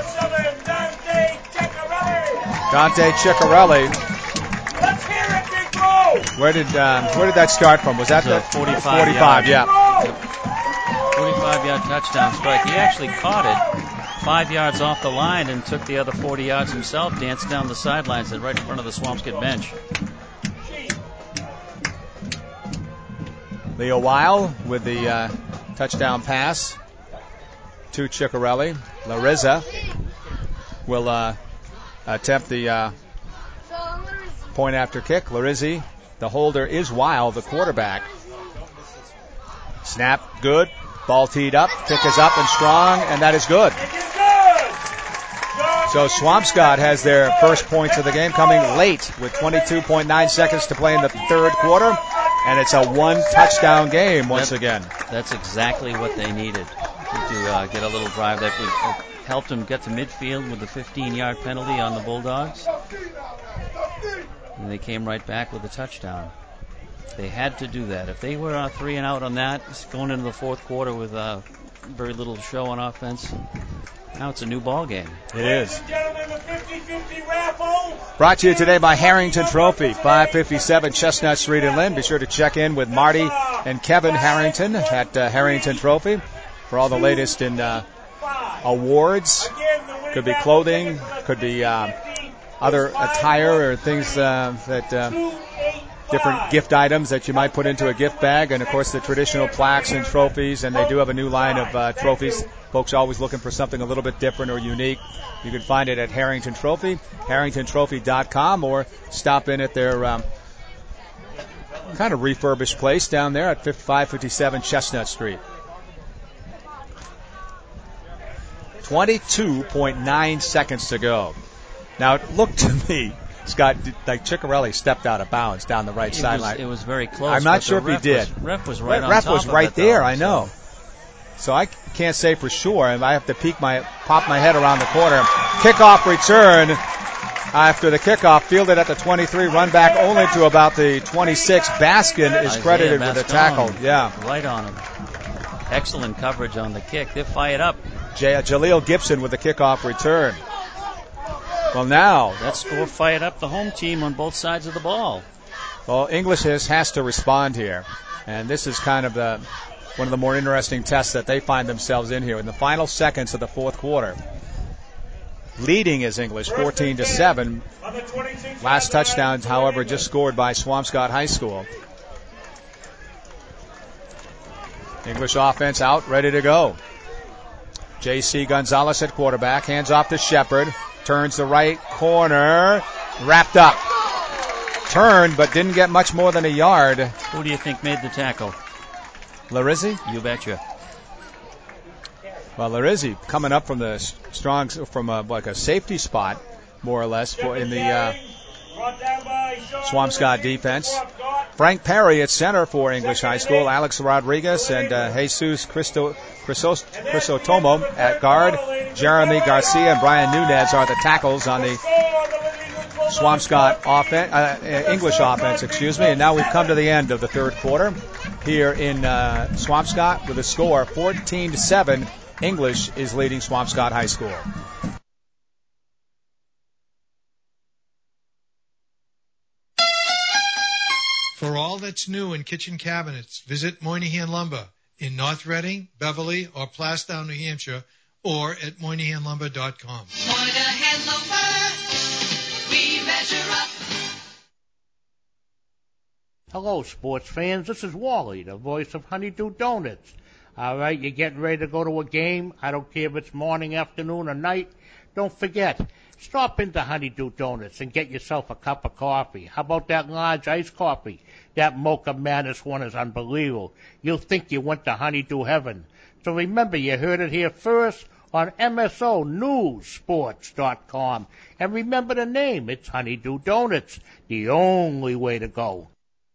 Speaker 1: Dante Ciccarelli.
Speaker 14: Let's hear it, Big Blue.
Speaker 1: Where did that start from? Was that the
Speaker 2: 45?
Speaker 1: 45, yeah.
Speaker 2: 45-yard touchdown strike. He actually caught it 5 yards off the line and took the other 40 yards himself, danced down the sidelines and right in front of the Swampscott bench.
Speaker 1: Leo Weil with the touchdown pass to Ciccarelli. Larissa will attempt the point after kick. Larizzi, the holder, is Weil, the quarterback. Snap, good. Ball teed up. Kick is up and strong, and that is good. So Swampscott has their first points of the game coming late with 22.9 seconds to play in the third quarter. And it's a one-touchdown game once again.
Speaker 2: That's exactly what they needed to get a little drive that helped them get to midfield with the 15-yard penalty on the Bulldogs. And they came right back with a touchdown. They had to do that. If they were 3 and out on that, going into the fourth quarter with very little show on offense, now it's a new ball game.
Speaker 1: It is.
Speaker 14: Gentlemen, the 50-50 raffle.
Speaker 1: Brought to you today by Harrington Trophy, 557 Chestnut Street in Lynn. Be sure to check in with Marty and Kevin Harrington at Harrington Trophy for all the latest in awards. Could be clothing, could be other attire or things different gift items that you might put into a gift bag, and of course the traditional plaques and trophies, and they do have a new line of trophies. Folks always looking for something a little bit different or unique. You can find it at Harrington Trophy, harringtontrophy.com, or stop in at their kind of refurbished place down there at 557 Chestnut Street. 22.9 seconds to go. Now it looked to me, Scott, like Ciccarelli stepped out of bounds down the right sideline.
Speaker 2: It was very close.
Speaker 1: I'm not sure if he did.
Speaker 2: Ref was right on
Speaker 1: Ref
Speaker 2: top
Speaker 1: was
Speaker 2: of
Speaker 1: right
Speaker 2: it,
Speaker 1: there,
Speaker 2: though,
Speaker 1: I know. So I can't say for sure, and I have to pop my head around the corner. Kickoff return after the kickoff, fielded at the 23, run back only to about the 26. Baskin is credited with the tackle. Yeah.
Speaker 2: Right on him. Excellent coverage on the kick. They're fired up.
Speaker 1: Jaleel Gibson with the kickoff return. Well, now
Speaker 2: that score fired up the home team on both sides of the ball.
Speaker 1: Well, English has to respond here, and this is kind of one of the more interesting tests that they find themselves in here in the final seconds of the fourth quarter. Leading is English 14-7. Last touchdown, however, just scored by Swampscott High School. English offense out, ready to go. J.C. Gonzalez at quarterback, hands off to Shepard, turns the right corner, wrapped up. Turned, but didn't get much more than a yard.
Speaker 2: Who do you think made the tackle?
Speaker 1: Larizzi?
Speaker 2: You betcha.
Speaker 1: Well, Larizzi coming up from the like a safety spot, more or less, in the Swampscott defense. Frank Perry at center for English High School. Alex Rodriguez and Jesus Crisotomo at guard. Jeremy Garcia and Brian Nunez are the tackles on the Swampscott English offense, And now we've come to the end of the third quarter here in Swampscott with a score 14-7. English is leading Swampscott High School.
Speaker 7: For all that's new in kitchen cabinets, visit Moynihan Lumber in North Reading, Beverly, or Plastown, New Hampshire, or at MoynihanLumber.com.
Speaker 3: Moynihan Lumber, we measure up.
Speaker 9: Hello, sports fans. This is Wally, the voice of Honeydew Donuts. All right, you're getting ready to go to a game. I don't care if it's morning, afternoon, or night. Don't forget, stop into Honeydew Donuts and get yourself a cup of coffee. How about that large iced coffee? That Mocha Madness one is unbelievable. You'll think you went to Honeydew Heaven. So remember, you heard it here first on MSONewsSports.com. And remember the name. It's Honeydew Donuts, the only way to go.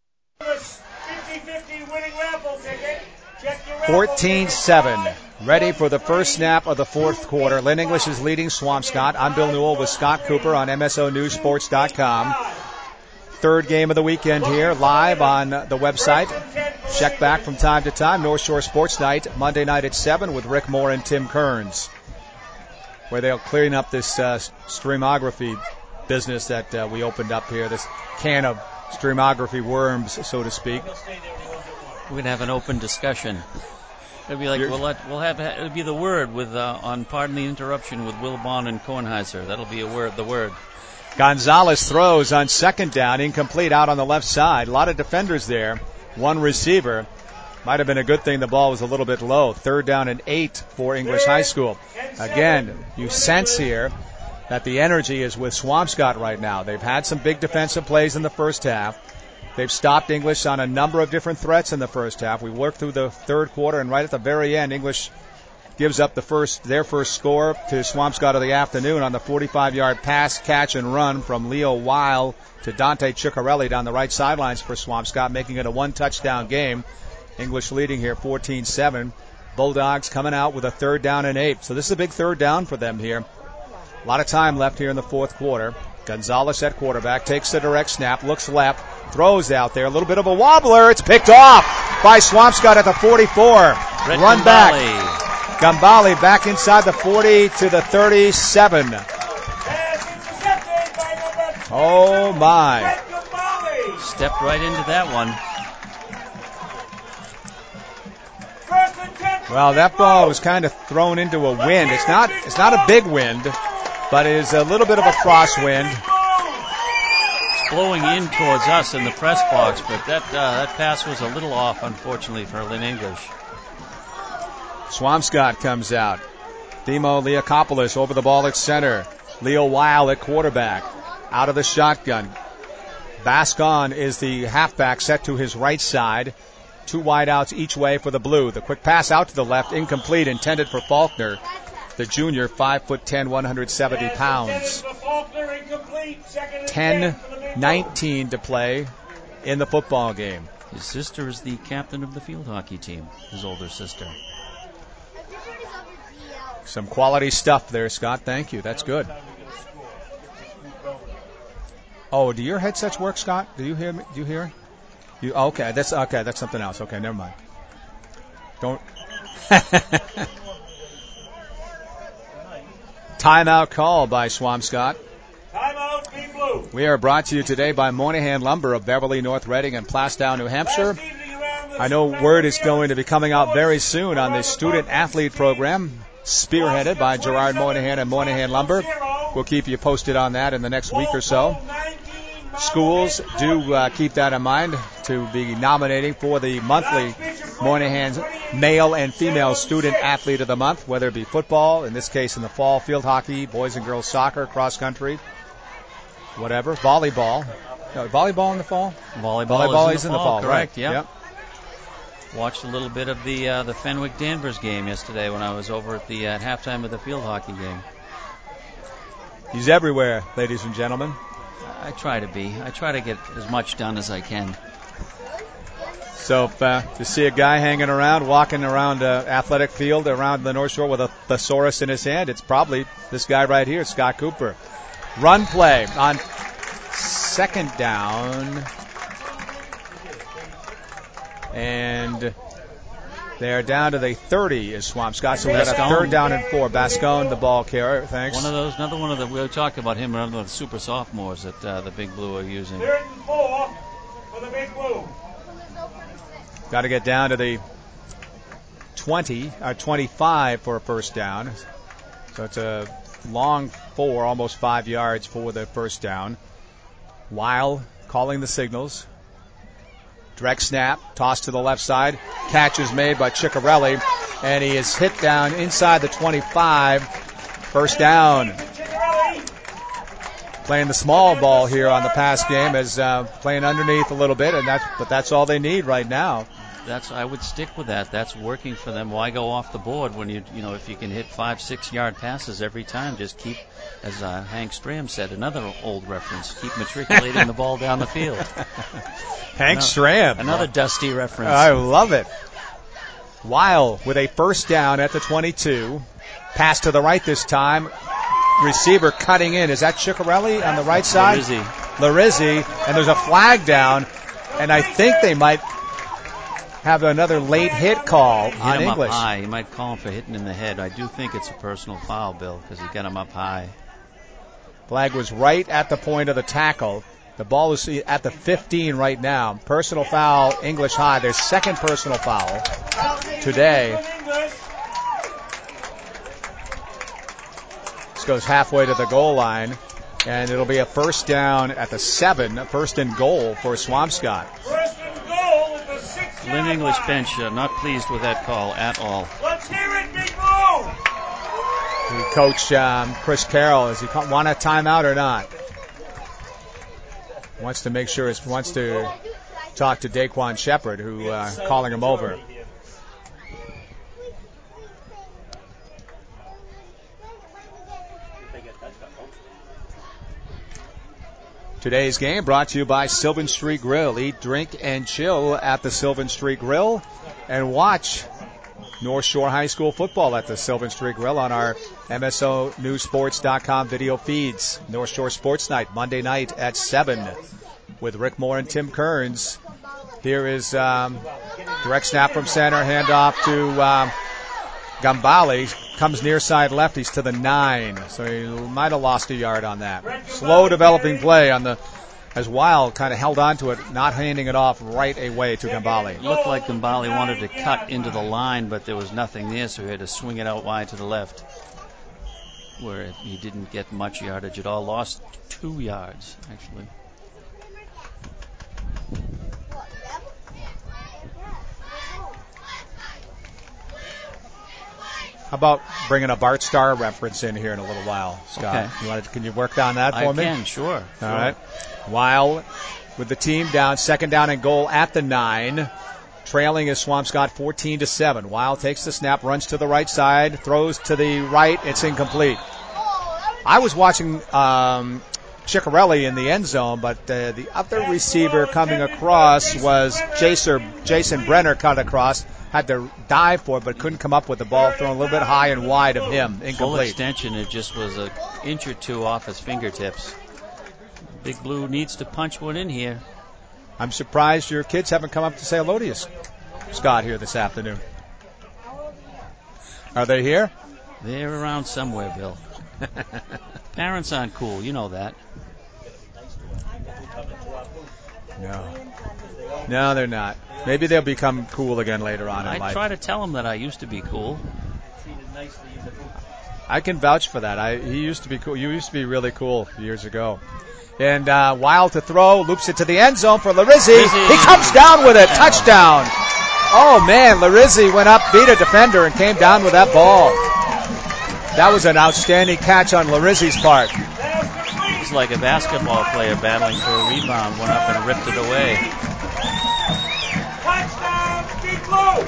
Speaker 14: 50-50 winning raffle ticket.
Speaker 1: 14-7. Ready for the first snap of the fourth quarter. Lynn English is leading Swampscott. I'm Bill Newell with Scott Cooper on MSONewsSports.com. Third game of the weekend here, live on the website. Check back from time to time. North Shore Sports Night, Monday night at 7 with Rick Moore and Tim Kearns, where they're clearing up this streamography business that we opened up here, this can of streamography worms, so to speak.
Speaker 2: We're going to have an open discussion. It'll be like it'll be the word with on Pardon the Interruption with Will Bond and Kornheiser. That'll be the word.
Speaker 1: Gonzalez throws on second down, incomplete out on the left side. A lot of defenders there. One receiver. Might have been a good thing the ball was a little bit low. 3rd down and 8 for English High School. Again, you sense here that the energy is with Swampscott right now. They've had some big defensive plays in the first half. They've stopped English on a number of different threats in the first half. We worked through the third quarter, and right at the very end, English gives up their first score to Swampscott of the afternoon on the 45-yard pass, catch, and run from Leo Weil to Dante Ciccarelli down the right sidelines for Swampscott, making it a one-touchdown game. English leading here 14-7. Bulldogs coming out with a 3rd down and 8. So this is a big 3rd down for them here. A lot of time left here in the fourth quarter. Gonzalez at quarterback, takes the direct snap, looks left, throws out there. A little bit of a wobbler. It's picked off by Swampscott at the 44. Run back. Gambale back inside the 40 to the 37. Oh, my.
Speaker 2: Stepped right into that one.
Speaker 1: Well, that ball was kind of thrown into a wind. It's not a big wind, but it is a little bit of a crosswind.
Speaker 2: It's blowing in towards us in the press box, but that pass was a little off, unfortunately, for Lynn English.
Speaker 1: Swampscott comes out. Demo Leakopoulos over the ball at center. Leo Weil at quarterback. Out of the shotgun. Bascon is the halfback set to his right side. 2 wideouts each way for the Blue. The quick pass out to the left, incomplete, intended for Faulkner. The junior, 5'10", 170 pounds. 10-19 to play in the football game.
Speaker 2: His sister is the captain of the field hockey team, his older sister.
Speaker 1: Some quality stuff there, Scott. Thank you. That's good. Oh, do your headsets work, Scott? Do you hear me? Do you hear? Okay, that's something else. Okay, never mind. Don't. Timeout call by Swampscott.
Speaker 14: Timeout, Big Blue.
Speaker 1: We are brought to you today by Moynihan Lumber of Beverly, North Reading, and Plastow, New Hampshire. I know word is going to be coming out very soon on the student athlete program, spearheaded by Gerard Moynihan and Moynihan Lumber. We'll keep you posted on that in the next week or so. Schools do keep that in mind to be nominating for the monthly Moynihan's male and female student athlete of the month, whether it be football, in this case in the fall, field hockey, boys and girls soccer, cross country, whatever, volleyball. No, volleyball in the fall?
Speaker 2: Volleyball
Speaker 1: is in the fall,
Speaker 2: correct,
Speaker 1: right?
Speaker 2: Yep. Watched a little bit of the Fenwick Danvers game yesterday when I was over at the halftime of the field hockey game.
Speaker 1: He's everywhere, ladies and gentlemen.
Speaker 2: I try to be. I try to get as much done as I can.
Speaker 1: So to see a guy hanging around, walking around athletic field around the North Shore with a thesaurus in his hand, it's probably this guy right here, Scott Cooper. Run play on second down. And they're down to the 30 is Swampscott. So we got a 3rd down and 4. Bascon, the ball carrier. Thanks.
Speaker 2: Another one of the, we talked about him, another of the super sophomores that the Big Blue are using.
Speaker 14: 3rd and 4 for the Big Blue.
Speaker 1: Got to get down to the 25 for a first down. So it's a long 4, almost 5 yards for the first down. Weil calling the signals. Direct snap, toss to the left side. Catch is made by Ciccarelli, and he is hit down inside the 25. First down. Playing the small ball here on the pass game, as playing underneath a little bit, but that's all they need right now.
Speaker 2: I would stick with that. That's working for them. Why go off the board when if you can hit 5-6 yard passes every time? Just keep, as Hank Stram said, another old reference, keep matriculating the ball down the field.
Speaker 1: Hank Stram.
Speaker 2: Another dusty reference.
Speaker 1: I love it. Weil with a first down at the 22. Pass to the right this time. Receiver cutting in. Is that Ciccarelli on the right side? Larizzi. And there's a flag down. And I think they might have another late hit call on English.
Speaker 2: Up high. He might call him for hitting in the head. I do think it's a personal foul, Bill, because he got him up high.
Speaker 1: Flag was right at the point of the tackle. The ball is at the 15 right now. Personal foul, English high. Their second personal foul today. This goes halfway to the goal line, and it'll be a first down at the 7, a first and goal for Swampscott.
Speaker 14: First and goal at the 6.
Speaker 2: Lynn English bench not pleased with that call at all.
Speaker 14: Let's hear it, Big Blue.
Speaker 1: Coach Chris Carroll, does he want a timeout or not? Wants to make sure, wants to talk to Daquan Shepard, who calling him over. Today's game brought to you by Sylvan Street Grill. Eat, drink, and chill at the Sylvan Street Grill, and watch North Shore High School football at the Sylvan Street Grill on our MSONewsSports.com video feeds. North Shore Sports Night, Monday night at 7. with Rick Moore and Tim Kearns. Here is direct snap from center, handoff to Gambale. Comes near side left. He's to the 9, so he might have lost a yard on that. Slow developing play as Wild kind of held on to it, not handing it off right away to Gambale.
Speaker 2: It looked like Gambale wanted to cut into the line, but there was nothing there, so he had to swing it out wide to the left, where he didn't get much yardage at all. Lost 2 yards, actually.
Speaker 1: How about bringing a Bart Starr reference in here in a little while, Scott?
Speaker 2: Okay.
Speaker 1: Can you work on that for me?
Speaker 2: I can, sure.
Speaker 1: All right. Wild with the team down, 2nd down and goal at the 9. Trailing is Swampscott 14-7. Wild takes the snap, runs to the right side, throws to the right. It's incomplete. I was watching Ciccarelli in the end zone, but the other receiver coming across was Jason Brenner cut across. Had to dive for it, but couldn't come up with the ball, thrown a little bit high and wide of him. Incomplete.
Speaker 2: Full extension, it just was an inch or two off his fingertips. Big Blue needs to punch one in here.
Speaker 1: I'm surprised your kids haven't come up to say hello to you, Scott, here this afternoon. Are they here?
Speaker 2: They're around somewhere, Bill. Parents aren't cool, you know that.
Speaker 1: No, they're not. Maybe they'll become cool again later on in life.
Speaker 2: I try to tell them that I used to be cool.
Speaker 1: I can vouch for that. He used to be cool. You used to be really cool years ago. And Wild to throw, loops it to the end zone for Larizzi. He comes down with it. Touchdown. Oh, man, Larizzi went up, beat a defender, and came down with that ball. That was an outstanding catch on Larizzi's part.
Speaker 2: He's like a basketball player battling for a rebound, went up and ripped it away.
Speaker 14: Touchdown, Big Blue!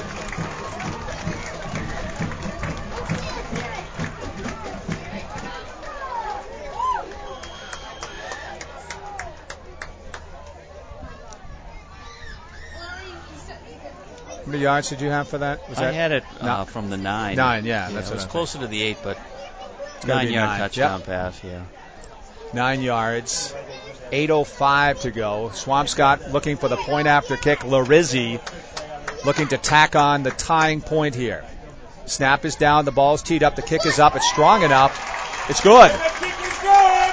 Speaker 1: How many yards did you have for that?
Speaker 2: I had it from the 9.
Speaker 1: 9, yeah. That's
Speaker 2: it was
Speaker 1: what
Speaker 2: closer to the 8, but 9-yard touchdown pass, yeah.
Speaker 1: 9 yards. 8:05 to go. Swampscott looking for the point after kick. Larizzi looking to tack on the tying point here. Snap is down. The ball's teed up. The kick is up. It's strong enough. It's good.
Speaker 14: And the kick is good!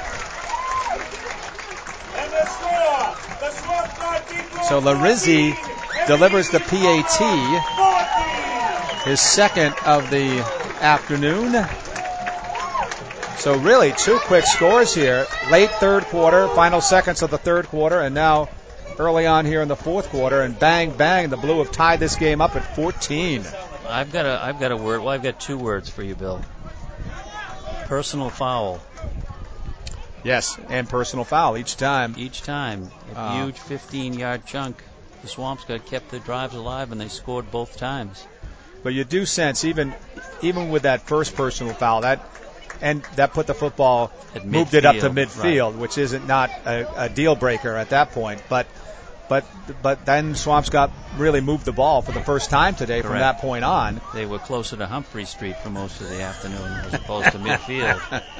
Speaker 14: And the score! The Swampscott Big Blue
Speaker 1: So Larizzi delivers the PAT, his second of the afternoon. So really 2 quick scores here. Late third quarter, final seconds of the third quarter, and now early on here in the fourth quarter, and bang, bang, the Blue have tied this game up at 14.
Speaker 2: I've got a word. Well, I've got 2 words for you, Bill. Personal foul.
Speaker 1: Yes, and personal foul each time.
Speaker 2: Each time. A huge 15-yard chunk. The Swampscott kept the drives alive, and they scored both times.
Speaker 1: But you do sense, even with that first personal foul, that put the football, moved it up to midfield, right, which isn't not a deal breaker at that point. But then Swampscott really moved the ball for the first time today. Correct. From that point on.
Speaker 2: They were closer to Humphrey Street for most of the afternoon as opposed to midfield.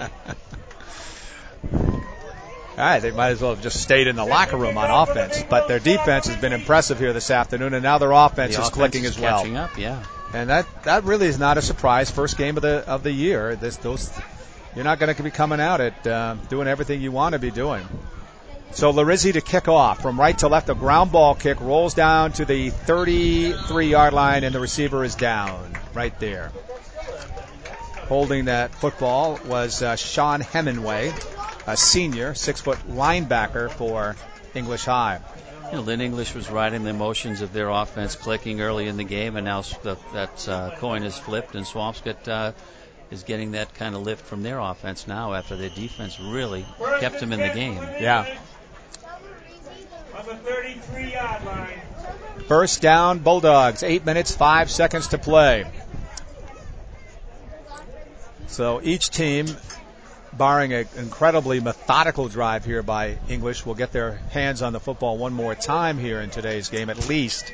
Speaker 1: All right, they might as well have just stayed in the locker room on offense. But their defense has been impressive here this afternoon, and now their offense is clicking as well.
Speaker 2: Catching up, yeah.
Speaker 1: And that really is not a surprise. First game of the year. You're not going to be coming out at doing everything you want to be doing. So Larizzi to kick off from right to left. A ground ball kick rolls down to the 33-yard line, and the receiver is down right there. Holding that football was Sean Hemingway, a senior, 6-foot linebacker for English High.
Speaker 2: Lynn English was riding the emotions of their offense clicking early in the game, and now that coin is flipped, and Swampscott is getting that kind of lift from their offense now after their defense really kept them in the game.
Speaker 1: Yeah.
Speaker 14: On the 33-yard line.
Speaker 1: First down, Bulldogs. 8 minutes, 5 seconds to play. So each team, barring an incredibly methodical drive here by English, will get their hands on the football one more time here in today's game, at least.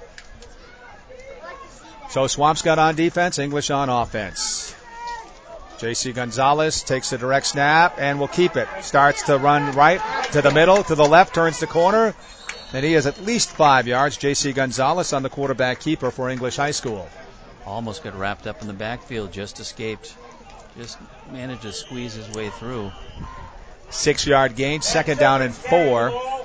Speaker 1: So Swampscott on defense, English on offense. J.C. Gonzalez takes a direct snap and will keep it. Starts to run right to the middle, to the left, turns the corner, and he is at least 5 yards. J.C. Gonzalez on the quarterback keeper for English High School.
Speaker 2: Almost got wrapped up in the backfield, just escaped. Just managed to squeeze his way through.
Speaker 1: 6-yard gain, 2nd down and 4.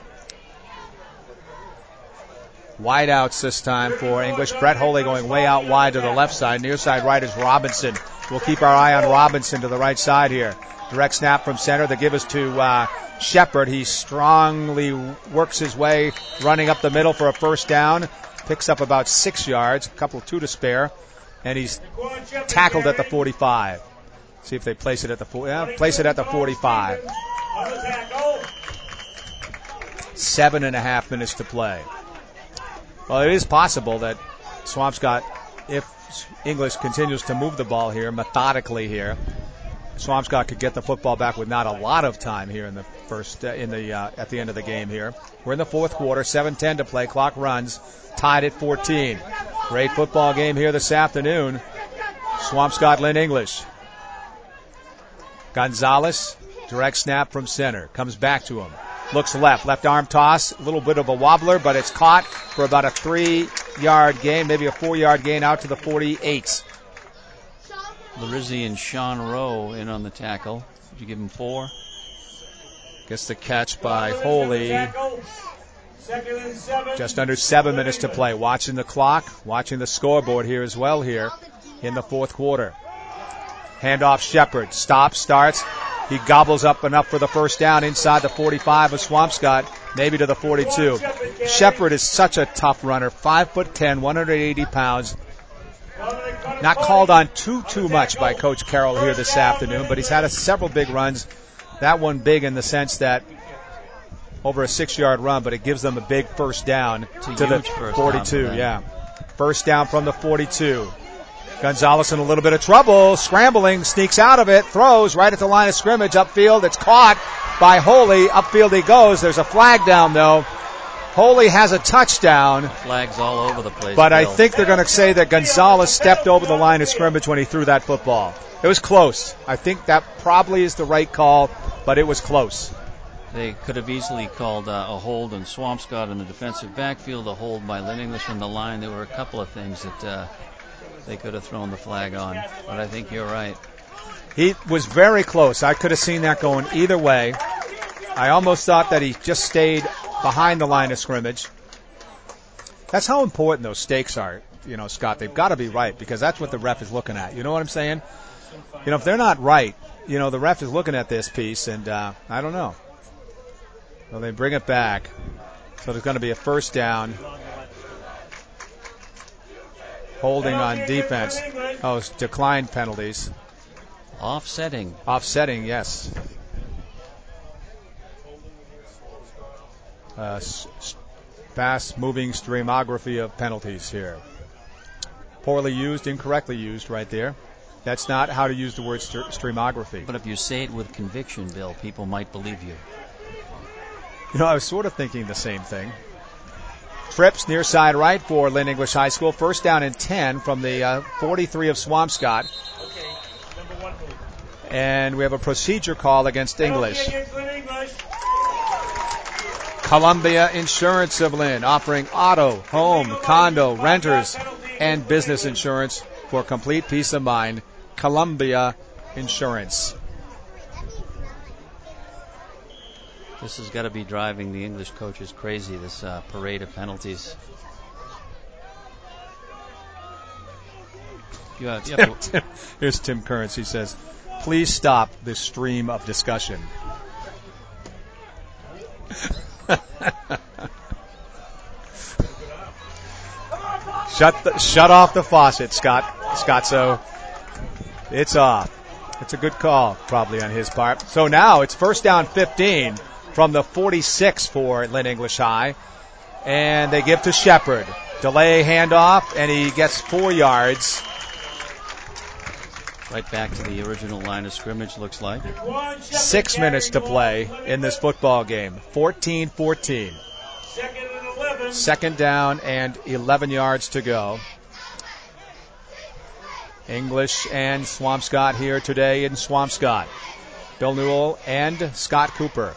Speaker 1: Wide outs this time for English. Brett Holy going way out wide to the left side. Near side right is Robinson. We'll keep our eye on Robinson to the right side here. Direct snap from center. They give us to Shepard. He strongly works his way, running up the middle for a first down. Picks up about 6 yards, two to spare, and he's tackled at the 45. See if they place it at the 45. 7.5 minutes to play. Well, it is possible that Swampscott, if English continues to move the ball here methodically here, Swampscott could get the football back with not a lot of time here in the at the end of the game here. We're in the fourth quarter, 7:10 to play. Clock runs, tied at 14. Great football game here this afternoon. Swampscott, Lynn English. Gonzalez, direct snap from center, comes back to him. Looks left arm toss, a little bit of a wobbler, but it's caught for about a 3-yard gain, maybe a 4-yard gain out to the 48.
Speaker 2: Larizzi and Sean Rowe in on the tackle. Did you give him 4?
Speaker 1: Gets the catch by Holy. Just under 7 minutes to play. Watching the clock, watching the scoreboard here as well here in the fourth quarter. Handoff Shepard. Stops, starts. He gobbles up enough for the first down inside the 45 of Swampscott, maybe to the 42. Shepard is such a tough runner, 5'10", 180 pounds. Not called on too much by Coach Carroll here this afternoon, but he's had several big runs. That one big in the sense that over a 6-yard run, but it gives them a big first down to the 42. Yeah, first down from the 42. Gonzalez in a little bit of trouble, scrambling, sneaks out of it, throws right at the line of scrimmage, upfield. It's caught by Holy. Upfield he goes. There's a flag down, though. Holy has a touchdown.
Speaker 2: Flags all over the place.
Speaker 1: But I think they're going to say that Gonzalez stepped over the line of scrimmage when he threw that football. It was close. I think that probably is the right call, but it was close.
Speaker 2: They could have easily called a hold on Swampscott in the defensive backfield, a hold by Lynn English on the line. There were a couple of things that they could have thrown the flag on, but I think you're right.
Speaker 1: He was very close. I could have seen that going either way. I almost thought that he just stayed behind the line of scrimmage. That's how important those stakes are, Scott. They've got to be right because that's what the ref is looking at. You know what I'm saying? If they're not right, the ref is looking at this piece, and I don't know. Well, they bring it back. So there's going to be a first down. Holding on defense. Oh, it's declined penalties.
Speaker 2: Offsetting,
Speaker 1: yes. Fast-moving streamography of penalties here. Poorly used, incorrectly used right there. That's not how to use the word streamography.
Speaker 2: But if you say it with conviction, Bill, people might believe you.
Speaker 1: I was sort of thinking the same thing. Trips near side right for Lynn English High School. First down and 10 from the 43 of Swampscott. And we have a procedure call against English. Columbia Insurance of Lynn, offering auto, home, condo, renters, and business insurance for complete peace of mind. Columbia Insurance.
Speaker 2: This has got to be driving the English coaches crazy, this parade of penalties.
Speaker 1: Here's Tim Kearns. He says, please stop this stream of discussion. Shut off the faucet, Scott. So it's off. It's a good call, probably on his part. So now it's first down 15 from the 46 for Lynn English High, and they give to Shepard. Delay handoff, and he gets 4 yards.
Speaker 2: Right back to the original line of scrimmage, looks like.
Speaker 1: 6 minutes to play in this football game. 14-14. Second down and 11 yards to go. English and Swampscott here today in Swampscott. Bill Newell and Scott Cooper.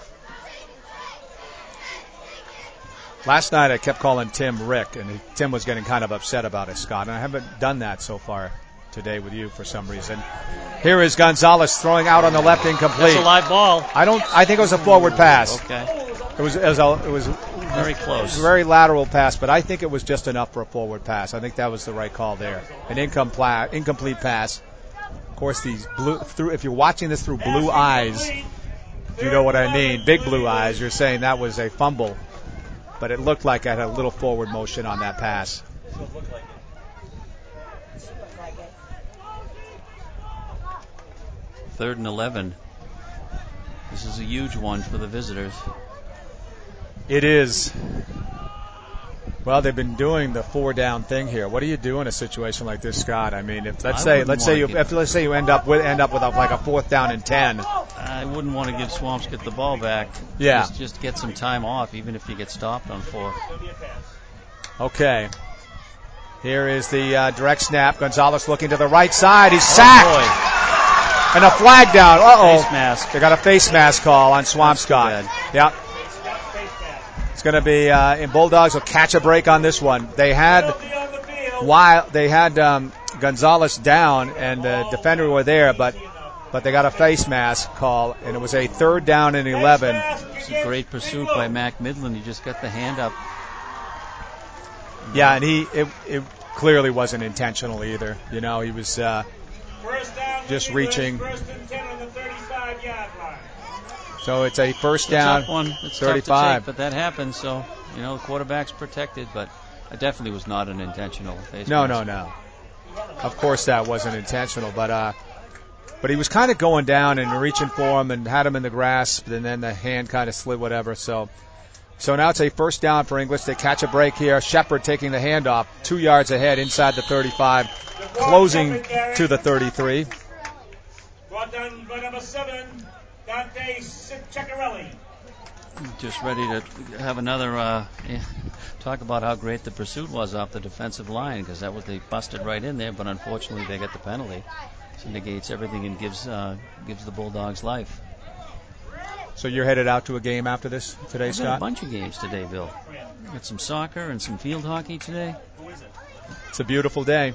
Speaker 1: Last night I kept calling Tim Rick, and Tim was getting kind of upset about it, Scott, and I haven't done that so far today with you for some reason. Here is Gonzalez throwing out on the left, incomplete.
Speaker 2: That's a live ball.
Speaker 1: I think it was a forward pass.
Speaker 2: Okay.
Speaker 1: It was
Speaker 2: very close.
Speaker 1: Very lateral pass, but I think it was just enough for a forward pass. I think that was the right call there. An incomplete pass. Of course, if you're watching this through blue eyes, you know what I mean. Big blue eyes. You're saying that was a fumble, but it looked like I had a little forward motion on that pass.
Speaker 2: Third and 11. This is a huge one for the visitors.
Speaker 1: It is. Well, they've been doing the 4-down thing here. What do you do in a situation like this, Scott? I mean, if let's say you end up with like a 4th down and 10.
Speaker 2: I wouldn't want to give Swampscott the ball back.
Speaker 1: Yeah.
Speaker 2: Just get some time off, even if you get stopped on 4th.
Speaker 1: Okay. Here is the direct snap. Gonzalez looking to the right side. He's sacked.
Speaker 2: Boy.
Speaker 1: And a flag down. Uh-oh.
Speaker 2: Face mask.
Speaker 1: They got a face mask call on Swampscott. Yeah. It's going to be, and Bulldogs will catch a break on this one. They had Gonzalez down, and the defender were there, but they got a face mask call, and it was a 3rd down and 11.
Speaker 2: It's a great pursuit by Mac Midland. He just got the hand up.
Speaker 1: Yeah, and it clearly wasn't intentional either. You know, he was just reaching. So it's a first down,
Speaker 2: tough one. It's
Speaker 1: 35.
Speaker 2: Tough to take, but that happens. So, the quarterback's protected, but it definitely was not an intentional face mask.
Speaker 1: No. Of course that wasn't intentional, but he was kind of going down and reaching for him and had him in the grasp, and then the hand kind of slid, whatever. So now it's a first down for English. They catch a break here. Shepard taking the handoff 2 yards ahead inside the 35, closing to the 33.
Speaker 14: Brought down by number 7, Dante Ciccarelli.
Speaker 2: Just ready to have another talk about how great the pursuit was off the defensive line, because they busted right in there, but unfortunately they get the penalty. So negates everything and gives the Bulldogs life.
Speaker 1: So you're headed out to a game after this today, Scott?
Speaker 2: A bunch of games today, Bill. Got some soccer and some field hockey today.
Speaker 1: It's a beautiful day.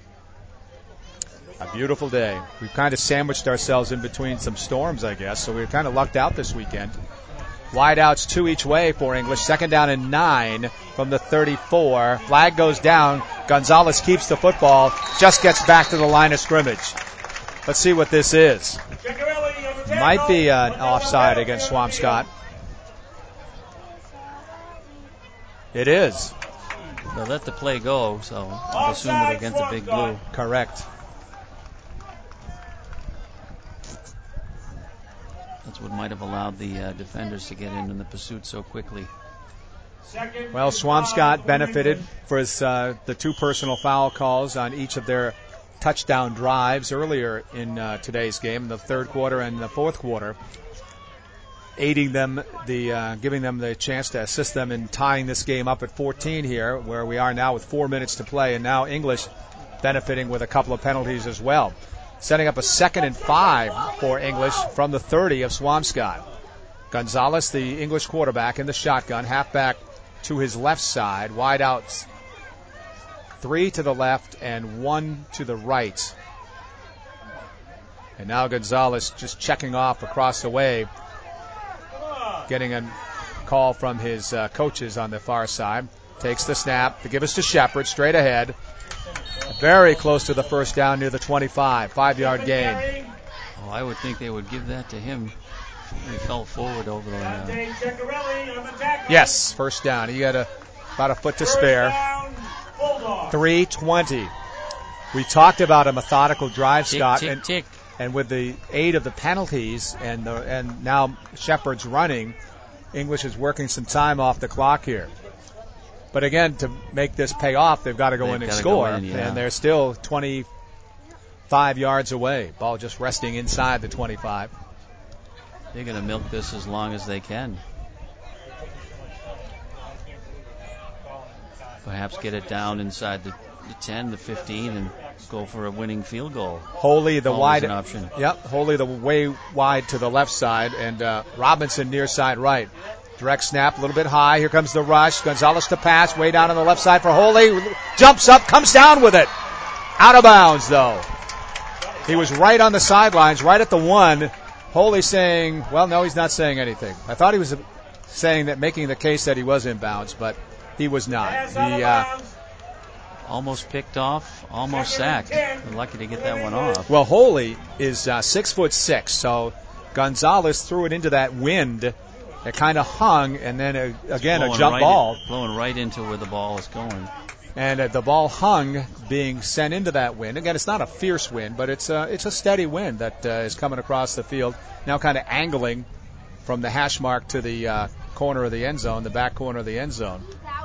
Speaker 1: A beautiful day. We've kind of sandwiched ourselves in between some storms, I guess, so we're kind of lucked out this weekend. Wide outs 2 each way for English. 2nd down and 9 from the 34. Flag goes down. Gonzalez keeps the football, just gets back to the line of scrimmage. Let's see what this is. Might be an offside against Swampscott. It is.
Speaker 2: They'll let the play go, so I'll assume it against the Big Blue.
Speaker 1: Correct.
Speaker 2: That's what might have allowed the defenders to get in the pursuit so quickly.
Speaker 1: Well, Swampscott benefited for the 2 personal foul calls on each of their touchdown drives earlier in today's game, the 3rd quarter and the 4th quarter, aiding them, giving them the chance to assist them in tying this game up at 14 here, where we are now with 4 minutes to play, and now English benefiting with a couple of penalties as well. Setting up a 2nd and 5 for English from the 30 of Swampscott. Gonzalez, the English quarterback, in the shotgun, halfback to his left side, wide outs 3 to the left and 1 to the right. And now Gonzalez just checking off across the way, getting a call from his coaches on the far side. Takes the snap to give us to Shepard, straight ahead. Very close to the first down near the 25, 5-yard gain.
Speaker 2: Oh, I would think they would give that to him. He fell forward over the
Speaker 1: Yes, first down. He had about a foot to spare. 3:20. We talked about a methodical drive, Scott, and with the aid of the penalties and now Shepard's running, English is working some time off the clock here. But again, to make this pay off, they've got to go in and score, and they're still 25 yards away. Ball just resting inside the 25.
Speaker 2: They're going to milk this as long as they can. Perhaps get it down inside the 10, the 15, and go for a winning field goal.
Speaker 1: Holy the
Speaker 2: Always
Speaker 1: wide
Speaker 2: an option.
Speaker 1: Yep, Holy the way wide to the left side, and Robinson near side right. Direct snap, a little bit high. Here comes the rush. Gonzalez to pass, way down on the left side for Holy. Jumps up, comes down with it. Out of bounds, though. He was right on the sidelines, right at the 1. Holy saying, well, no, he's not saying anything. I thought he was saying that, making the case that he was in bounds, but he was not. He
Speaker 2: almost picked off, almost sacked. We're lucky to get that one off.
Speaker 1: Well, Holy is 6'6", so Gonzalez threw it into that wind. It kind of hung, and then again a jump ball.
Speaker 2: Blowing right into where the ball is going.
Speaker 1: And the ball hung, being sent into that wind. Again, it's not a fierce wind, but it's a steady wind that is coming across the field. Now kind of angling from the hash mark to the corner of the end zone, the back corner of the end zone.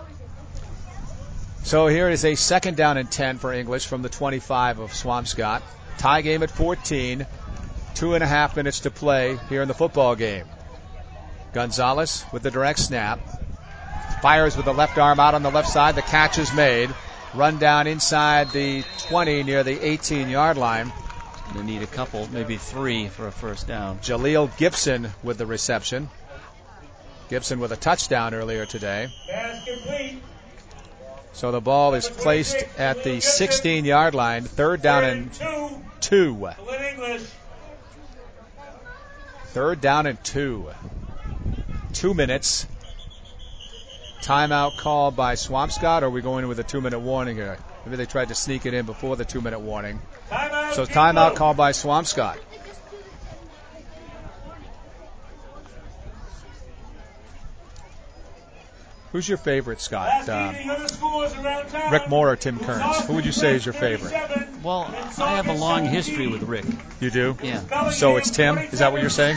Speaker 1: So here is a 2nd down and 10 for English from the 25 of Swampscott. Tie game at 14. 2.5 minutes to play here in the football game. Gonzalez with the direct snap. Fires with the left arm out on the left side. The catch is made. Run down inside the 20 near the 18-yard line.
Speaker 2: They need a couple, maybe 3 for a first down.
Speaker 1: Jaleel Gibson with the reception. Gibson with a touchdown earlier today.
Speaker 14: Pass complete.
Speaker 1: So the ball is placed at the 16-yard line. 3rd down and 2.
Speaker 14: English.
Speaker 1: 3rd down and 2. 2 minutes. Timeout called by Swampscott, or are we going with a 2-minute warning here? Maybe they tried to sneak it in before the 2-minute warning. So timeout called by Swampscott. Who's your favorite, Scott? Rick Moore or Tim Kearns? Who would you say is your favorite?
Speaker 2: Well, I have a long history with Rick.
Speaker 1: You do?
Speaker 2: Yeah.
Speaker 1: So it's Tim? Is that what you're saying?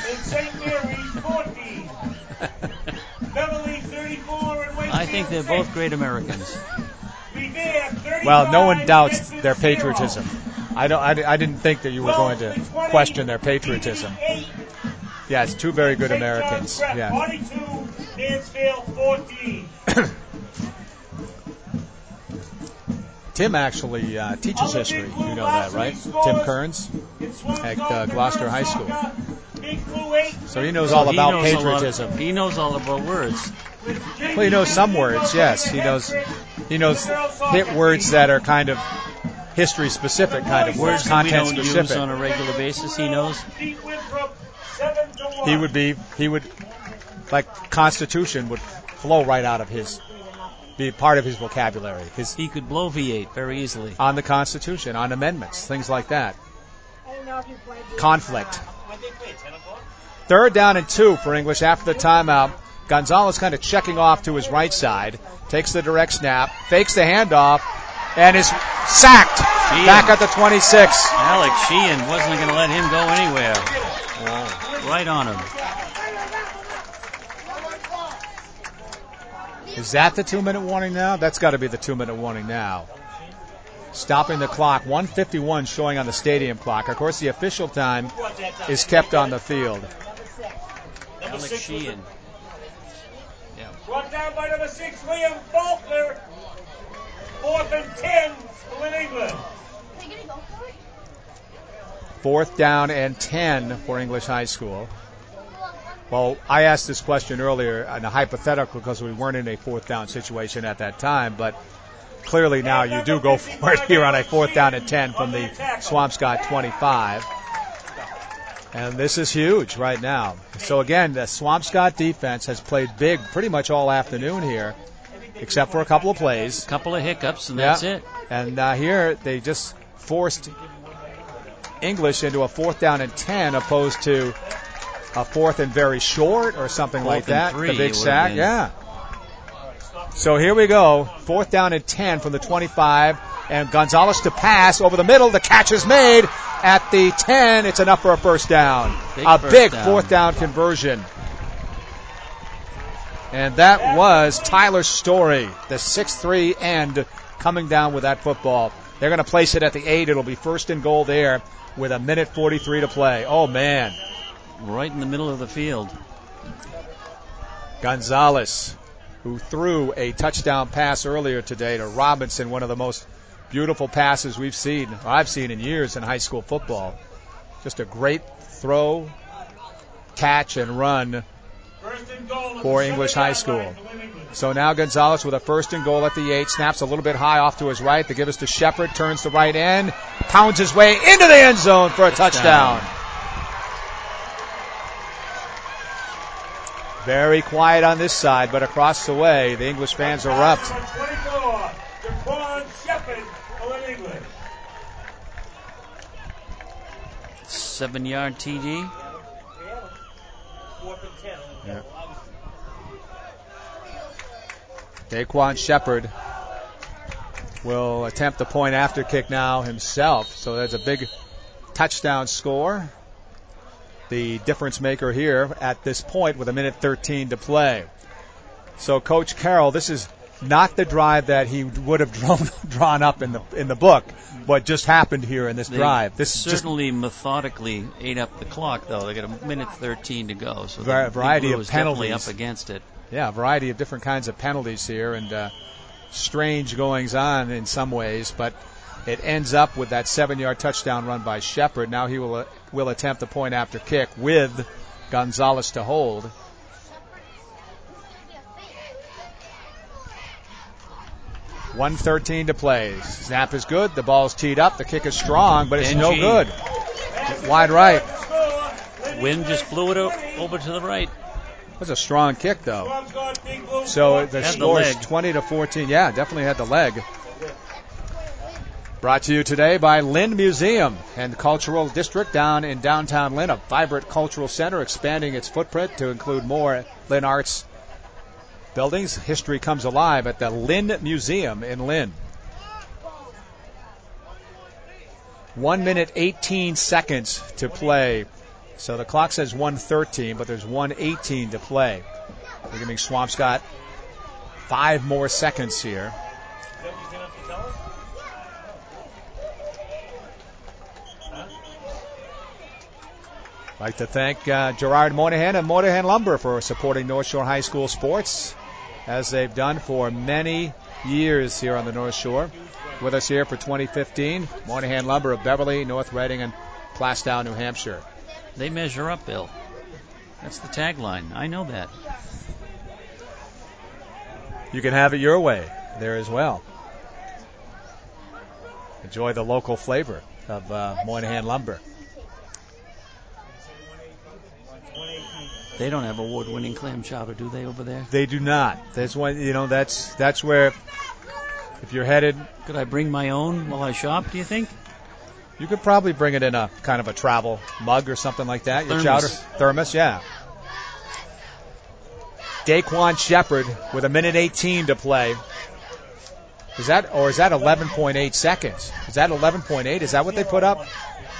Speaker 2: I think they're both great Americans.
Speaker 1: Well, no one doubts their patriotism. I didn't think that you were going to question their patriotism. Yes, 2 very good Americans. Yeah.
Speaker 14: 42, Mansfield 14.
Speaker 1: Tim actually teaches history. You know that, right? Tim Kearns at Gloucester High School. So he knows all about patriotism.
Speaker 2: He knows all about words.
Speaker 1: Well, he knows some words, yes. He knows hit words that are kind of history specific kind of words, content
Speaker 2: we don't
Speaker 1: specific.
Speaker 2: Use on a regular basis, he knows.
Speaker 1: He would like Constitution would flow right out of be part of his vocabulary.
Speaker 2: He could bloviate very easily.
Speaker 1: On the Constitution, on amendments, things like that. Conflict. 3rd down and 2 for English after the timeout. Gonzalez kind of checking off to his right side, takes the direct snap, fakes the handoff, and is sacked back at the 26.
Speaker 2: Alex Sheehan wasn't going to let him go anywhere. Well, right on him.
Speaker 1: Is that the 2-minute warning now? That's got to be the 2-minute warning now. Stopping the clock. 1:51 showing on the stadium clock. Of course, the official time is kept on the field.
Speaker 2: Alex Sheehan.
Speaker 14: Brought down by number 6, Liam Faulkner. 4th and 10 to win England.
Speaker 1: 4th down and 10 for English High School. Well, I asked this question earlier in a hypothetical because we weren't in a 4th down situation at that time, but clearly now you do go for it here on a 4th down and 10 from the Swampscott 25. And this is huge right now. So again, the Swampscott defense has played big pretty much all afternoon here, except for a couple of plays.
Speaker 2: A couple of hiccups, and that's it.
Speaker 1: And here they just forced English into a 4th down and 10 opposed to a 4th and very short or something like that.
Speaker 2: 3,
Speaker 1: the big sack, yeah. So here we go. 4th down and 10 from the 25. And Gonzalez to pass over the middle. The catch is made at the 10. It's enough for a first down. Big 4th down conversion. And that was Tyler Story, the 6'3" end, coming down with that football. They're going to place it at the 8. It'll be 1st and goal there with 1:43 to play. Oh, man.
Speaker 2: Right in the middle of the field.
Speaker 1: Gonzalez, who threw a touchdown pass earlier today to Robinson, one of the most beautiful passes I've seen in years in high school football. Just a great throw, catch, and run for English High School. So now Gonzalez with a 1st and goal at the 8. Snaps a little bit high off to his right. They give us to Shepard. Turns the right end. Pounds his way into the end zone for a touchdown. Very quiet on this side, but across the way, the English fans erupt.
Speaker 2: 7-yard TD.
Speaker 1: Yeah. Daquan Shepard will attempt the point after kick now himself. So that's a big touchdown score. The difference maker here at this point with 1:13 to play. So Coach Carroll, this is not the drive that he would have drawn up in the book, what just happened here in this drive. This
Speaker 2: certainly methodically ate up the clock, though. They got 1:13 to go, so
Speaker 1: the variety of
Speaker 2: penalties
Speaker 1: penalties
Speaker 2: up against it.
Speaker 1: Yeah, a variety of different kinds of penalties here, and strange goings on in some ways, but it ends up with that 7-yard touchdown run by Shepard. Now he will attempt the point after kick with Gonzalez to hold. $1:13 to play. Snap is good. The ball's teed up. The kick is strong, but it's no good. Wide right.
Speaker 2: Wind just blew it over to the right.
Speaker 1: That's a strong kick, though. So the score is 20-14. Yeah, definitely had the leg. Brought to you today by Lynn Museum and the Cultural District down in downtown Lynn, a vibrant cultural center expanding its footprint to include more Lynn Arts buildings. History comes alive at the Lynn Museum in Lynn. 1:18 to play. So the clock says 1:13, but there's 1:18 to play. We're giving Swampscott 5 more seconds here. I'd like to thank Gerard Moynihan and Moynihan Lumber for supporting North Shore High School sports, as they've done for many years here on the North Shore. With us here for 2015, Moynihan Lumber of Beverly, North Reading, and Plastow, New Hampshire.
Speaker 2: They measure up, Bill. That's the tagline. I know that.
Speaker 1: You can have it your way there as well. Enjoy the local flavor of Moynihan Lumber.
Speaker 2: They don't have award-winning clam chowder, do they, over there?
Speaker 1: They do not. That's one. That's where, if you're headed.
Speaker 2: Could I bring my own while I shop, do you think?
Speaker 1: You could probably bring it in a kind of a travel mug or something like that. Your chowder thermos, yeah. Daquan Shepard with 1:18 to play. Is that 11.8 seconds? Is that 11.8? Is that what they put up?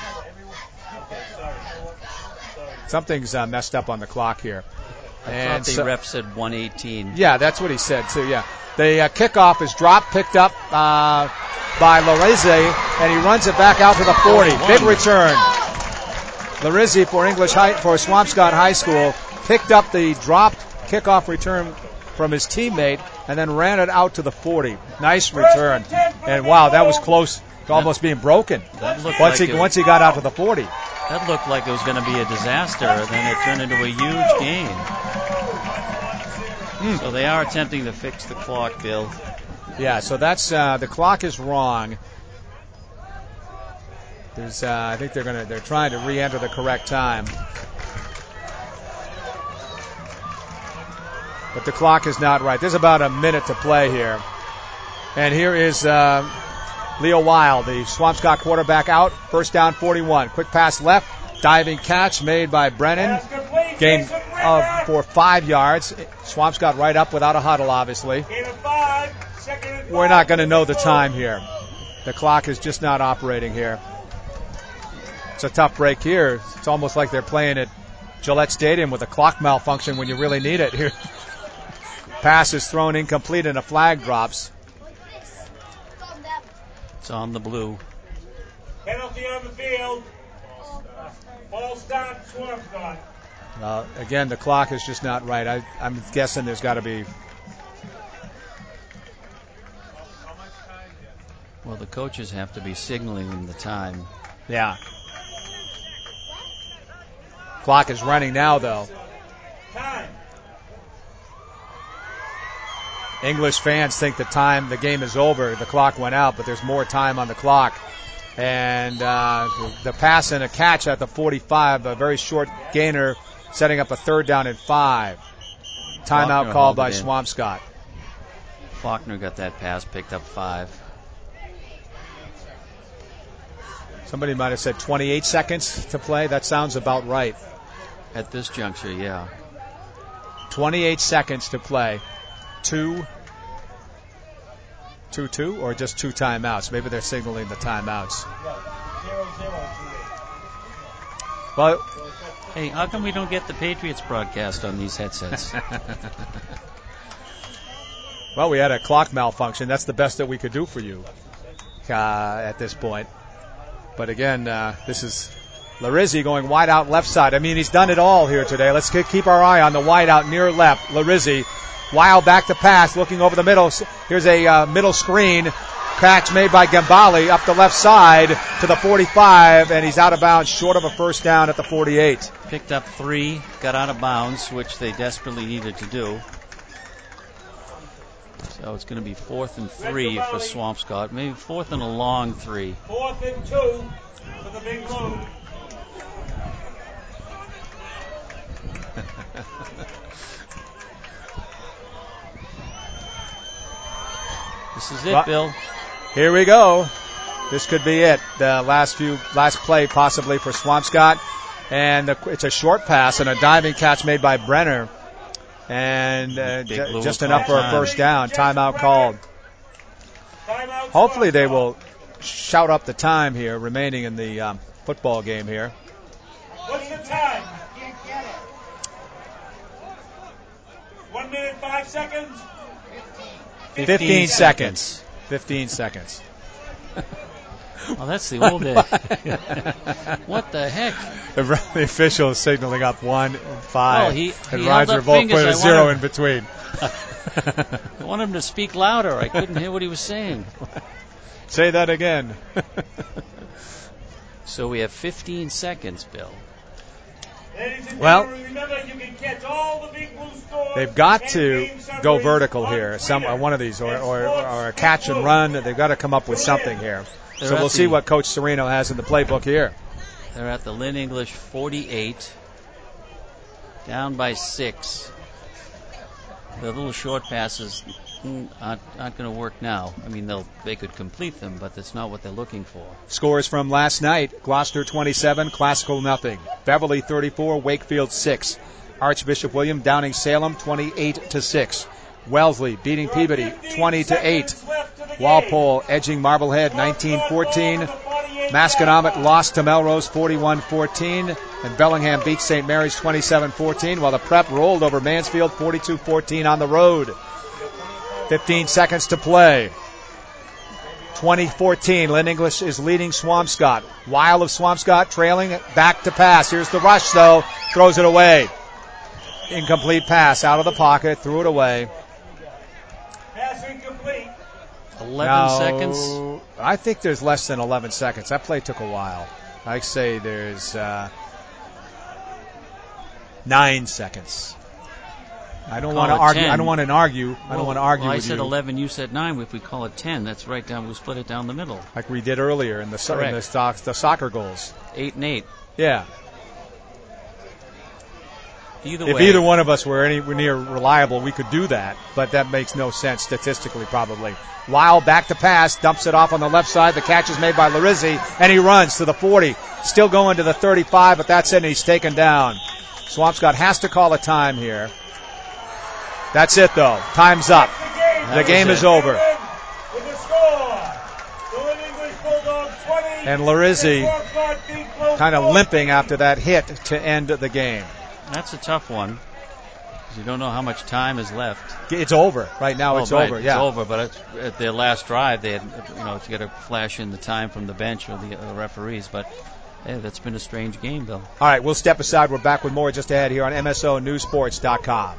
Speaker 1: Something's messed up on the clock here.
Speaker 2: I thought the ref said 1:18.
Speaker 1: Yeah, that's what he said too. Yeah, the kickoff is dropped, picked up by Larizzi, and he runs it back out to the 40. Big return. Larizzi for Swampscott High School picked up the dropped kickoff return from his teammate and then ran it out to the 40. Nice return. And wow, that was close to almost being broken. Once he got out to the 40.
Speaker 2: That looked like it was going to be a disaster, and then it turned into a huge gain. So they are attempting to fix the clock, Bill.
Speaker 1: Yeah, so that's the clock is wrong. There's, I think they're trying to re-enter the correct time, but the clock is not right. There's about a minute to play here, and here is Leo Wild, the Swampscott quarterback, out. First down, 41. Quick pass left, diving catch made by Brennan. Gain for 5 yards. Swampscott right up without a huddle, obviously. We're not going to know the time here. The clock is just not operating here. It's a tough break here. It's almost like they're playing at Gillette Stadium with a clock malfunction when you really need it here. Pass is thrown incomplete and a flag drops.
Speaker 2: It's on the blue.
Speaker 14: Penalty on the field. Ball stop, Swampscott.
Speaker 1: Again, the clock is just not right. I'm guessing there's got to be.
Speaker 2: Well, Well, the coaches have to be signaling the time.
Speaker 1: Yeah. Clock is running now, though.
Speaker 14: Time.
Speaker 1: English fans think the game is over. The clock went out, but there's more time on the clock. And the pass and a catch at the 45, a very short gainer, setting up a 3rd down and 5. Timeout called by Swampscott.
Speaker 2: Faulkner got that pass, picked up 5.
Speaker 1: Somebody might have said 28 seconds to play. That sounds about right.
Speaker 2: At this juncture, yeah.
Speaker 1: 28 seconds to play. 2 or just 2 timeouts. Maybe they're signaling the timeouts. Well,
Speaker 2: hey, how come we don't get the Patriots broadcast on these headsets?
Speaker 1: Well, we had a clock malfunction. That's the best that we could do for you at this point. But again, this is Larizzi going wide out left side. I mean, he's done it all here today. Let's keep our eye on the wide out near left. Larizzi, Weil back to pass, looking over the middle. Here's a middle screen. Catch made by Gambale up the left side to the 45, and he's out of bounds, short of a 1st down at the 48.
Speaker 2: Picked up 3, got out of bounds, which they desperately needed to do. So it's going to be 4th and 3 for Swampscott. Maybe 4th and a long 3.
Speaker 14: 4th and 2 for the Big Blue.
Speaker 2: This is it, Bill.
Speaker 1: Here we go. This could be it. The last play possibly for Swampscott. And it's a short pass and a diving catch made by Brenner. And just enough for a 1st down. Timeout called. Hopefully they will shout up the time here remaining in the football game here.
Speaker 14: What's the time? 1 minute, 5 seconds?
Speaker 1: 15 seconds. 15 seconds.
Speaker 2: Oh, that's the old day. What the heck?
Speaker 1: The official is signaling up 1 and 5.
Speaker 2: He
Speaker 1: and Roger Volk put a 0 in between.
Speaker 2: I wanted him to speak louder. I couldn't hear what he was saying.
Speaker 1: Say that again.
Speaker 2: So we have 15 seconds, Bill.
Speaker 1: Well,
Speaker 14: remember, you can catch all the Big Blue scores.
Speaker 1: They've got to go vertical here. One of these, or a catch and run. They've got to come up with something here. So we'll see what Coach Sereno has in the playbook here.
Speaker 2: They're at the Lynn English 48, down by 6. The little short passes aren't going to work now. I mean, they could complete them, but that's not what they're looking for.
Speaker 1: Scores from last night: Gloucester 27, Classical nothing. Beverly 34, Wakefield 6. Archbishop William downing Salem 28-6. Wellesley beating Peabody 20-8. Walpole edging Marblehead 19-14. Masconomet lost to Melrose 41-14. And Bellingham beat St. Mary's 27-14, while the Prep rolled over Mansfield 42-14 on the road. 15 seconds to play. 20-14. Lynn English is leading Swampscott. Weil of Swampscott trailing back to pass. Here's the rush, though. Throws it away. Incomplete pass out of the pocket. Threw it away.
Speaker 14: Pass incomplete.
Speaker 2: 11 seconds.
Speaker 1: I think there's less than 11 seconds. That play took a while. I say there's 9 seconds. I don't want to argue.
Speaker 2: 10.
Speaker 1: I don't want to argue. I don't want to argue with you.
Speaker 2: I said 11. You said 9. If we call it 10, that's right down. We'll split it down the middle,
Speaker 1: like we did earlier in the soccer goals.
Speaker 2: 8 and 8.
Speaker 1: Yeah.
Speaker 2: If
Speaker 1: either one of us were anywhere near reliable, we could do that, but that makes no sense statistically, probably. Weil back to pass, dumps it off on the left side. The catch is made by Larizzi, and he runs to the 40. Still going to the 35, but that's it, and he's taken down. Swampscott has to call a time here. That's it, though. Time's up. The game is over. And Larizzi kind of limping after that hit to end the game.
Speaker 2: That's a tough one, because you don't know how much time is left.
Speaker 1: It's over. Right now it's over, yeah.
Speaker 2: It's over, but at their last drive, they had, to get a flash in the time from the bench or the referees, but hey, that's been a strange game, Bill.
Speaker 1: All right, we'll step aside. We're back with more just ahead here on MSONewsports.com.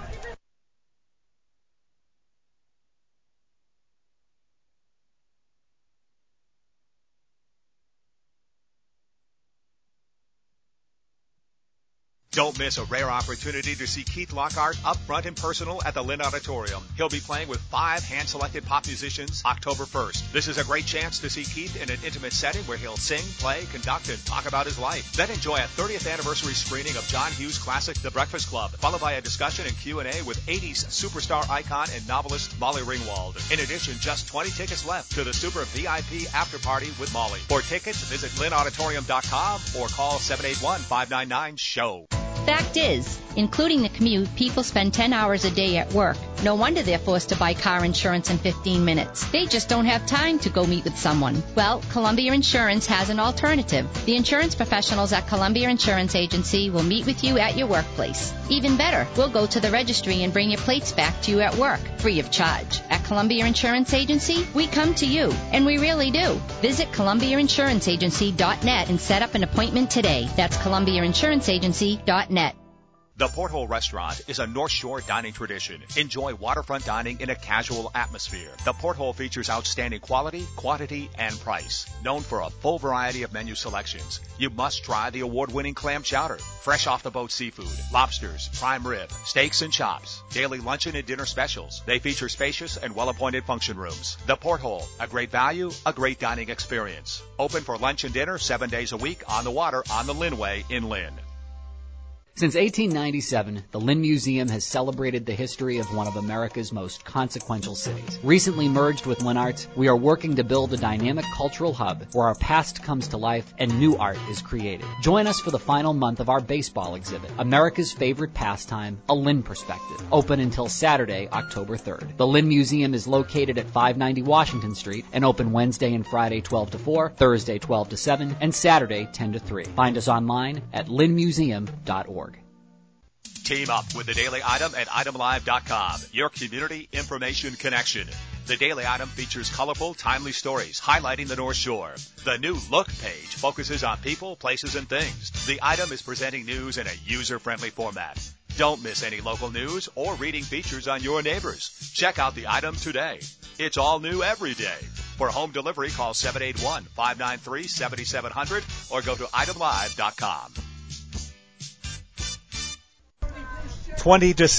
Speaker 5: Don't miss a rare opportunity to see Keith Lockhart up front and personal at the Lynn Auditorium. He'll be playing with 5 hand-selected pop musicians October 1st. This is a great chance to see Keith in an intimate setting where he'll sing, play, conduct, and talk about his life. Then enjoy a 30th anniversary screening of John Hughes' classic The Breakfast Club, followed by a discussion and Q&A with 80s superstar icon and novelist Molly Ringwald. In addition, just 20 tickets left to the Super VIP after party with Molly. For tickets, visit lynnauditorium.com or call 781-599-SHOW.
Speaker 11: Fact is, including the commute, people spend 10 hours a day at work. No wonder they're forced to buy car insurance in 15 minutes. They just don't have time to go meet with someone. Well, Columbia Insurance has an alternative. The insurance professionals at Columbia Insurance Agency will meet with you at your workplace. Even better, we'll go to the registry and bring your plates back to you at work, free of charge. At Columbia Insurance Agency, we come to you, and we really do. Visit ColumbiaInsuranceAgency.net and set up an appointment today. That's ColumbiaInsuranceAgency.net.
Speaker 5: The Porthole Restaurant is a North Shore dining tradition. Enjoy waterfront dining in a casual atmosphere. The Porthole features outstanding quality, quantity, and price. Known for a full variety of menu selections, you must try the award-winning clam chowder, fresh off-the-boat seafood, lobsters, prime rib, steaks and chops, daily luncheon and dinner specials. They feature spacious and well-appointed function rooms. The Porthole, a great value, a great dining experience. Open for lunch and dinner 7 days a week on the water on the Lynnway in Lynn.
Speaker 12: Since 1897, the Lynn Museum has celebrated the history of one of America's most consequential cities. Recently merged with Lynn Arts, we are working to build a dynamic cultural hub where our past comes to life and new art is created. Join us for the final month of our baseball exhibit, America's Favorite Pastime, A Lynn Perspective, open until Saturday, October 3rd. The Lynn Museum is located at 590 Washington Street and open Wednesday and Friday 12 to 4, Thursday 12 to 7, and Saturday 10 to 3. Find us online at lynnmuseum.org.
Speaker 5: Team up with the Daily Item at itemlive.com, your community information connection. The Daily Item features colorful, timely stories highlighting the North Shore. The new Look page focuses on people, places, and things. The Item is presenting news in a user-friendly format. Don't miss any local news or reading features on your neighbors. Check out the Item today. It's all new every day. For home delivery, call 781-593-7700 or go to itemlive.com.
Speaker 1: 20 to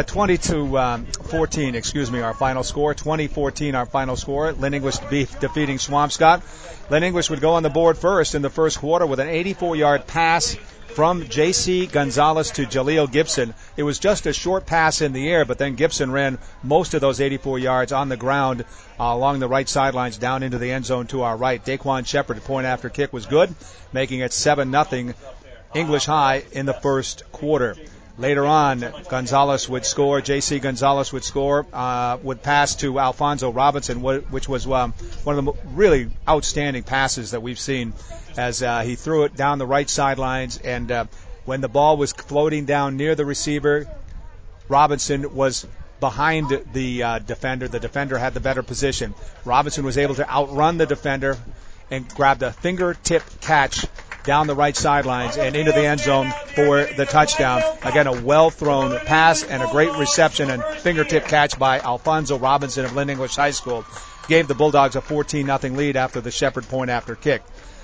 Speaker 1: 14, our final score. 20-14, our final score. Lynn English defeating Swampscott. Lynn English would go on the board first in the first quarter with an 84-yard pass from J.C. Gonzalez to Jaleel Gibson. It was just a short pass in the air, but then Gibson ran most of those 84 yards on the ground along the right sidelines down into the end zone to our right. Daquan Shepard, point after kick, was good, making it 7-0 English High in the first quarter. Later on, Gonzalez would score. J.C. Gonzalez would score, would pass to Alfonso Robinson, which was one of the really outstanding passes that we've seen as he threw it down the right sidelines. And when the ball was floating down near the receiver, Robinson was behind the defender. The defender had the better position. Robinson was able to outrun the defender and grab the fingertip catch down the right sidelines and into the end zone for the touchdown. Again, a well-thrown pass and a great reception and fingertip catch by Alfonso Robinson of Lynn English High School gave the Bulldogs a 14-0 lead after the Shepard point after kick.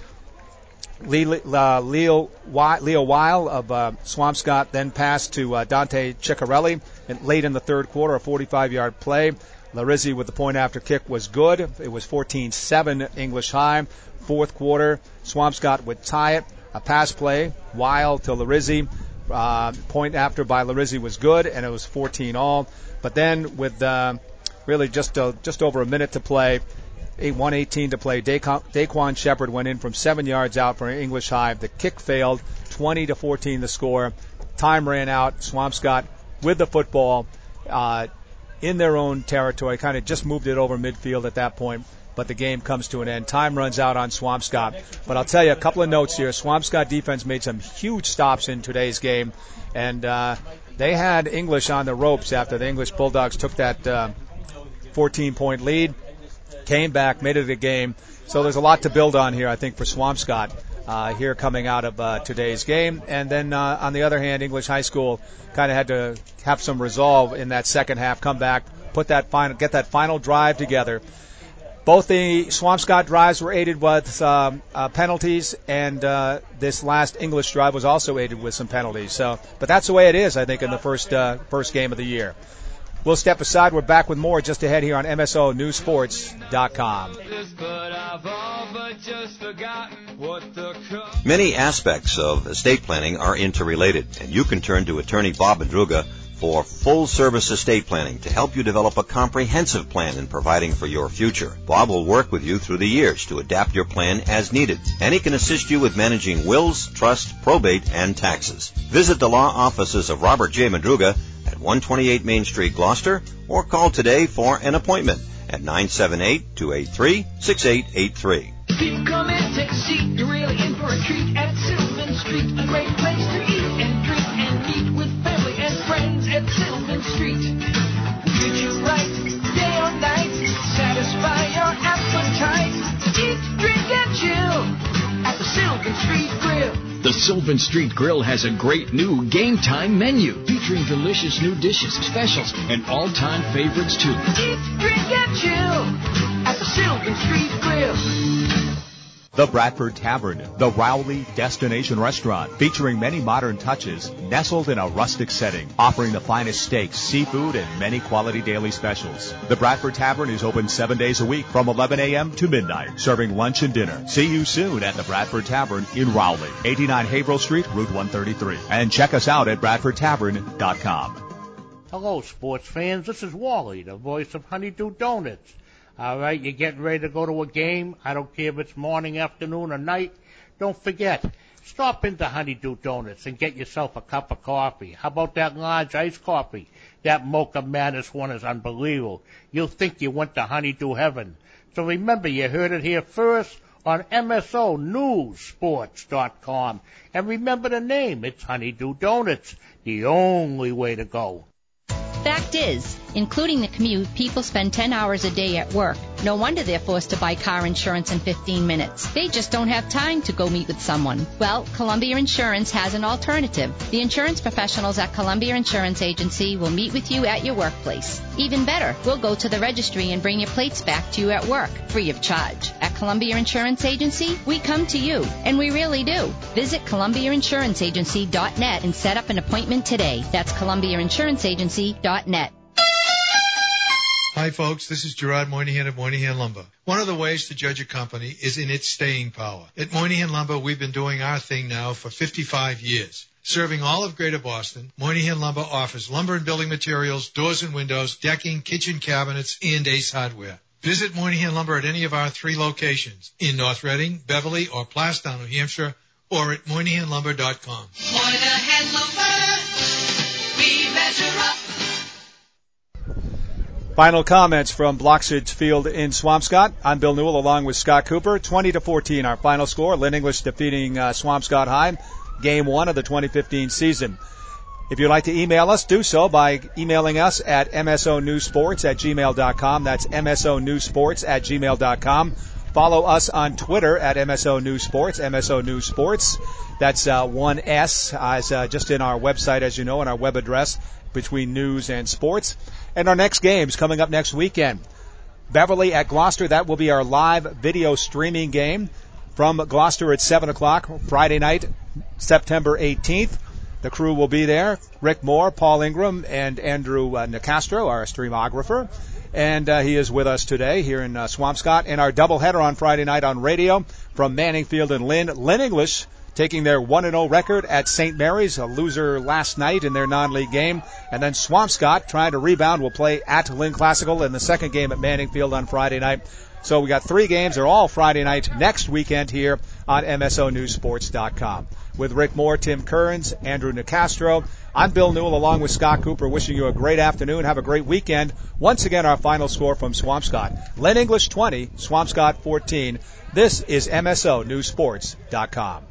Speaker 1: Leo Weil of Swampscott then passed to Dante Ciccarelli late in the third quarter, a 45-yard play. Larizzi with the point after kick was good. It was 14-7 English High. Fourth quarter, Swampscott would tie it. A pass play, Weil to Larizzi. Point after by Larizzi was good, and it was 14-all. But then with really just over a minute to play, 1:18 to play, Daquan Shepard went in from 7 yards out for English High. The kick failed, 20-14 the score. Time ran out. Swampscott with the football in their own territory, kind of just moved it over midfield at that point. But the game comes to an end. Time runs out on Swampscott. But I'll tell you a couple of notes here. Swampscott defense made some huge stops in today's game, and they had English on the ropes after the English Bulldogs took that 14-point lead, came back, made it a game. So there's a lot to build on here, I think, for Swampscott here coming out of today's game. And then on the other hand, English High School kind of had to have some resolve in that second half, come back, get that final drive together. Both the Swampscott drives were aided with penalties, and this last English drive was also aided with some penalties. But that's the way it is, I think, in the first game of the year. We'll step aside. We're back with more just ahead here on MSONewsports.com.
Speaker 8: Many aspects of estate planning are interrelated, and you can turn to attorney Bob Madruga for full-service estate planning to help you develop a comprehensive plan in providing for your future. Bob will work with you through the years to adapt your plan as needed, and he can assist you with managing wills, trust, probate, and taxes. Visit the law offices of Robert J. Madruga at 128 Main Street, Gloucester, or call today for an appointment at 978-283-6883.
Speaker 3: People come in, take a seat, you're really in for a treat at Sylvan Street, a great place to eat and drink and meet with family and friends at Sylvan Street. Treat you right, day or night, satisfy your appetite. Eat, drink, and chill at the Sylvan Street Grill.
Speaker 4: The Sylvan Street Grill has a great new game time menu featuring delicious new dishes, specials, and all-time favorites too.
Speaker 3: Eat, drink, and chill at the Sylvan Street Grill.
Speaker 5: The Bradford Tavern, the Rowley Destination Restaurant, featuring many modern touches, nestled in a rustic setting, offering the finest steaks, seafood, and many quality daily specials. The Bradford Tavern is open 7 days a week from 11 a.m. to midnight, serving lunch and dinner. See you soon at the Bradford Tavern in Rowley, 89 Haverhill Street, Route 133. And check us out at BradfordTavern.com.
Speaker 9: Hello, sports fans. This is Wally, the voice of Honeydew Donuts. All right, you're getting ready to go to a game. I don't care if it's morning, afternoon, or night. Don't forget, stop into Honeydew Donuts and get yourself a cup of coffee. How about that large iced coffee? That Mocha Madness one is unbelievable. You'll think you went to Honeydew heaven. So remember, you heard it here first on MSONewsports.com. And remember the name. It's Honeydew Donuts, the only way to go.
Speaker 11: Fact is, including the commute, people spend 10 hours a day at work. No wonder they're forced to buy car insurance in 15 minutes. They just don't have time to go meet with someone. Well, Columbia Insurance has an alternative. The insurance professionals at Columbia Insurance Agency will meet with you at your workplace. Even better, we'll go to the registry and bring your plates back to you at work, free of charge. At Columbia Insurance Agency, we come to you, and we really do. Visit ColumbiaInsuranceAgency.net and set up an appointment today. That's ColumbiaInsuranceAgency.net.
Speaker 7: Hi, folks. This is Gerard Moynihan of Moynihan Lumber. One of the ways to judge a company is in its staying power. At Moynihan Lumber, we've been doing our thing now for 55 years. Serving all of Greater Boston, Moynihan Lumber offers lumber and building materials, doors and windows, decking, kitchen cabinets, and Ace Hardware. Visit Moynihan Lumber at any of our 3 locations in North Reading, Beverly, or Plastown, New Hampshire, or at MoynihanLumber.com.
Speaker 3: Moynihan Lumber, we measure up.
Speaker 1: Final comments from Bloxage Field in Swampscott. I'm Bill Newell along with Scott Cooper. 20-14 our final score. Lynn English defeating Swampscott High. Game 1 of the 2015 season. If you'd like to email us, do so by emailing us at msonewsports@gmail.com. That's msonewsports@gmail.com. Follow us on Twitter at MSONewsports, MSONewsports. That's 1S, as just in our website, as you know, and our web address between news and sports. And our next game's coming up next weekend. Beverly at Gloucester. That will be our live video streaming game from Gloucester at 7 o'clock Friday night, September 18th. The crew will be there. Rick Moore, Paul Ingram, and Andrew Nicastro, our streamographer. And he is with us today here in Swampscott. And our doubleheader on Friday night on radio from Manning Field and Lynn. Lynn English taking their 1-0 record at St. Mary's, a loser last night in their non-league game. And then Swampscott, trying to rebound, will play at Lynn Classical in the second game at Manning Field on Friday night. So we got 3 games. They're all Friday night next weekend here on MSONewsports.com. With Rick Moore, Tim Kearns, Andrew Nicastro, I'm Bill Newell along with Scott Cooper, wishing you a great afternoon. Have a great weekend. Once again, our final score from Swampscott. Lynn English 20, Swampscott 14. This is MSONewsports.com.